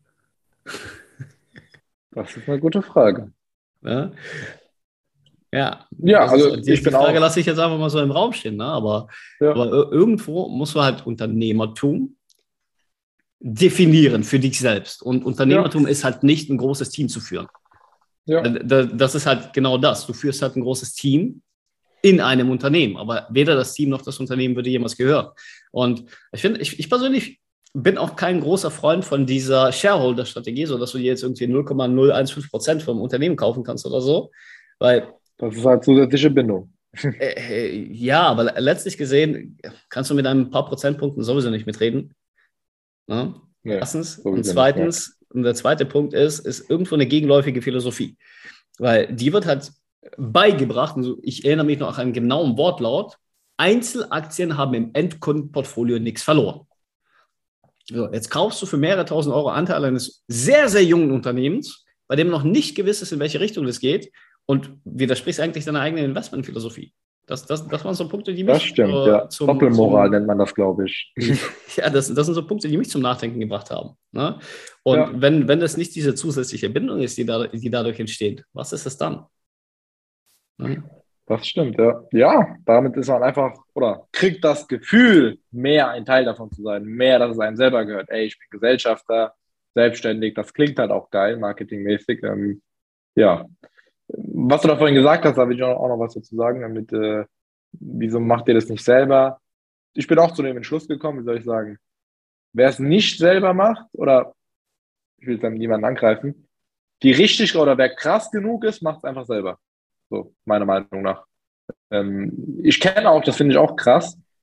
Das ist eine gute Frage. Ja, ja, Ja, das also ist, die, ich die bin Frage auch- lasse ich jetzt einfach mal so im Raum stehen, ne? aber, Ja. aber ir- irgendwo musst du halt Unternehmertum definieren für dich selbst. Und Unternehmertum ist halt nicht ein großes Team zu führen. Ja. Da- Das ist halt genau das. Du führst halt ein großes Team in einem Unternehmen, aber weder das Team noch das Unternehmen würde jemals gehören. Und ich finde, ich, ich persönlich bin auch kein großer Freund von dieser Shareholder-Strategie, so dass du dir jetzt irgendwie null Komma null eins fünf Prozent vom Unternehmen kaufen kannst oder so, weil Das ist halt zusätzliche Bindung. äh, äh, ja, aber letztlich gesehen kannst du mit ein paar Prozentpunkten sowieso nicht mitreden. Ne? Nee, Erstens. sowieso Und nicht, zweitens, und der zweite Punkt ist, ist irgendwo eine gegenläufige Philosophie. Weil die wird halt beigebracht, und so, ich erinnere mich noch an einen genauen Wortlaut, Einzelaktien haben im Endkundenportfolio nichts verloren. So, jetzt kaufst du für mehrere tausend Euro Anteil eines sehr, sehr jungen Unternehmens, bei dem noch nicht gewiss ist, in welche Richtung das geht, und widersprichst eigentlich deiner eigenen Investmentphilosophie. Das, das, das waren so Punkte, die mich Das stimmt, äh, ja. zum, Doppelmoral zum, nennt man das, glaube ich. ja, das, das sind so Punkte, die mich zum Nachdenken gebracht haben. Ne? Und Ja. wenn, wenn das nicht diese zusätzliche Bindung ist, die, da, die dadurch entsteht, was ist es dann? Ne? Das stimmt, ja. Ja, damit ist man einfach, oder kriegt das Gefühl, mehr ein Teil davon zu sein, mehr, dass es einem selber gehört. Ey, ich bin Gesellschafter, selbstständig, das klingt halt auch geil, marketingmäßig. Ähm, ja. Was du da vorhin gesagt hast, da will ich auch noch was dazu sagen, damit, äh, wieso macht ihr das nicht selber? Ich bin auch zu dem Entschluss gekommen, wie soll ich sagen, wer es nicht selber macht, oder ich will dann niemanden angreifen, die richtig, oder wer krass genug ist, macht es einfach selber. So, meiner Meinung nach. Ähm, ich kenne auch, das finde ich auch krass,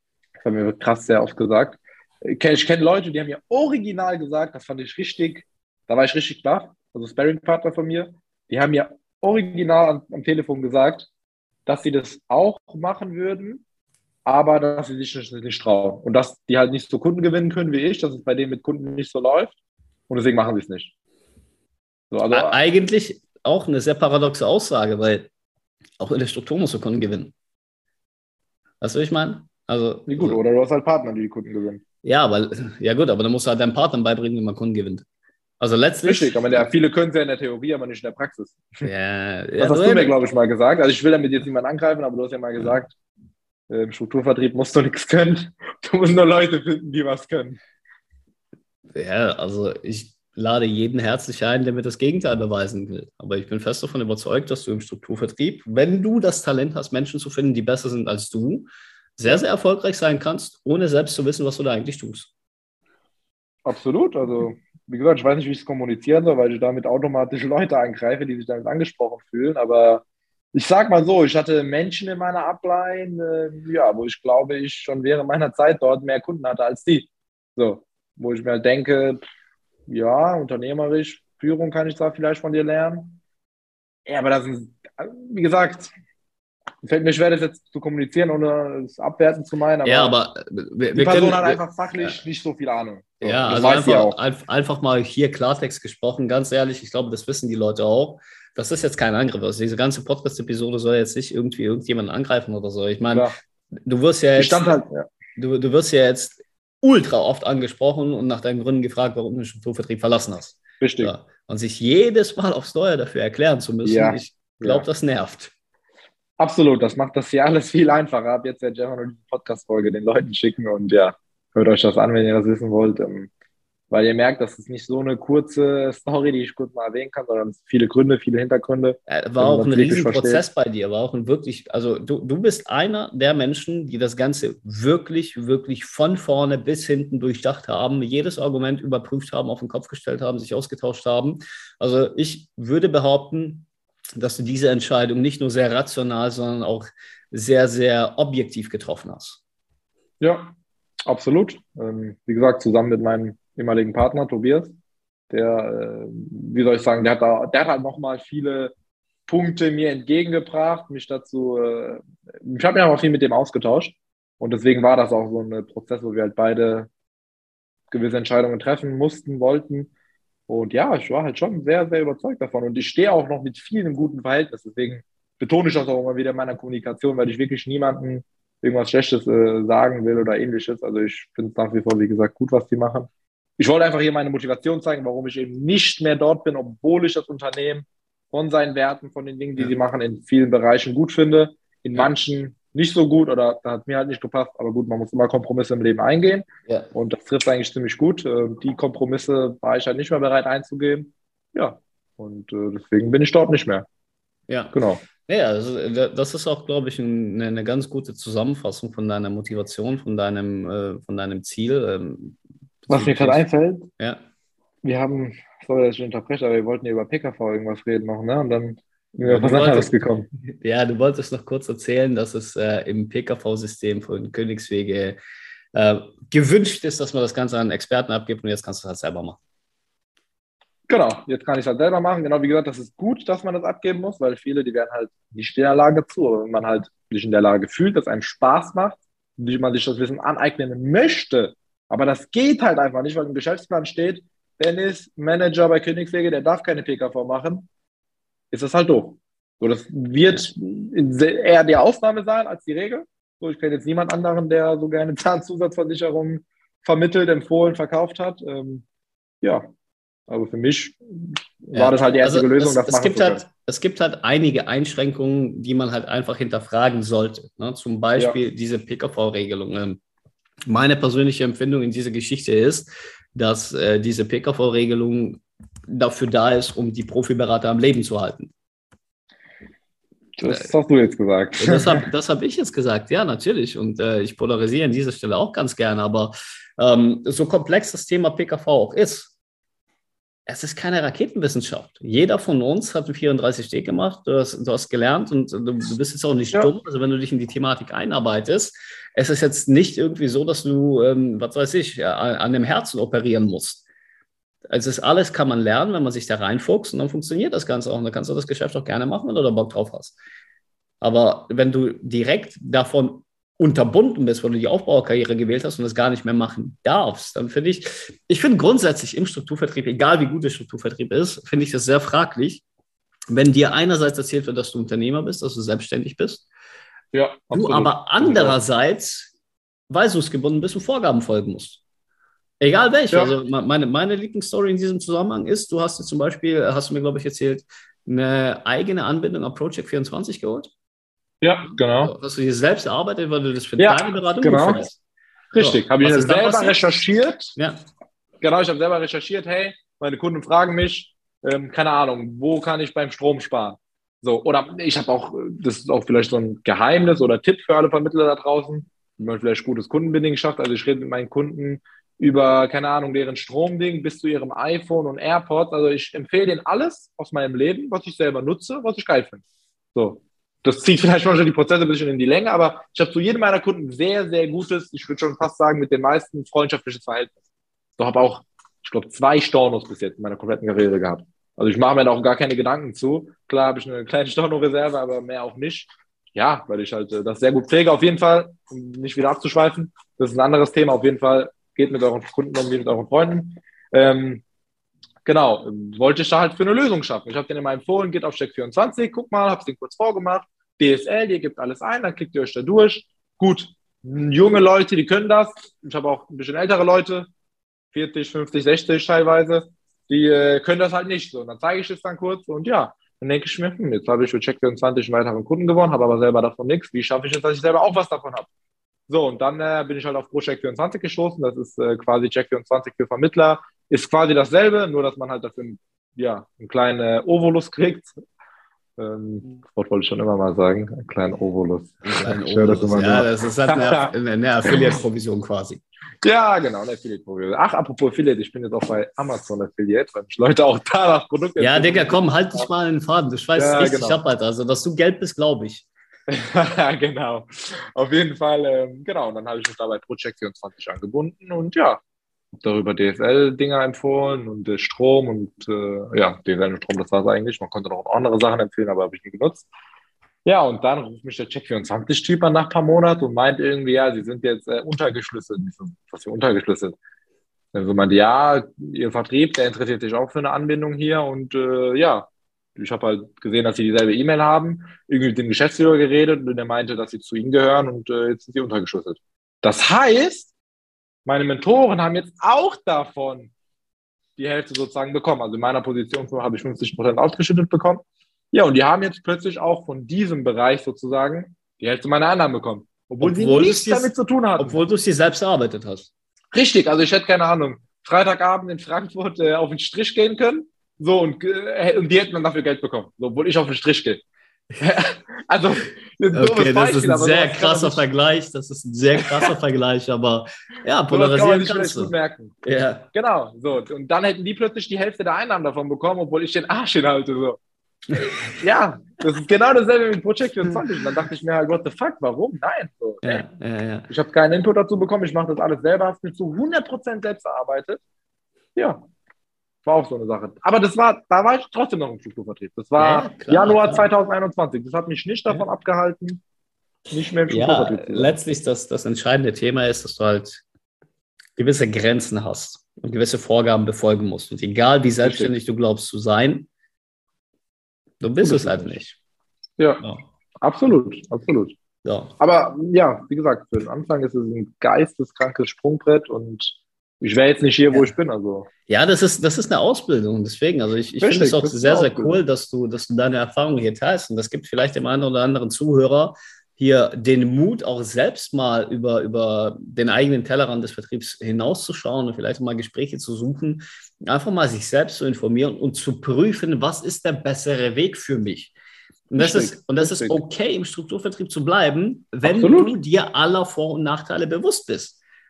Das haben wir krass sehr oft gesagt. Ich kenne kenn Leute, die haben mir original gesagt, das fand ich richtig, da war ich richtig baff, also Sparring-Partner von mir, die haben mir original am, am Telefon gesagt, dass sie das auch machen würden, aber dass sie sich nicht, nicht trauen. Und dass die halt nicht so Kunden gewinnen können wie ich, dass es bei denen mit Kunden nicht so läuft. Und deswegen machen sie es nicht. So, also, E- Eigentlich auch eine sehr paradoxe Aussage, weil auch in der Struktur musst du Kunden gewinnen. Weißt du, was ich meine? Also, wie gut, oder du hast halt Partner, die die Kunden gewinnen. ja, aber, ja gut, aber dann musst du halt deinem Partner beibringen, wie man Kunden gewinnt. Also letztlich. Richtig, aber der, viele können es ja in der Theorie, aber nicht in der Praxis. Ja, Das ja, hast du, du mir, glaube ich, mal gesagt. Also ich will damit jetzt niemanden angreifen, aber du hast ja mal gesagt, äh, im Strukturvertrieb musst du nichts können. Du musst nur Leute finden, die was können. ja, also ich lade jeden herzlich ein, der mir das Gegenteil beweisen will. Aber ich bin fest davon überzeugt, dass du im Strukturvertrieb, wenn du das Talent hast, Menschen zu finden, die besser sind als du, sehr, sehr erfolgreich sein kannst, ohne selbst zu wissen, was du da eigentlich tust. Absolut. Also, wie gesagt, ich weiß nicht, wie ich es kommunizieren soll, weil ich damit automatisch Leute angreife, die sich damit angesprochen fühlen. Aber ich sag mal so, ich hatte Menschen in meiner Upline, äh, ja, wo ich glaube, ich schon während meiner Zeit dort mehr Kunden hatte als die. So, wo ich mir halt denke, ja, unternehmerisch, Führung kann ich zwar vielleicht von dir lernen. Ja, aber das ist, wie gesagt, fällt mir schwer, das jetzt zu kommunizieren, ohne es abwertend zu meinen, aber, Ja, aber wir, die wir Person können, hat wir, einfach fachlich nicht so viel Ahnung. So, ja, und das also weiß sie einfach, auch. ein- einfach mal hier Klartext gesprochen, ganz ehrlich, ich glaube, das wissen die Leute auch. Das ist jetzt kein Angriff. Also diese ganze Podcast-Episode soll jetzt nicht irgendwie irgendjemanden angreifen oder so. Ich meine, Klar. du wirst ja Ich jetzt, stand halt, ja, du, du wirst ja jetzt ultra oft angesprochen und nach deinen Gründen gefragt, warum du den Strukturvertrieb verlassen hast. richtig. So. Und sich jedes Mal aufs Neue dafür erklären zu müssen, Ja, ich glaube, ja. das nervt. Absolut, das macht das hier alles viel einfacher. Ab jetzt werde ich einfach nur die Podcast-Folge den Leuten schicken und ja, hört euch das an, wenn ihr das wissen wollt. Ähm, weil ihr merkt, das ist nicht so eine kurze Story, die ich kurz mal erwähnen kann, sondern es sind viele Gründe, viele Hintergründe. Äh, War damit auch man ein es wirklich Riesenprozess versteht. bei dir, war auch ein wirklich, also du, du bist einer der Menschen, die das Ganze wirklich, wirklich von vorne bis hinten durchdacht haben, jedes Argument überprüft haben, auf den Kopf gestellt haben, sich ausgetauscht haben. Also ich würde behaupten, dass du diese Entscheidung nicht nur sehr rational, sondern auch sehr, sehr objektiv getroffen hast. Ja, absolut. Ähm, wie gesagt, zusammen mit meinem ehemaligen Partner Tobias, der, äh, wie soll ich sagen, der hat da, der hat halt nochmal viele Punkte mir entgegengebracht, mich dazu, äh, ich habe mich auch viel mit dem ausgetauscht und deswegen war das auch so ein Prozess, wo wir halt beide gewisse Entscheidungen treffen mussten, wollten. Und ja, ich war halt schon sehr, sehr überzeugt davon. Und ich stehe auch noch mit vielen im guten Verhältnis. Deswegen betone ich das auch immer wieder in meiner Kommunikation, weil ich wirklich niemandem irgendwas Schlechtes äh, sagen will oder ähnliches. Also ich finde es nach wie vor, wie gesagt, gut, was die machen. Ich wollte einfach hier meine Motivation zeigen, warum ich eben nicht mehr dort bin, obwohl ich das Unternehmen von seinen Werten, von den Dingen, die Ja. sie machen, in vielen Bereichen gut finde. In Ja. manchen nicht so gut oder da hat mir halt nicht gepasst. Aber gut, man muss immer Kompromisse im Leben eingehen. Ja. Und das trifft eigentlich ziemlich gut. Äh, Die Kompromisse war ich halt nicht mehr bereit einzugehen. Ja, und äh, deswegen bin ich dort nicht mehr. Ja. Genau. Ja, also äh, das ist auch, glaube ich, eine, eine ganz gute Zusammenfassung von deiner Motivation, von deinem, äh, von deinem Ziel. Ähm, Was mir gerade einfällt, ja. wir haben, sorry, dass ich unterbreche, aber wir wollten ja über P K V irgendwas reden noch, ne? Und dann sind wir Ja, auf du was anderes wolltest, gekommen. ja, du wolltest noch kurz erzählen, dass es äh, im P K V-System von Königswege äh, gewünscht ist, dass man das Ganze an Experten abgibt und jetzt kannst du das halt selber machen. Genau, jetzt kann ich es halt selber machen. Genau, wie gesagt, das ist gut, dass man das abgeben muss, weil viele, die werden halt nicht in der Lage zu. Aber wenn man halt sich in der Lage fühlt, dass einem Spaß macht, wie man sich das Wissen aneignen möchte, aber das geht halt einfach nicht, weil im Geschäftsplan steht, Dennis, Manager bei Königswege, der darf keine P K V machen, ist das halt doof. So, das wird eher die Ausnahme sein als die Regel. So, ich kenne jetzt niemand anderen, der so gerne Zahnzusatzversicherungen vermittelt, empfohlen, verkauft hat. Ähm, ja, aber für mich war Ja, das halt die also einzige Lösung, es, das es machen gibt zu können. halt, es gibt halt einige Einschränkungen, die man halt einfach hinterfragen sollte. Ne? Zum Beispiel Ja. diese P K V-Regelung. Ähm, Meine persönliche Empfindung in dieser Geschichte ist, dass äh, diese P K V-Regelung dafür da ist, um die Profiberater am Leben zu halten. Das hast du jetzt gesagt. Ja, das habe das hab ich jetzt gesagt, ja, natürlich. Und äh, ich polarisiere an dieser Stelle auch ganz gerne. Aber ähm, so komplex das Thema P K V auch ist, es ist keine Raketenwissenschaft. Jeder von uns hat einen vierunddreißig D gemacht, du hast, du hast gelernt und du, du bist jetzt auch nicht ja. dumm. Also wenn du dich in die Thematik einarbeitest, es ist jetzt nicht irgendwie so, dass du, ähm, was weiß ich, ja, an dem Herzen operieren musst. Also das alles kann man lernen, wenn man sich da reinfuchst und dann funktioniert das Ganze auch. Und dann kannst du das Geschäft auch gerne machen, wenn du da Bock drauf hast. Aber wenn du direkt davon unterbunden bist, weil du die Aufbauerkarriere gewählt hast und das gar nicht mehr machen darfst, dann finde ich, ich finde grundsätzlich im Strukturvertrieb, egal wie gut der Strukturvertrieb ist, finde ich das sehr fraglich, wenn dir einerseits erzählt wird, dass du Unternehmer bist, dass du selbstständig bist, ja, du aber andererseits weisungsgebunden bist und Vorgaben folgen musst. Egal welche. Ja. Also meine, meine Lieblingsstory in diesem Zusammenhang ist, du hast dir zum Beispiel, hast du mir, glaube ich, erzählt, eine eigene Anbindung an Project vierundzwanzig geholt. Ja, genau. Hast du dir selbst erarbeitet, weil du das für ja, deine Beratung genau. gut findest? Richtig, so, habe ich selber passiert? recherchiert. Ja. Genau, ich habe selber recherchiert, hey, meine Kunden fragen mich, ähm, keine Ahnung, wo kann ich beim Strom sparen? So, oder ich habe auch, das ist auch vielleicht so ein Geheimnis oder Tipp für alle Vermittler da draußen, wie man vielleicht gutes Kundenbinding schafft. Also ich rede mit meinen Kunden über, keine Ahnung, deren Stromding bis zu ihrem iPhone und AirPods. Also ich empfehle denen alles aus meinem Leben, was ich selber nutze, was ich geil finde. So. Das zieht vielleicht manchmal die Prozesse ein bisschen in die Länge, aber ich habe zu jedem meiner Kunden sehr, sehr gutes, ich würde schon fast sagen, mit den meisten freundschaftliches Verhältnis. So habe auch, ich glaube, zwei Stornos bis jetzt in meiner kompletten Karriere gehabt. Also ich mache mir da auch gar keine Gedanken zu. Klar habe ich eine kleine Storno-Reserve, aber mehr auch nicht. Ja, weil ich halt das sehr gut pflege. Auf jeden Fall, um nicht wieder abzuschweifen, das ist ein anderes Thema. Auf jeden Fall geht mit euren Kunden um wie mit euren Freunden. Ähm, genau, wollte ich da halt für eine Lösung schaffen. Ich habe den immer empfohlen, geht auf Check vierundzwanzig, guck mal, habe es den kurz vorgemacht. D S L, ihr gebt alles ein, dann klickt ihr euch da durch. Gut, junge Leute, die können das. Ich habe auch ein bisschen ältere Leute, vierzig, fünfzig, sechzig teilweise, die äh, können das halt nicht so. Und dann zeige ich es dann kurz und ja, dann denke ich mir, hm, jetzt habe ich für Check vierundzwanzig einen weiteren Kunden gewonnen, habe aber selber davon nichts. Wie schaffe ich es, dass ich selber auch was davon habe? So, und dann äh, bin ich halt auf Pro Check vierundzwanzig gestoßen. Das ist äh, quasi Check vierundzwanzig für Vermittler. Ist quasi dasselbe, nur dass man halt dafür ja, einen kleinen äh, Ovolus kriegt. Ähm, das Wort wollte ich schon immer mal sagen. Einen kleinen Ovolus. Ein Ovolus. Das ja, das ist halt eine, eine Affiliate-Provision quasi. Ja, genau, eine Affiliate-Provision. Ach, apropos Affiliate, ich bin jetzt auch bei Amazon Affiliate, weil mich Leute auch da nach Produkten... Ja, Digga, komm, halt dich mal in den Faden. Du schweißt ja, richtig genau. ab, Alter. Also, dass du Geld bist, glaube ich. Genau. Auf jeden Fall, ähm, genau. Und dann habe ich mich da bei Project vierundzwanzig angebunden und ja, darüber D S L-Dinger empfohlen und äh, Strom und äh, ja, D S L und Strom, das war es eigentlich. Man konnte noch andere Sachen empfehlen, aber habe ich nie genutzt. Ja, und dann ruft mich der Check vierundzwanzig-Typ an nach ein paar Monaten und meint irgendwie, ja, sie sind jetzt äh, untergeschlüsselt. Was für untergeschlüsselt? Also meinte, ja, ihr Vertrieb, der interessiert sich auch für eine Anbindung hier und äh, ja, ich habe halt gesehen, dass sie dieselbe E-Mail haben, irgendwie mit dem Geschäftsführer geredet und der meinte, dass sie zu ihnen gehören und äh, jetzt sind sie untergeschlüsselt. Das heißt, meine Mentoren haben jetzt auch davon die Hälfte sozusagen bekommen. Also in meiner Position habe ich fünfzig Prozent ausgeschüttet bekommen. Ja, und die haben jetzt plötzlich auch von diesem Bereich sozusagen die Hälfte meiner Einnahmen bekommen. Obwohl, obwohl sie nichts damit zu tun hatten. Obwohl du es dir selbst erarbeitet hast. Richtig, also ich hätte keine Ahnung, Freitagabend in Frankfurt äh, auf den Strich gehen können. So, und, äh, und die hätten dann dafür Geld bekommen. So, obwohl ich auf den Strich gehe. Also, ein okay, das Beispiel, ist ein sehr krasser Vergleich. Das ist ein sehr krasser Vergleich, aber ja, polarisieren kann kannst du. Gut merken. Ja. Genau, so. Und dann hätten die plötzlich die Hälfte der Einnahmen davon bekommen, obwohl ich den Arsch hinhalte, so. Ja, das ist genau dasselbe mit Project vierundzwanzig. Und dann dachte ich mir halt, what the fuck, warum? Nein. So, ja, ja, ja. Ich habe keinen Input dazu bekommen, ich mache das alles selber, habe mich zu hundert Prozent selbst erarbeitet. Ja. War auch so eine Sache. Aber das war, da war ich trotzdem noch im Strukturvertrieb. Das war ja, klar, Januar klar. zwanzig einundzwanzig. Das hat mich nicht davon ja. abgehalten, nicht mehr im Strukturvertrieb zu sein. Ja, letztlich das, das entscheidende Thema ist, dass du halt gewisse Grenzen hast und gewisse Vorgaben befolgen musst. Und egal, wie selbstständig Richtig. du glaubst zu sein, du bist es halt nicht. Ja, ja. absolut, absolut. Ja. Aber ja, wie gesagt, für den Anfang ist es ein geisteskrankes Sprungbrett und ich wäre jetzt nicht hier, wo ja. ich bin. Also. Ja, das ist, das ist eine Ausbildung. Deswegen, also ich, ich finde es auch sehr, sehr cool, dass du, dass du deine Erfahrungen hier teilst. Und das gibt vielleicht dem einen oder anderen Zuhörer hier den Mut, auch selbst mal über, über den eigenen Tellerrand des Vertriebs hinauszuschauen und vielleicht mal Gespräche zu suchen, einfach mal sich selbst zu informieren und zu prüfen, was ist der bessere Weg für mich. Und das, richtig, ist, und das ist okay, im Strukturvertrieb zu bleiben, wenn Absolut. du dir aller Vor- und Nachteile bewusst bist.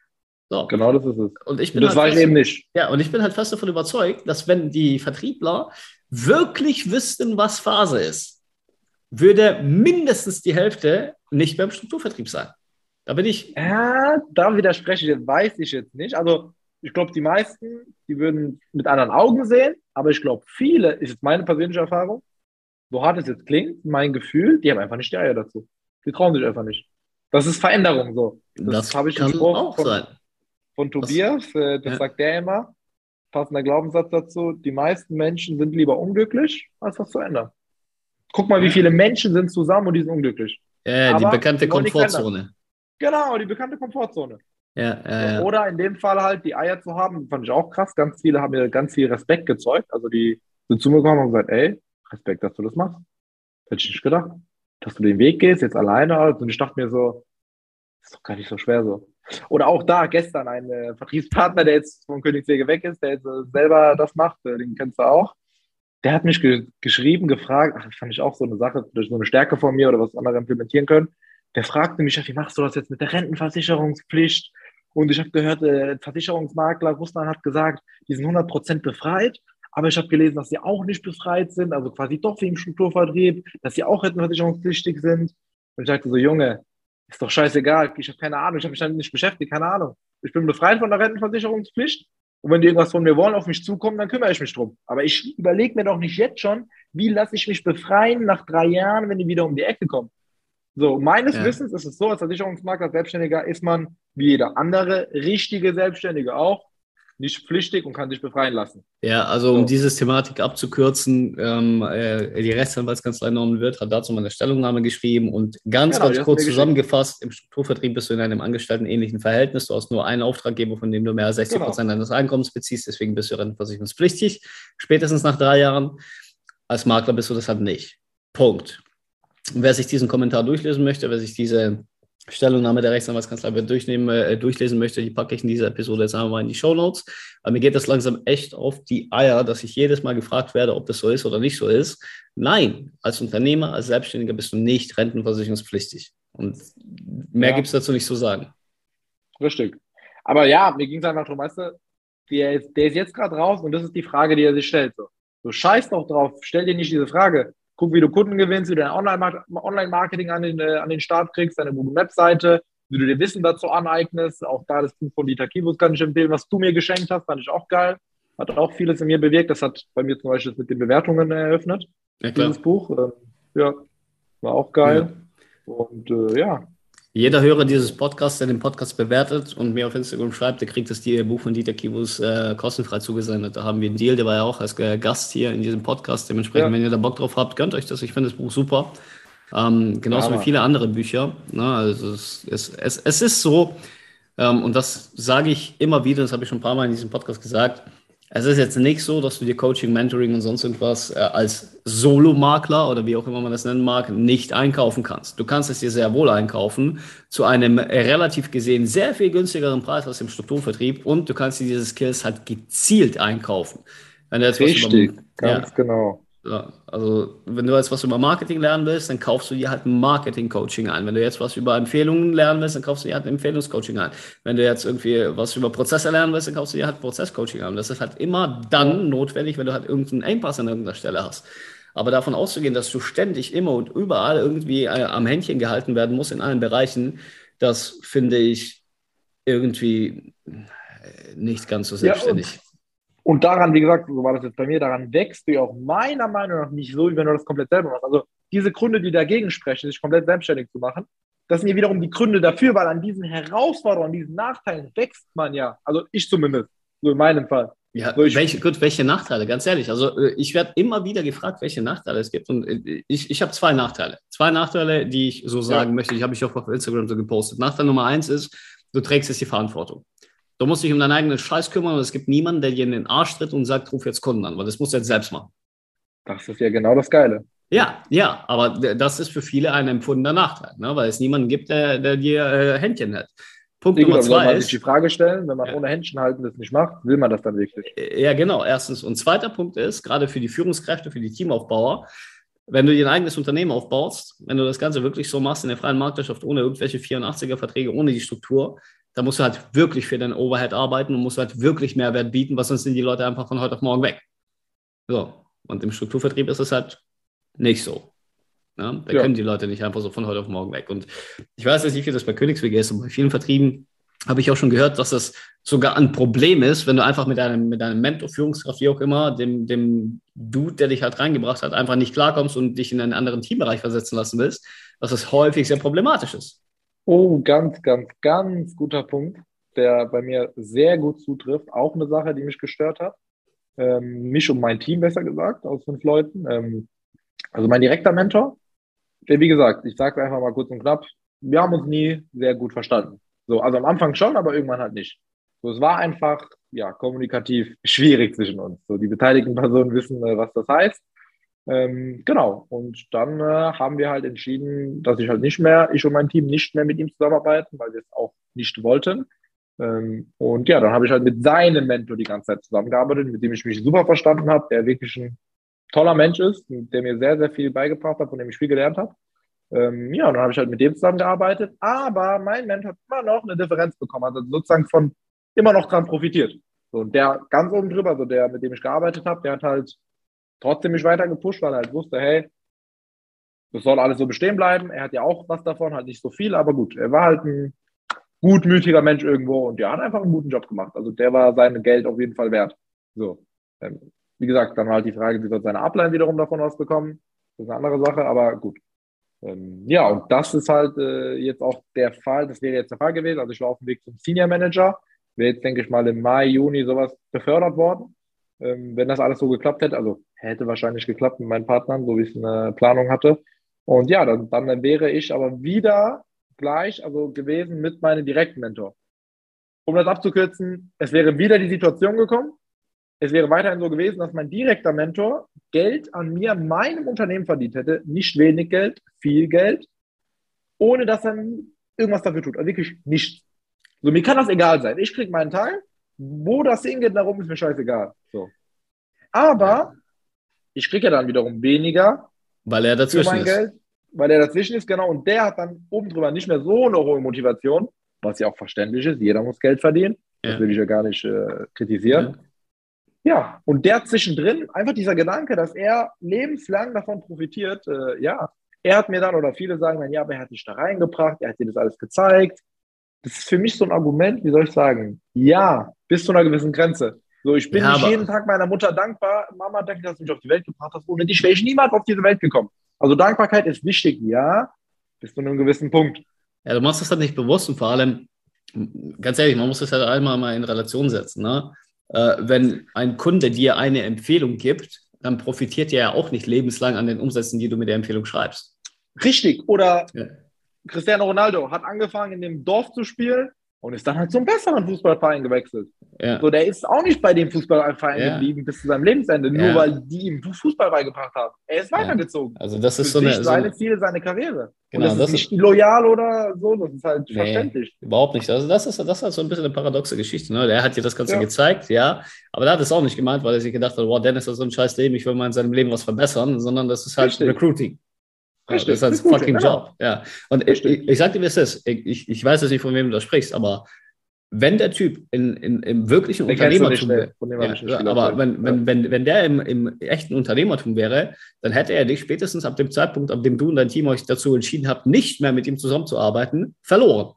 So. Genau das ist es. Und ich bin Und das halt war ich fest, eben nicht. Ja, und ich bin halt fest davon überzeugt, dass wenn die Vertriebler wirklich wüssten, was Phase ist, würde mindestens die Hälfte nicht mehr im Strukturvertrieb sein. Da bin ich. Ja, da widerspreche ich jetzt, weiß ich jetzt nicht. Also ich glaube, die meisten, die würden mit anderen Augen sehen, aber ich glaube, viele, ist jetzt meine persönliche Erfahrung, so hart es jetzt klingt, mein Gefühl, die haben einfach nicht die Eier dazu. Die trauen sich einfach nicht. Das ist Veränderung so. Das Das habe ich einen kann Spruch auch von, sein. von Das, Tobias, äh, das ja. sagt der immer, passender Glaubenssatz dazu, die meisten Menschen sind lieber unglücklich, als was zu ändern. Guck mal, wie Ja. viele Menschen sind zusammen und die sind unglücklich. Äh, die Aber bekannte die wollen nichts ändern. Komfortzone. Genau, die bekannte Komfortzone. Ja, ja, So, ja. oder in dem Fall halt die Eier zu haben, fand ich auch krass. Ganz viele haben mir ganz viel Respekt gezeugt. Also die sind zu mir gekommen und gesagt, ey, Respekt, dass du das machst. Hätte ich nicht gedacht. Dass du den Weg gehst, jetzt alleine. Und ich dachte mir so, ist doch gar nicht so schwer so. Oder auch da gestern ein äh, Vertriebspartner, der jetzt von Königswege weg ist, der jetzt äh, selber das macht, äh, den kennst du auch. Der hat mich ge geschrieben, gefragt, ach, das fand ich auch so eine Sache, so eine Stärke von mir oder was andere implementieren können. Der fragte mich, wie machst du das jetzt mit der Rentenversicherungspflicht? Und ich habe gehört, der Versicherungsmakler Russland hat gesagt, die sind hundert Prozent befreit. Aber ich habe gelesen, dass sie auch nicht befreit sind, also quasi doch wie im Strukturvertrieb, dass sie auch rentenversicherungspflichtig sind. Und ich sagte so, Junge, ist doch scheißegal, ich habe keine Ahnung, ich habe mich damit nicht beschäftigt, keine Ahnung. Ich bin befreit von der Rentenversicherungspflicht. Und wenn die irgendwas von mir wollen, auf mich zukommen, dann kümmere ich mich drum. Aber ich überlege mir doch nicht jetzt schon, wie lasse ich mich befreien nach drei Jahren, wenn die wieder um die Ecke kommen. So, meines Ja. Wissens ist es so, als Versicherungsmakler, als Selbstständiger ist man, wie jeder andere, richtige Selbstständige auch, nicht pflichtig und kann sich befreien lassen. Ja, also um So. diese Thematik abzukürzen, ähm, äh, die Rechtsanwaltskanzlei Norman Wirth hat dazu mal eine Stellungnahme geschrieben und ganz, Genau, die ganz hast du kurz mir geschickt. zusammengefasst, im Strukturvertrieb bist du in einem angestelltenähnlichen Verhältnis, du hast nur einen Auftraggeber, von dem du mehr als sechzig Prozent Genau. deines Einkommens beziehst, deswegen bist du rentenversicherungspflichtig, spätestens nach drei Jahren. Als Makler bist du das halt nicht. Punkt. Und wer sich diesen Kommentar durchlesen möchte, wer sich diese Stellungnahme der Rechtsanwaltskanzlei durchnehmen, äh, durchlesen möchte, die packe ich in dieser Episode jetzt einmal in die Shownotes. Aber mir geht das langsam echt auf die Eier, dass ich jedes Mal gefragt werde, ob das so ist oder nicht so ist. Nein, als Unternehmer, als Selbstständiger bist du nicht rentenversicherungspflichtig. Und mehr Ja. gibt es dazu nicht zu sagen. Richtig. Aber ja, mir ging es einfach darum, weißt du, der ist, der ist jetzt gerade raus und das ist die Frage, die er sich stellt. So, so scheiß doch drauf, stell dir nicht diese Frage. Guck, wie du Kunden gewinnst, wie du dein Online-Marketing an den, äh, an den Start kriegst, deine Google Maps-Seite, wie du dir Wissen dazu aneignest. Auch da das Buch von Dieter Kivus kann ich empfehlen, was du mir geschenkt hast, fand ich auch geil. Hat auch vieles in mir bewirkt. Das hat bei mir zum Beispiel mit den Bewertungen eröffnet, Ja, klar. dieses Buch. Äh, ja, war auch geil. Ja. Und äh, ja. Jeder Hörer dieses Podcasts, der den Podcast bewertet und mir auf Instagram schreibt, der kriegt das Buch von Dieter Kivus äh, kostenfrei zugesendet. Da haben wir einen Deal, der war ja auch als äh, Gast hier in diesem Podcast. Dementsprechend, Ja. wenn ihr da Bock drauf habt, gönnt euch das. Ich finde das Buch super. Ähm, genauso Ja, wie viele andere Bücher. Ne? Also es, es, es, es ist so, ähm, und das sage ich immer wieder, das habe ich schon ein paar Mal in diesem Podcast gesagt, es ist jetzt nicht so, dass du dir Coaching, Mentoring und sonst irgendwas äh, als Solo-Makler oder wie auch immer man das nennen mag, nicht einkaufen kannst. Du kannst es dir sehr wohl einkaufen, zu einem relativ gesehen sehr viel günstigeren Preis als im Strukturvertrieb, und du kannst dir diese Skills halt gezielt einkaufen. Wenn du jetzt richtig, was über, ganz ja, genau. ja, also wenn du jetzt was über Marketing lernen willst, dann kaufst du dir halt ein Marketing-Coaching ein. Wenn du jetzt was über Empfehlungen lernen willst, dann kaufst du dir halt ein Empfehlungscoaching ein. Wenn du jetzt irgendwie was über Prozesse lernen willst, dann kaufst du dir halt Prozess-Coaching ein. Das ist halt immer dann notwendig, wenn du halt irgendeinen Engpass an irgendeiner Stelle hast. Aber davon auszugehen, dass du ständig immer und überall irgendwie äh, am Händchen gehalten werden musst in allen Bereichen, das finde ich irgendwie nicht ganz so selbstständig. Ja, und daran, wie gesagt, so war das jetzt bei mir, daran wächst du ja auch meiner Meinung nach nicht so, wie wenn du das komplett selber machst. Also diese Gründe, die dagegen sprechen, sich komplett selbstständig zu machen, das sind ja wiederum die Gründe dafür, weil an diesen Herausforderungen, diesen Nachteilen wächst man ja. Also ich zumindest, so in meinem Fall. Ja, so ich, welche, gut, welche Nachteile, ganz ehrlich. Also ich werde immer wieder gefragt, welche Nachteile es gibt. Und ich, ich habe zwei Nachteile. Zwei Nachteile, die ich so sagen ja. möchte. Ich habe ich auch auf Instagram so gepostet. Nachteil Nummer eins ist, du trägst jetzt die Verantwortung. Du musst dich um deinen eigenen Scheiß kümmern und es gibt niemanden, der dir in den Arsch tritt und sagt, ruf jetzt Kunden an, weil das musst du jetzt selbst machen. Das ist ja genau das Geile. Ja, ja, aber das ist für viele ein empfundener Nachteil, ne? Weil es niemanden gibt, der, der dir äh, Händchen hält. Punkt Ja, Nummer gut, aber zwei man ist, sich die Frage stellen, wenn man ja. ohne Händchen halten das nicht macht, will man das dann wirklich? Ja, genau, erstens. Und zweiter Punkt ist, gerade für die Führungskräfte, für die Teamaufbauer, wenn du dir ein eigenes Unternehmen aufbaust, wenn du das Ganze wirklich so machst in der freien Marktwirtschaft ohne irgendwelche vierundachtziger-Verträge, ohne die Struktur, dann musst du halt wirklich für dein Overhead arbeiten und musst halt wirklich Mehrwert bieten, weil sonst sind die Leute einfach von heute auf morgen weg. So, und im Strukturvertrieb ist es halt nicht so. Ja, da ja. können die Leute nicht einfach so von heute auf morgen weg. Und ich weiß jetzt nicht, wie das bei Königswege ist, und bei vielen Vertrieben habe ich auch schon gehört, dass das sogar ein Problem ist, wenn du einfach mit deinem, mit deinem Mentor, Führungskraft, wie auch immer, dem, dem Dude, der dich halt reingebracht hat, einfach nicht klarkommst und dich in einen anderen Teambereich versetzen lassen willst, dass das häufig sehr problematisch ist. Oh, ganz, ganz, ganz guter Punkt, der bei mir sehr gut zutrifft. Auch eine Sache, die mich gestört hat. Ähm, mich und mein Team, besser gesagt, aus fünf Leuten. Ähm, also mein direkter Mentor, der, wie gesagt, ich sage einfach mal kurz und knapp, wir haben uns nie sehr gut verstanden. So, also am Anfang schon, aber irgendwann halt nicht. So, es war einfach, ja, kommunikativ schwierig zwischen uns. So, die beteiligten Personen wissen, äh, was das heißt. Ähm, genau. Und dann äh, haben wir halt entschieden, dass ich halt nicht mehr, ich und mein Team nicht mehr mit ihm zusammenarbeiten, weil wir es auch nicht wollten. Ähm, und ja, dann habe ich halt mit seinem Mentor die ganze Zeit zusammengearbeitet, mit dem ich mich super verstanden habe, der wirklich ein toller Mensch ist, der mir sehr, sehr viel beigebracht hat, von dem ich viel gelernt habe. Ähm, ja, und dann habe ich halt mit dem zusammengearbeitet, aber mein Mentor hat immer noch eine Differenz bekommen, also sozusagen von immer noch dran profitiert. So, und der ganz oben drüber, also der, mit dem ich gearbeitet habe, der hat halt trotzdem mich weiter gepusht, weil er halt wusste, hey, das soll alles so bestehen bleiben. Er hat ja auch was davon, halt nicht so viel, aber gut, er war halt ein gutmütiger Mensch irgendwo und der hat einfach einen guten Job gemacht. Also der war sein Geld auf jeden Fall wert. So, ähm, wie gesagt, dann war halt die Frage, wie wird seine Upline wiederum davon was bekommen? Das ist eine andere Sache, aber gut. Ähm, ja, und das ist halt äh, jetzt auch der Fall, das wäre jetzt der Fall gewesen. Also ich war auf dem Weg zum Senior Manager, wäre jetzt, denke ich mal, im Mai, Juni sowas befördert worden. Ähm, wenn das alles so geklappt hätte, also hätte wahrscheinlich geklappt mit meinen Partnern, so wie ich es eine Planung hatte. Und ja, dann, dann wäre ich aber wieder gleich, also gewesen mit meinem direkten Mentor. Um das abzukürzen, es wäre wieder die Situation gekommen, es wäre weiterhin so gewesen, dass mein direkter Mentor Geld an mir, meinem Unternehmen verdient hätte, nicht wenig Geld, viel Geld, ohne dass er irgendwas dafür tut, also wirklich nichts. So, mir kann das egal sein, ich kriege meinen Teil, wo das hingeht, darum ist mir scheißegal. So. Aber ich kriege ja dann wiederum weniger, weil er dazwischen für mein ist. Geld, weil er dazwischen ist, genau, und der hat dann oben drüber nicht mehr so eine hohe Motivation, was ja auch verständlich ist, jeder muss Geld verdienen, ja. Das will ich ja gar nicht äh, kritisieren. Ja. Ja, und der zwischendrin, einfach dieser Gedanke, dass er lebenslang davon profitiert, äh, ja, er hat mir dann, oder viele sagen dann, ja, aber er hat dich da reingebracht, er hat dir das alles gezeigt. Das ist für mich so ein Argument, wie soll ich sagen, ja, bis zu einer gewissen Grenze. So, ich bin ja, nicht jeden Tag meiner Mutter dankbar, Mama, danke, dass du mich auf die Welt gebracht hast, ohne dich wäre ich niemals auf diese Welt gekommen. Also Dankbarkeit ist wichtig, ja, bis zu einem gewissen Punkt. Ja, du machst das halt nicht bewusst und vor allem, ganz ehrlich, man muss das halt einmal mal in Relation setzen, ne? Äh, wenn ein Kunde dir eine Empfehlung gibt, dann profitiert er ja auch nicht lebenslang an den Umsätzen, die du mit der Empfehlung schreibst. Richtig. Oder ja. Cristiano Ronaldo hat angefangen, in dem Dorf zu spielen und ist dann halt zum besseren Fußballverein gewechselt. Ja. So, der ist auch nicht bei dem Fußballverein ja. geblieben bis zu seinem Lebensende, nur ja. weil die ihm Fußball beigebracht haben. Er ist weitergezogen. Also das ist Für so eine, sich seine so Ziele, seine Karriere. Genau, und das, das ist nicht ist, loyal oder so, das ist halt nee, verständlich. Überhaupt nicht. Also das ist, das ist halt so ein bisschen eine paradoxe Geschichte. Ne? Der hat dir das Ganze ja. gezeigt, ja, aber der hat es auch nicht gemeint, weil er sich gedacht hat, wow, Dennis hat so ein scheiß Leben, ich will mal in seinem Leben was verbessern, sondern das ist halt Richtig. Recruiting. Richtig. Das ist halt ein fucking genau. Job. Ja. Und ich, ich, ich sag dir, wie es ist. Ich, ich weiß jetzt nicht, von wem du da sprichst, aber wenn der Typ in, in, im wirklichen den Unternehmertum wäre, ja, aber wenn, wenn, wenn, wenn der im, im echten Unternehmertum wäre, dann hätte er dich spätestens ab dem Zeitpunkt, ab dem du und dein Team euch dazu entschieden habt, nicht mehr mit ihm zusammenzuarbeiten, verloren.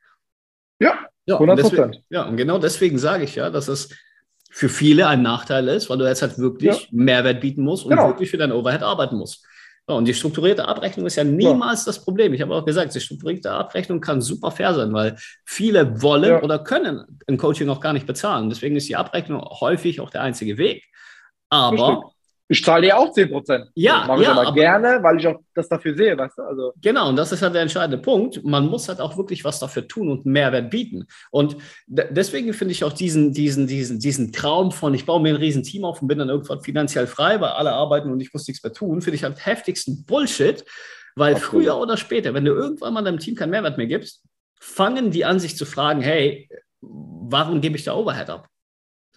Ja, ja hundert Prozent. Und deswegen, ja, und genau deswegen sage ich ja, dass es für viele ein Nachteil ist, weil du jetzt halt wirklich ja. Mehrwert bieten musst und genau. wirklich für dein Overhead arbeiten musst. Ja, und die strukturierte Abrechnung ist ja niemals ja. das Problem. Ich habe auch gesagt, die strukturierte Abrechnung kann super fair sein, weil viele wollen ja. oder können ein Coaching auch gar nicht bezahlen. Deswegen ist die Abrechnung häufig auch der einzige Weg. Aber Richtig. Ich zahle dir auch zehn Prozent. Ja, mache ich ja, aber, aber gerne, weil ich auch das dafür sehe, weißt du? Also genau, und das ist halt der entscheidende Punkt. Man muss halt auch wirklich was dafür tun und Mehrwert bieten. Und d- deswegen finde ich auch diesen, diesen, diesen, diesen Traum von, ich baue mir ein riesen Team auf und bin dann irgendwann finanziell frei, weil alle arbeiten und ich muss nichts mehr tun, finde ich halt heftigsten Bullshit, weil Absolut. früher oder später, wenn du irgendwann mal deinem Team keinen Mehrwert mehr gibst, fangen die an, sich zu fragen, hey, warum gebe ich da Overhead ab?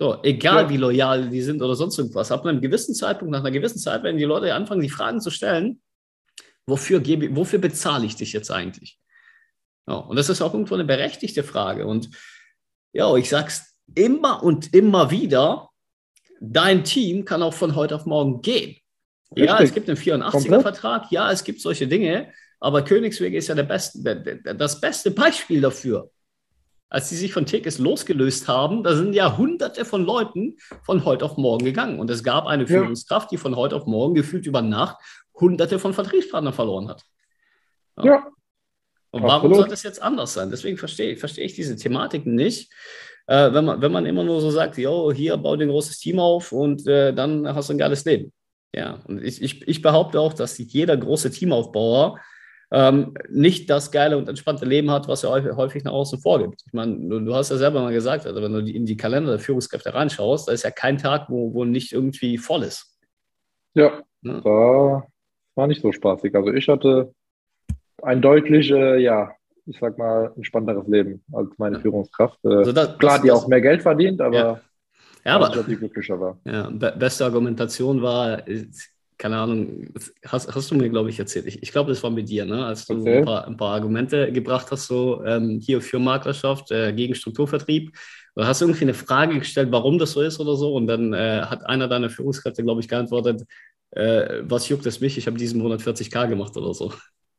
So, egal Ja. wie loyal die sind oder sonst irgendwas. Ab einem gewissen Zeitpunkt, nach einer gewissen Zeit, werden die Leute anfangen, die Fragen zu stellen, wofür, gebe, wofür bezahle ich dich jetzt eigentlich? Ja, und das ist auch irgendwo eine berechtigte Frage. Und ja, ich sage es immer und immer wieder, dein Team kann auch von heute auf morgen gehen. Richtig. Ja, es gibt einen vierundachtziger-Vertrag, ja, es gibt solche Dinge, aber Königswege ist ja der beste, der, der, das beste Beispiel dafür. Als sie sich von Tekes losgelöst haben, da sind ja hunderte von Leuten von heute auf morgen gegangen. Und es gab eine Ja. Führungskraft, die von heute auf morgen gefühlt über Nacht hunderte von Vertriebspartnern verloren hat. Ja. Ja. Und warum Absolut. soll das jetzt anders sein? Deswegen verstehe, verstehe ich diese Thematiken nicht. Äh, wenn, man, wenn man immer nur so sagt, jo, hier, bau dir ein großes Team auf und äh, dann hast du ein geiles Leben. Ja, und ich, ich, ich behaupte auch, dass jeder große Teamaufbauer ähm, nicht das geile und entspannte Leben hat, was er häufig, häufig nach außen vorgibt. Ich meine, du, du hast ja selber mal gesagt, also wenn du die, in die Kalender der Führungskräfte reinschaust, da ist ja kein Tag, wo, wo nicht irgendwie voll ist. Ja, Ja. war, war nicht so spaßig. Also ich hatte ein deutlich, äh, ja, ich sag mal, entspannteres Leben als meine Ja. Führungskraft. Äh, Also das, klar, das, die das, auch mehr Geld verdient, aber Ja. Ja, weiß aber nicht, ob die glücklicher war. ja, be beste Argumentation war, äh, keine Ahnung, hast, hast du mir, glaube ich, erzählt. Ich, ich glaube, das war mit dir, ne? Als du Erzähl. ein paar, ein paar Argumente gebracht hast, so ähm, hier für Maklerschaft, äh, gegen Strukturvertrieb. Du hast irgendwie eine Frage gestellt, warum das so ist oder so. Und dann äh, hat einer deiner Führungskräfte, glaube ich, geantwortet, äh, was juckt es mich? Ich habe diesen Monat vierzig K gemacht oder so.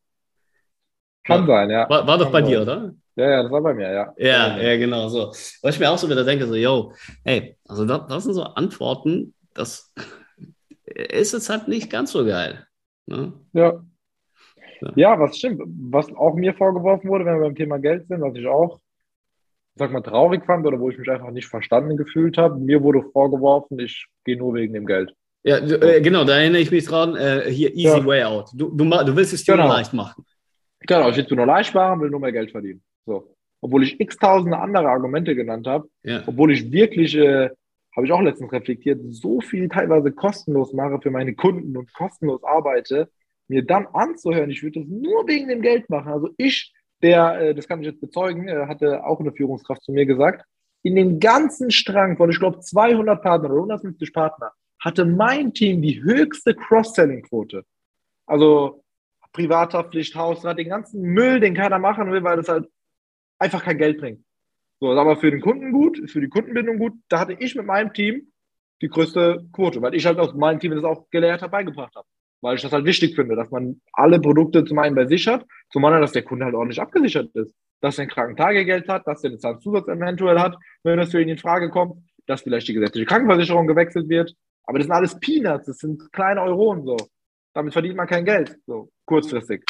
Kann sein, ja. War, war doch Kann bei sein. dir, oder? Ja, ja, das war bei mir, ja. Ja, Ja, ja, genau so. Weil ich mir auch so wieder denke, so, yo, hey, also das, das sind so Antworten, das ist jetzt halt nicht ganz so geil. Ne? ja. Ja. Ja, was stimmt. Was auch mir vorgeworfen wurde, wenn wir beim Thema Geld sind, was ich auch, sag mal, traurig fand oder wo ich mich einfach nicht verstanden gefühlt habe, mir wurde vorgeworfen, ich gehe nur wegen dem Geld. Ja, du, äh, genau, da erinnere ich mich dran, äh, hier easy Ja. way out. Du, du, ma- du willst es dir Genau. nur leicht machen. Genau, ich will nur leicht machen, will nur mehr Geld verdienen. So. Obwohl ich x-tausende andere Argumente genannt habe, Ja, obwohl ich wirklich, äh, habe ich auch letztens reflektiert, so viel teilweise kostenlos mache für meine Kunden und kostenlos arbeite, mir dann anzuhören, ich würde das nur wegen dem Geld machen. Also ich, der, äh, das kann ich jetzt bezeugen, äh, hatte auch eine Führungskraft zu mir gesagt, in dem ganzen Strang von, ich glaube, zweihundert Partner oder hundertfünfzig Partner, hatte mein Team die höchste Cross-Selling-Quote. Also Privathaftpflicht, Hausrat, den ganzen Müll, den keiner machen will, weil das halt einfach kein Geld bringt. So, ist aber für den Kunden gut, ist für die Kundenbindung gut. Da hatte ich mit meinem Team die größte Quote, weil ich halt aus meinem Team das auch gelehrt habe, beigebracht habe. Weil ich das halt wichtig finde, dass man alle Produkte zum einen bei sich hat, zum anderen, dass der Kunde halt ordentlich abgesichert ist. Dass er ein Krankentagegeld hat, dass er eine Zahnzusatz eventuell hat, wenn das für ihn in Frage kommt, dass vielleicht die gesetzliche Krankenversicherung gewechselt wird. Aber das sind alles Peanuts, das sind kleine Euronen so. Damit verdient man kein Geld, so kurzfristig.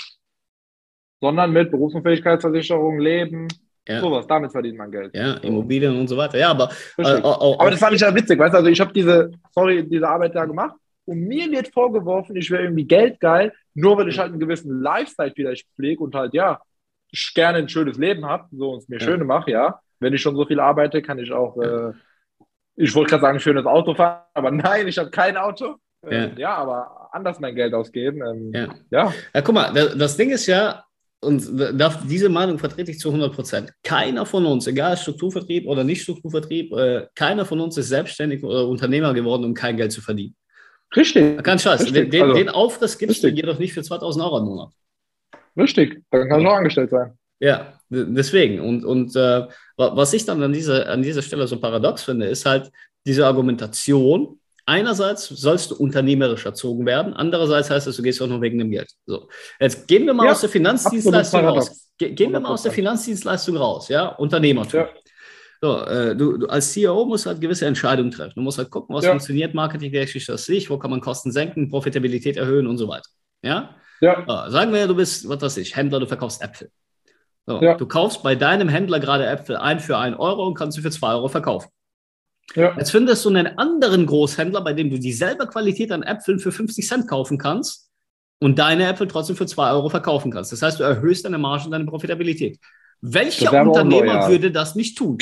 Sondern mit Berufsunfähigkeitsversicherung, Leben, ja, sowas, damit verdient man Geld. ja, So. Immobilien und so weiter. Ja, aber, äh, Richtig. auch, auch, Aber das fand ich ja witzig, weißt du, also ich habe diese, sorry, diese Arbeit da gemacht und mir wird vorgeworfen, ich wäre irgendwie geldgeil, nur weil ich halt einen gewissen Lifestyle vielleicht pflege und halt, ja, ich gerne ein schönes Leben habe, so und es mir Ja. schöne mache, ja. Wenn ich schon so viel arbeite, kann ich auch, äh, ich wollte gerade sagen, ein schönes Auto fahren, aber nein, ich habe kein Auto. Ähm, Ja. ja, aber anders mein Geld ausgeben. Ähm, ja. ja. Ja, guck mal, das, das Ding ist ja, und da, diese Meinung vertrete ich zu hundert Prozent. Keiner von uns, egal Strukturvertrieb oder nicht Strukturvertrieb, äh, keiner von uns ist selbstständig oder Unternehmer geworden, um kein Geld zu verdienen. Richtig. Kein Scheiß. Richtig. Den, den, Also, den Aufriss gibst du richtig. dir doch nicht für zweitausend Euro im Monat. Richtig. Dann kann ich auch angestellt sein. Ja, d- deswegen. Und, und äh, wa- was ich dann an dieser, an dieser Stelle so paradox finde, ist halt diese Argumentation. Einerseits sollst du unternehmerisch erzogen werden, andererseits heißt es, du gehst auch nur wegen dem Geld. So, jetzt gehen wir mal Ja, aus der Finanzdienstleistung absolut raus. paradox. Ge gehen wir mal aus der hundert Prozent. Finanzdienstleistung raus, ja, Unternehmertum. Ja. So, äh, du, du als C E O musst halt gewisse Entscheidungen treffen. Du musst halt gucken, was Ja. funktioniert, marketingtechnisch das nicht, wo kann man Kosten senken, Profitabilität erhöhen und so weiter. Ja? Ja. So, sagen wir, du bist, was weiß ich, Händler, du verkaufst Äpfel. So, Ja. Du kaufst bei deinem Händler gerade Äpfel ein für einen Euro und kannst sie für zwei Euro verkaufen. Ja. Jetzt findest du einen anderen Großhändler, bei dem du dieselbe Qualität an Äpfeln für fünfzig Cent kaufen kannst und deine Äpfel trotzdem für zwei Euro verkaufen kannst. Das heißt, du erhöhst deine Marge und deine Profitabilität. Welcher Das wäre aber Unternehmer unloyal. würde das nicht tun?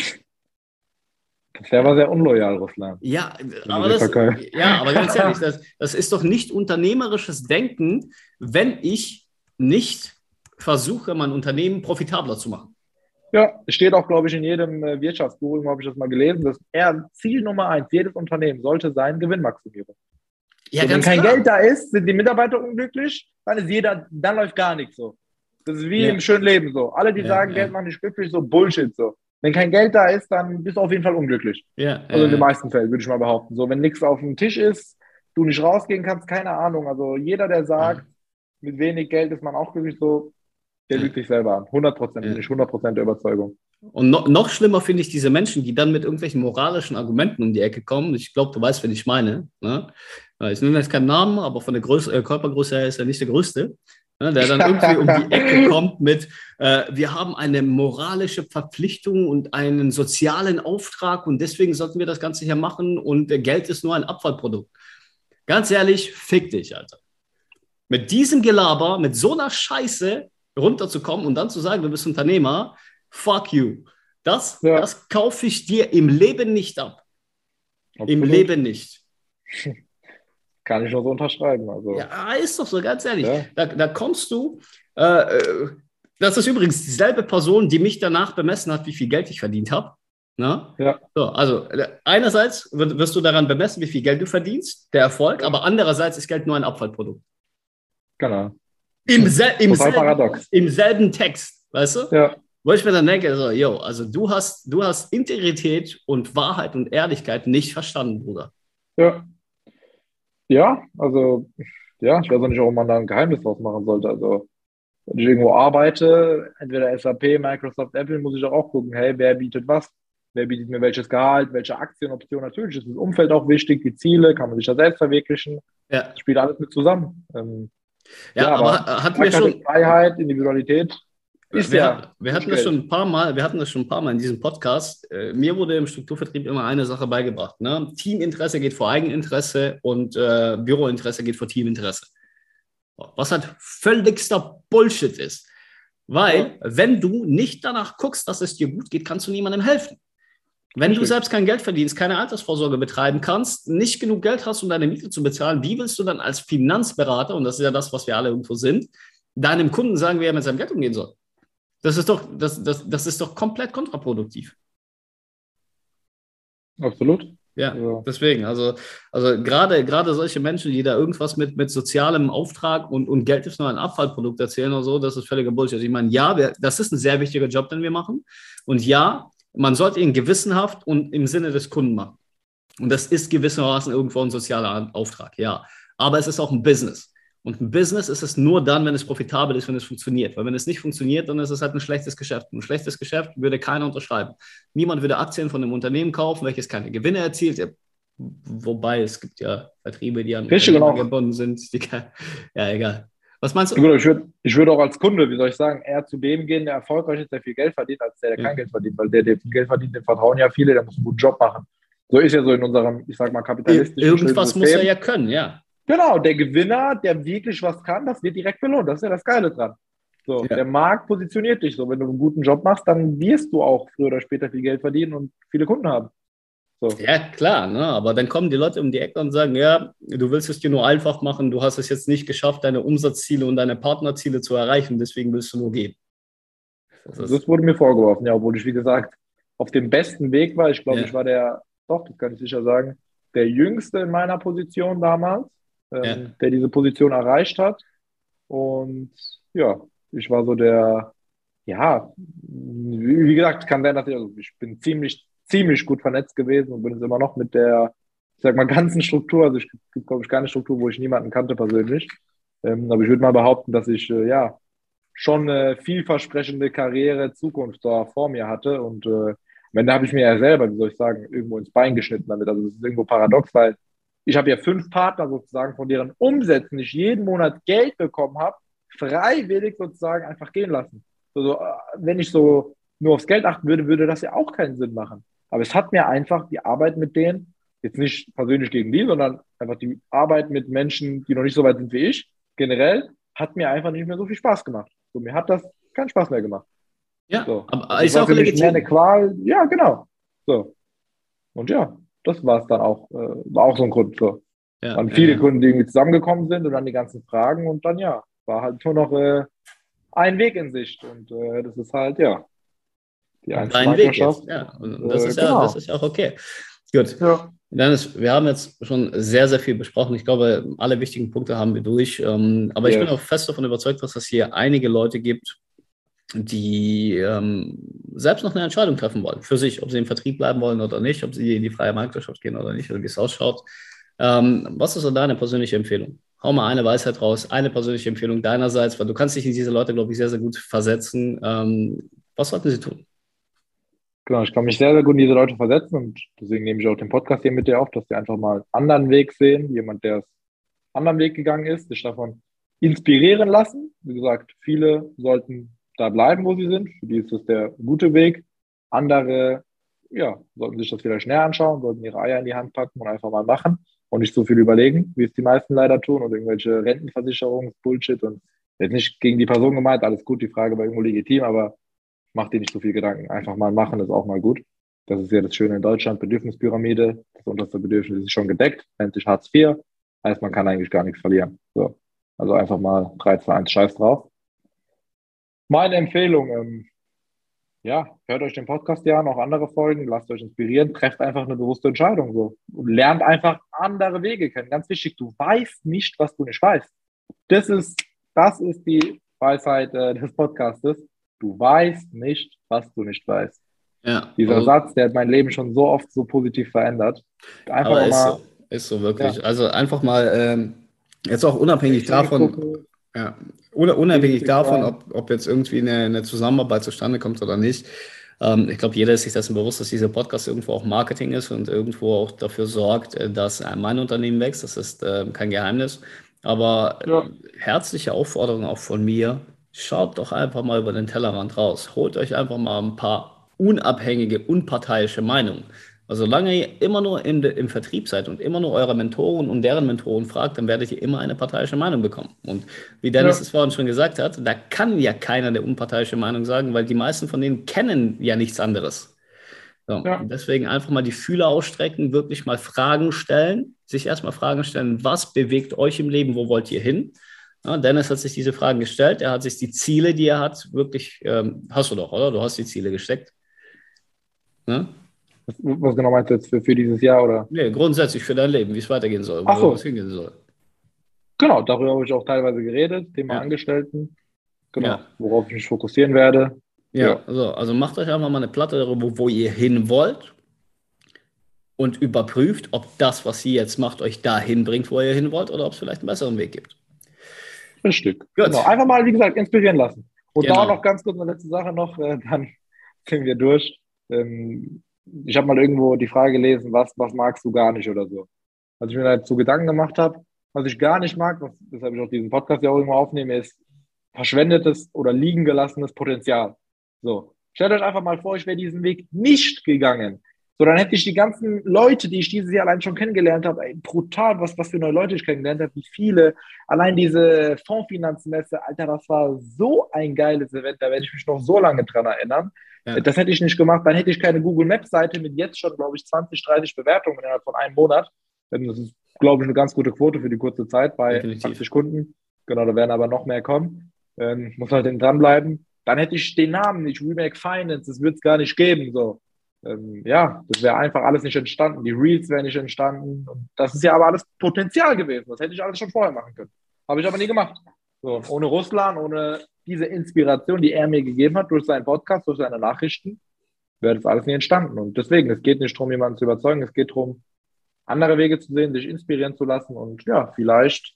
Das wäre aber sehr unloyal, Russland. Ja, du aber dich das, verkaufst. ja, aber ganz ehrlich, das, das ist doch nicht unternehmerisches Denken, wenn ich nicht versuche, mein Unternehmen profitabler zu machen. Ja, es steht auch, glaube ich, in jedem äh, Wirtschaftsbuch, irgendwo habe ich das mal gelesen, dass er Ziel Nummer eins jedes Unternehmen sollte sein, Gewinnmaximierung. Ja, So, wenn ganz kein klar. Geld da ist, sind die Mitarbeiter unglücklich, dann ist jeder, dann läuft gar nichts so. Das ist wie Ja, im schönen Leben so. Alle, die ja, sagen, Geld ja, macht nicht glücklich, so Bullshit so. Wenn kein Geld da ist, dann bist du auf jeden Fall unglücklich. ja, Also in den äh, meisten Fällen, würde ich mal behaupten. So, wenn nichts auf dem Tisch ist, du nicht rausgehen kannst, keine Ahnung. Also jeder, der sagt, ja, mit wenig Geld ist man auch glücklich, so, der lügt ja, sich selber an. hundert Prozent, bin ja. ich hundert Prozent der Überzeugung. Und no noch schlimmer finde ich diese Menschen, die dann mit irgendwelchen moralischen Argumenten um die Ecke kommen. Ich glaube, du weißt, wen ich meine. Ne? Ich nenne jetzt keinen Namen, aber von der Größe, äh, Körpergröße her ist er nicht der Größte. Ne? Der dann irgendwie um die Ecke kommt mit, äh, wir haben eine moralische Verpflichtung und einen sozialen Auftrag und deswegen sollten wir das Ganze hier machen und äh, Geld ist nur ein Abfallprodukt. Ganz ehrlich, fick dich, Alter. Mit diesem Gelaber, mit so einer Scheiße runterzukommen und dann zu sagen, du bist Unternehmer, fuck you. Das, Ja, das kaufe ich dir im Leben nicht ab. Im absolut. Leben nicht. Kann ich nur so unterschreiben. Also, Ja, ist doch so, ganz ehrlich. ja, Da, da kommst du, äh, äh, das ist übrigens dieselbe Person, die mich danach bemessen hat, wie viel Geld ich verdient habe. Na? ja, So, also äh, einerseits wirst du daran bemessen, wie viel Geld du verdienst, der Erfolg, ja, aber andererseits ist Geld nur ein Abfallprodukt. genau. Im, sel im, Total selben, paradox. Im selben Text, weißt du? Ja, Wo ich mir dann denke, so, yo, also du hast, du hast Integrität und Wahrheit und Ehrlichkeit nicht verstanden, Bruder. ja, ja, also, ja, ich weiß auch nicht, warum man da ein Geheimnis draus machen sollte. Also, wenn ich irgendwo arbeite, entweder S A P, Microsoft, Apple, muss ich auch gucken, hey, wer bietet was? Wer bietet mir welches Gehalt, welche Aktienoption? Natürlich ist das Umfeld auch wichtig, die Ziele, kann man sich da selbst verwirklichen. Ja, Das spielt alles mit zusammen. Ähm, ja, ja, aber aber ha- ich hatten wir sag halt, schon, Freiheit, Individualität ist wir, hat, ja wir durch hatten das Geld. schon ein paar Mal, wir hatten das schon ein paar Mal in diesem Podcast. Äh, mir wurde im Strukturvertrieb immer eine Sache beigebracht. Ne? Teaminteresse geht vor Eigeninteresse und äh, Bürointeresse geht vor Teaminteresse. Was halt völligster Bullshit ist. Ja, Weil, wenn du nicht danach guckst, dass es dir gut geht, kannst du niemandem helfen. Wenn du richtig. selbst kein Geld verdienst, keine Altersvorsorge betreiben kannst, nicht genug Geld hast, um deine Miete zu bezahlen, wie willst du dann als Finanzberater, und das ist ja das, was wir alle irgendwo sind, deinem Kunden sagen, wie er mit seinem Geld umgehen soll? Das ist doch, das, das, das ist doch komplett kontraproduktiv. Absolut. Ja, Ja, deswegen, also, also gerade, gerade solche Menschen, die da irgendwas mit, mit sozialem Auftrag und, und Geld ist nur ein Abfallprodukt erzählen oder so, das ist völliger Bullshit. Also ich meine, ja, wir, das ist ein sehr wichtiger Job, den wir machen. Und ja, man sollte ihn gewissenhaft und im Sinne des Kunden machen. Und das ist gewissermaßen irgendwo ein sozialer Auftrag, ja. Aber es ist auch ein Business. Und ein Business ist es nur dann, wenn es profitabel ist, wenn es funktioniert. Weil wenn es nicht funktioniert, dann ist es halt ein schlechtes Geschäft. Ein schlechtes Geschäft würde keiner unterschreiben. Niemand würde Aktien von einem Unternehmen kaufen, welches keine Gewinne erzielt. Ja, wobei es gibt ja Vertriebe, die an richtig und Unternehmer auch. gebunden sind. Die kann, ja, egal. Was meinst Ja, du? gut, ich würde ich würd auch als Kunde, wie soll ich sagen, eher zu dem gehen, der erfolgreich ist, der viel Geld verdient, als der, der Ja. kein Geld verdient. Weil der, der viel Geld verdient, dem vertrauen ja viele, der muss einen guten Job machen. So ist ja so in unserem, ich sag mal, Ir kapitalistischen schönen irgendwas muss er System. ja können, ja. Genau, der Gewinner, der wirklich was kann, das wird direkt belohnt. Das ist ja das Geile dran. So, der Ja. Markt positioniert dich so. Wenn du einen guten Job machst, dann wirst du auch früher oder später viel Geld verdienen und viele Kunden haben. So, Ja, klar, ne? Aber dann kommen die Leute um die Ecke und sagen, ja, du willst es dir nur einfach machen, du hast es jetzt nicht geschafft, deine Umsatzziele und deine Partnerziele zu erreichen, deswegen willst du nur gehen. Das ist, das wurde mir vorgeworfen, ja, obwohl ich, wie gesagt, auf dem besten Weg war. Ich glaube, ich ja, war der, doch, das kann ich sicher sagen, der Jüngste in meiner Position damals, ähm, ja, der diese Position erreicht hat. Und ja, ich war so der, ja, wie, wie gesagt, kann sein, dass ich, also ich bin ziemlich, ziemlich gut vernetzt gewesen und bin jetzt immer noch mit der, ich sag mal, ganzen Struktur. Also es gibt, glaube ich, keine Struktur, wo ich niemanden kannte persönlich. Ähm, aber ich würde mal behaupten, dass ich, äh, ja, schon eine vielversprechende Karriere, Zukunft da vor mir hatte. Und äh, am Ende habe ich mir ja selber, wie soll ich sagen, irgendwo ins Bein geschnitten damit. Also das ist irgendwo paradox, weil ich habe ja fünf Partner sozusagen, von deren Umsätzen ich jeden Monat Geld bekommen habe, freiwillig sozusagen einfach gehen lassen. Also, äh, wenn ich so nur aufs Geld achten würde, würde das ja auch keinen Sinn machen. Aber es hat mir einfach die Arbeit mit denen, jetzt nicht persönlich gegen die, sondern einfach die Arbeit mit Menschen, die noch nicht so weit sind wie ich, generell, hat mir einfach nicht mehr so viel Spaß gemacht. So, mir hat das keinen Spaß mehr gemacht. ja, So. aber Also es ist war auch für mich mehr eine legitim. Qual. Ja, genau. So. Und ja, das war es dann auch. Äh, war auch so ein Grund. So. Ja, Waren ja, viele ja. Kunden, die irgendwie zusammengekommen sind und dann die ganzen Fragen und dann ja, war halt nur noch äh, ein Weg in Sicht. Und äh, das ist halt, ja. die Dein Weg jetzt. Ja, und das ist ja, genau. Das ist ja auch okay. Gut. Ja. Dennis, wir haben jetzt schon sehr, sehr viel besprochen. Ich glaube, alle wichtigen Punkte haben wir durch. Aber yes. Ich bin auch fest davon überzeugt, dass es hier einige Leute gibt, die ähm, selbst noch eine Entscheidung treffen wollen für sich, ob sie im Vertrieb bleiben wollen oder nicht, ob sie in die freie Marktwirtschaft gehen oder nicht, oder wie es ausschaut. Ähm, was ist so deine persönliche Empfehlung? Hau mal eine Weisheit raus, eine persönliche Empfehlung deinerseits, weil du kannst dich in diese Leute, glaube ich, sehr, sehr gut versetzen. Ähm, was sollten sie tun? Genau, ich kann mich sehr, sehr gut in diese Leute versetzen und deswegen nehme ich auch den Podcast hier mit dir auf, dass die einfach mal einen anderen Weg sehen, jemand, der einen anderen Weg gegangen ist, sich davon inspirieren lassen. Wie gesagt, viele sollten da bleiben, wo sie sind. Für die ist das der gute Weg. Andere, ja, sollten sich das vielleicht näher anschauen, sollten ihre Eier in die Hand packen und einfach mal machen und nicht so viel überlegen, wie es die meisten leider tun und irgendwelche Rentenversicherungs-Bullshit und jetzt nicht gegen die Person gemeint, alles gut, die Frage war irgendwo legitim, aber mach dir nicht so viel Gedanken. Einfach mal machen ist auch mal gut. Das ist ja das Schöne in Deutschland, Bedürfnispyramide. Das unterste Bedürfnis ist schon gedeckt, nennt sich Hartz vier. Heißt, man kann eigentlich gar nichts verlieren. So. Also einfach mal drei, zwei, eins, scheiß drauf. Meine Empfehlung, ähm, ja, hört euch den Podcast ja an, auch andere Folgen, lasst euch inspirieren, trefft einfach eine bewusste Entscheidung so und lernt einfach andere Wege kennen. Ganz wichtig, du weißt nicht, was du nicht weißt. Das ist, das ist die Weisheit äh, des Podcastes. Du weißt nicht, was du nicht weißt. Ja, Dieser also, Satz, der hat mein Leben schon so oft so positiv verändert. Einfach aber ist mal, so, ist so wirklich. Ja. Also einfach mal, ähm, jetzt auch unabhängig davon, ja, unabhängig davon, ob, ob jetzt irgendwie eine, eine Zusammenarbeit zustande kommt oder nicht. Ähm, ich glaube, jeder ist sich dessen bewusst, dass dieser Podcast irgendwo auch Marketing ist und irgendwo auch dafür sorgt, dass mein Unternehmen wächst. Das ist äh, kein Geheimnis. Aber ja. Herzliche Aufforderung auch von mir, schaut doch einfach mal über den Tellerrand raus. Holt euch einfach mal ein paar unabhängige, unparteiische Meinungen. Also solange ihr immer nur im, im Vertrieb seid und immer nur eure Mentoren und deren Mentoren fragt, dann werdet ihr immer eine parteiische Meinung bekommen. Und wie Dennis ja. es vorhin schon gesagt hat, da kann ja keiner eine unparteiische Meinung sagen, weil die meisten von denen kennen ja nichts anderes. So, ja. Deswegen einfach mal die Fühler ausstrecken, wirklich mal Fragen stellen, sich erstmal Fragen stellen, was bewegt euch im Leben, wo wollt ihr hin? Ja, Dennis hat sich diese Fragen gestellt, er hat sich die Ziele, die er hat, wirklich, ähm, hast du doch, oder? Du hast die Ziele gesteckt. Ja? Was, was genau meinst du jetzt für, für dieses Jahr, oder? Nee, grundsätzlich für dein Leben, wie es weitergehen soll, Ach so. wo es hingehen soll. Genau, darüber habe ich auch teilweise geredet, Thema ja. Angestellten, genau, ja. worauf ich mich fokussieren werde. Ja, ja. Also, also macht euch einfach mal eine Platte darüber, wo ihr hin wollt und überprüft, ob das, was ihr jetzt macht, euch dahin bringt, wo ihr hin wollt, oder ob es vielleicht einen besseren Weg gibt. Richtig. Genau. Einfach mal, wie gesagt, inspirieren lassen. Und Genau. da noch ganz kurz eine letzte Sache noch, äh, dann sind wir durch. Ähm, ich habe mal irgendwo die Frage gelesen, was, was magst du gar nicht oder so. Als ich mir dazu Gedanken gemacht habe, was ich gar nicht mag, was, weshalb ich auch diesen Podcast ja auch irgendwo aufnehme, ist verschwendetes oder liegen gelassenes Potenzial. So, stellt euch einfach mal vor, ich wäre diesen Weg nicht gegangen. So, dann hätte ich die ganzen Leute, die ich dieses Jahr allein schon kennengelernt habe, ey, brutal, was, was für neue Leute ich kennengelernt habe, wie viele. Allein diese Fondsfinanzmesse, Alter, das war so ein geiles Event, da werde ich mich noch so lange dran erinnern. Ja. Das hätte ich nicht gemacht, dann hätte ich keine Google Maps Seite mit jetzt schon, glaube ich, zwanzig, dreißig Bewertungen innerhalb von einem Monat. Das ist, glaube ich, eine ganz gute Quote für die kurze Zeit bei Definitiv. achtzig Kunden. Genau, da werden aber noch mehr kommen. Ähm, muss halt dranbleiben. Dann hätte ich den Namen nicht, Remake Finance, das wird es gar nicht geben, so. Ähm, ja, das wäre einfach alles nicht entstanden. Die Reels wären nicht entstanden. Und das ist ja aber alles Potenzial gewesen. Das hätte ich alles schon vorher machen können. Habe ich aber nie gemacht. So, ohne Ruslan, ohne diese Inspiration, die er mir gegeben hat, durch seinen Podcast, durch seine Nachrichten, wäre das alles nie entstanden. Und deswegen, es geht nicht darum, jemanden zu überzeugen. Es geht darum, andere Wege zu sehen, sich inspirieren zu lassen und ja, vielleicht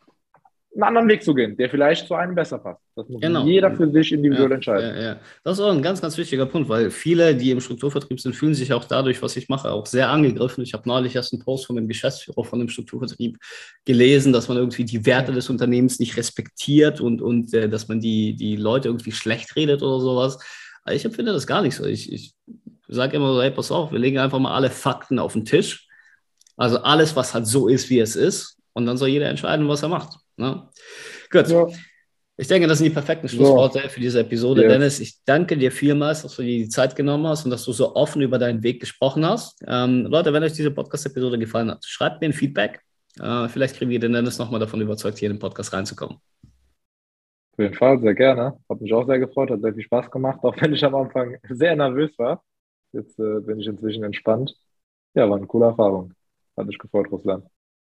einen anderen Weg zu gehen, der vielleicht zu einem besser passt. Das muss genau. jeder für sich individuell ja, entscheiden. Ja, ja. Das ist auch ein ganz, ganz wichtiger Punkt, weil viele, die im Strukturvertrieb sind, fühlen sich auch dadurch, was ich mache, auch sehr angegriffen. Ich habe neulich erst einen Post von dem Geschäftsführer von dem Strukturvertrieb gelesen, dass man irgendwie die Werte des Unternehmens nicht respektiert und, und äh, dass man die, die Leute irgendwie schlecht redet oder sowas. Aber ich empfinde das gar nicht so. Ich, ich sage immer so, hey, pass auf, wir legen einfach mal alle Fakten auf den Tisch. Also alles, was halt so ist, wie es ist. Und dann soll jeder entscheiden, was er macht. Ne? Gut. Ja. Ich denke, das sind die perfekten Schlussworte so. für diese Episode. Yes. Dennis, ich danke dir vielmals, dass du dir die Zeit genommen hast und dass du so offen über deinen Weg gesprochen hast. Ähm, Leute, wenn euch diese Podcast-Episode gefallen hat, schreibt mir ein Feedback. Äh, vielleicht kriegen wir den Dennis nochmal davon überzeugt, hier in den Podcast reinzukommen. Auf jeden Fall, sehr gerne. Hat mich auch sehr gefreut, hat sehr viel Spaß gemacht, auch wenn ich am Anfang sehr nervös war. Jetzt äh, bin ich inzwischen entspannt. Ja, war eine coole Erfahrung. Hat mich gefreut, Ruslan.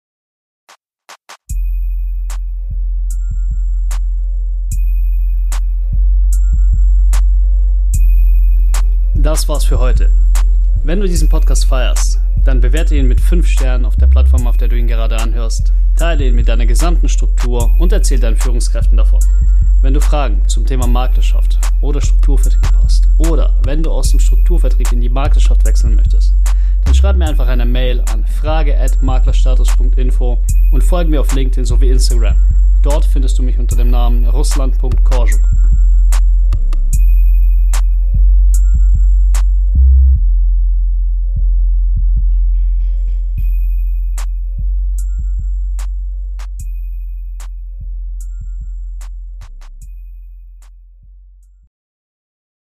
Das war's für heute. Wenn du diesen Podcast feierst, dann bewerte ihn mit fünf Sternen auf der Plattform, auf der du ihn gerade anhörst. Teile ihn mit deiner gesamten Struktur und erzähl deinen Führungskräften davon. Wenn du Fragen zum Thema Maklerschaft oder Strukturvertrieb hast oder wenn du aus dem Strukturvertrieb in die Maklerschaft wechseln möchtest, dann schreib mir einfach eine Mail an frage at maklerstatus punkt info und folge mir auf LinkedIn sowie Instagram. Dort findest du mich unter dem Namen ruslan punkt korjuk.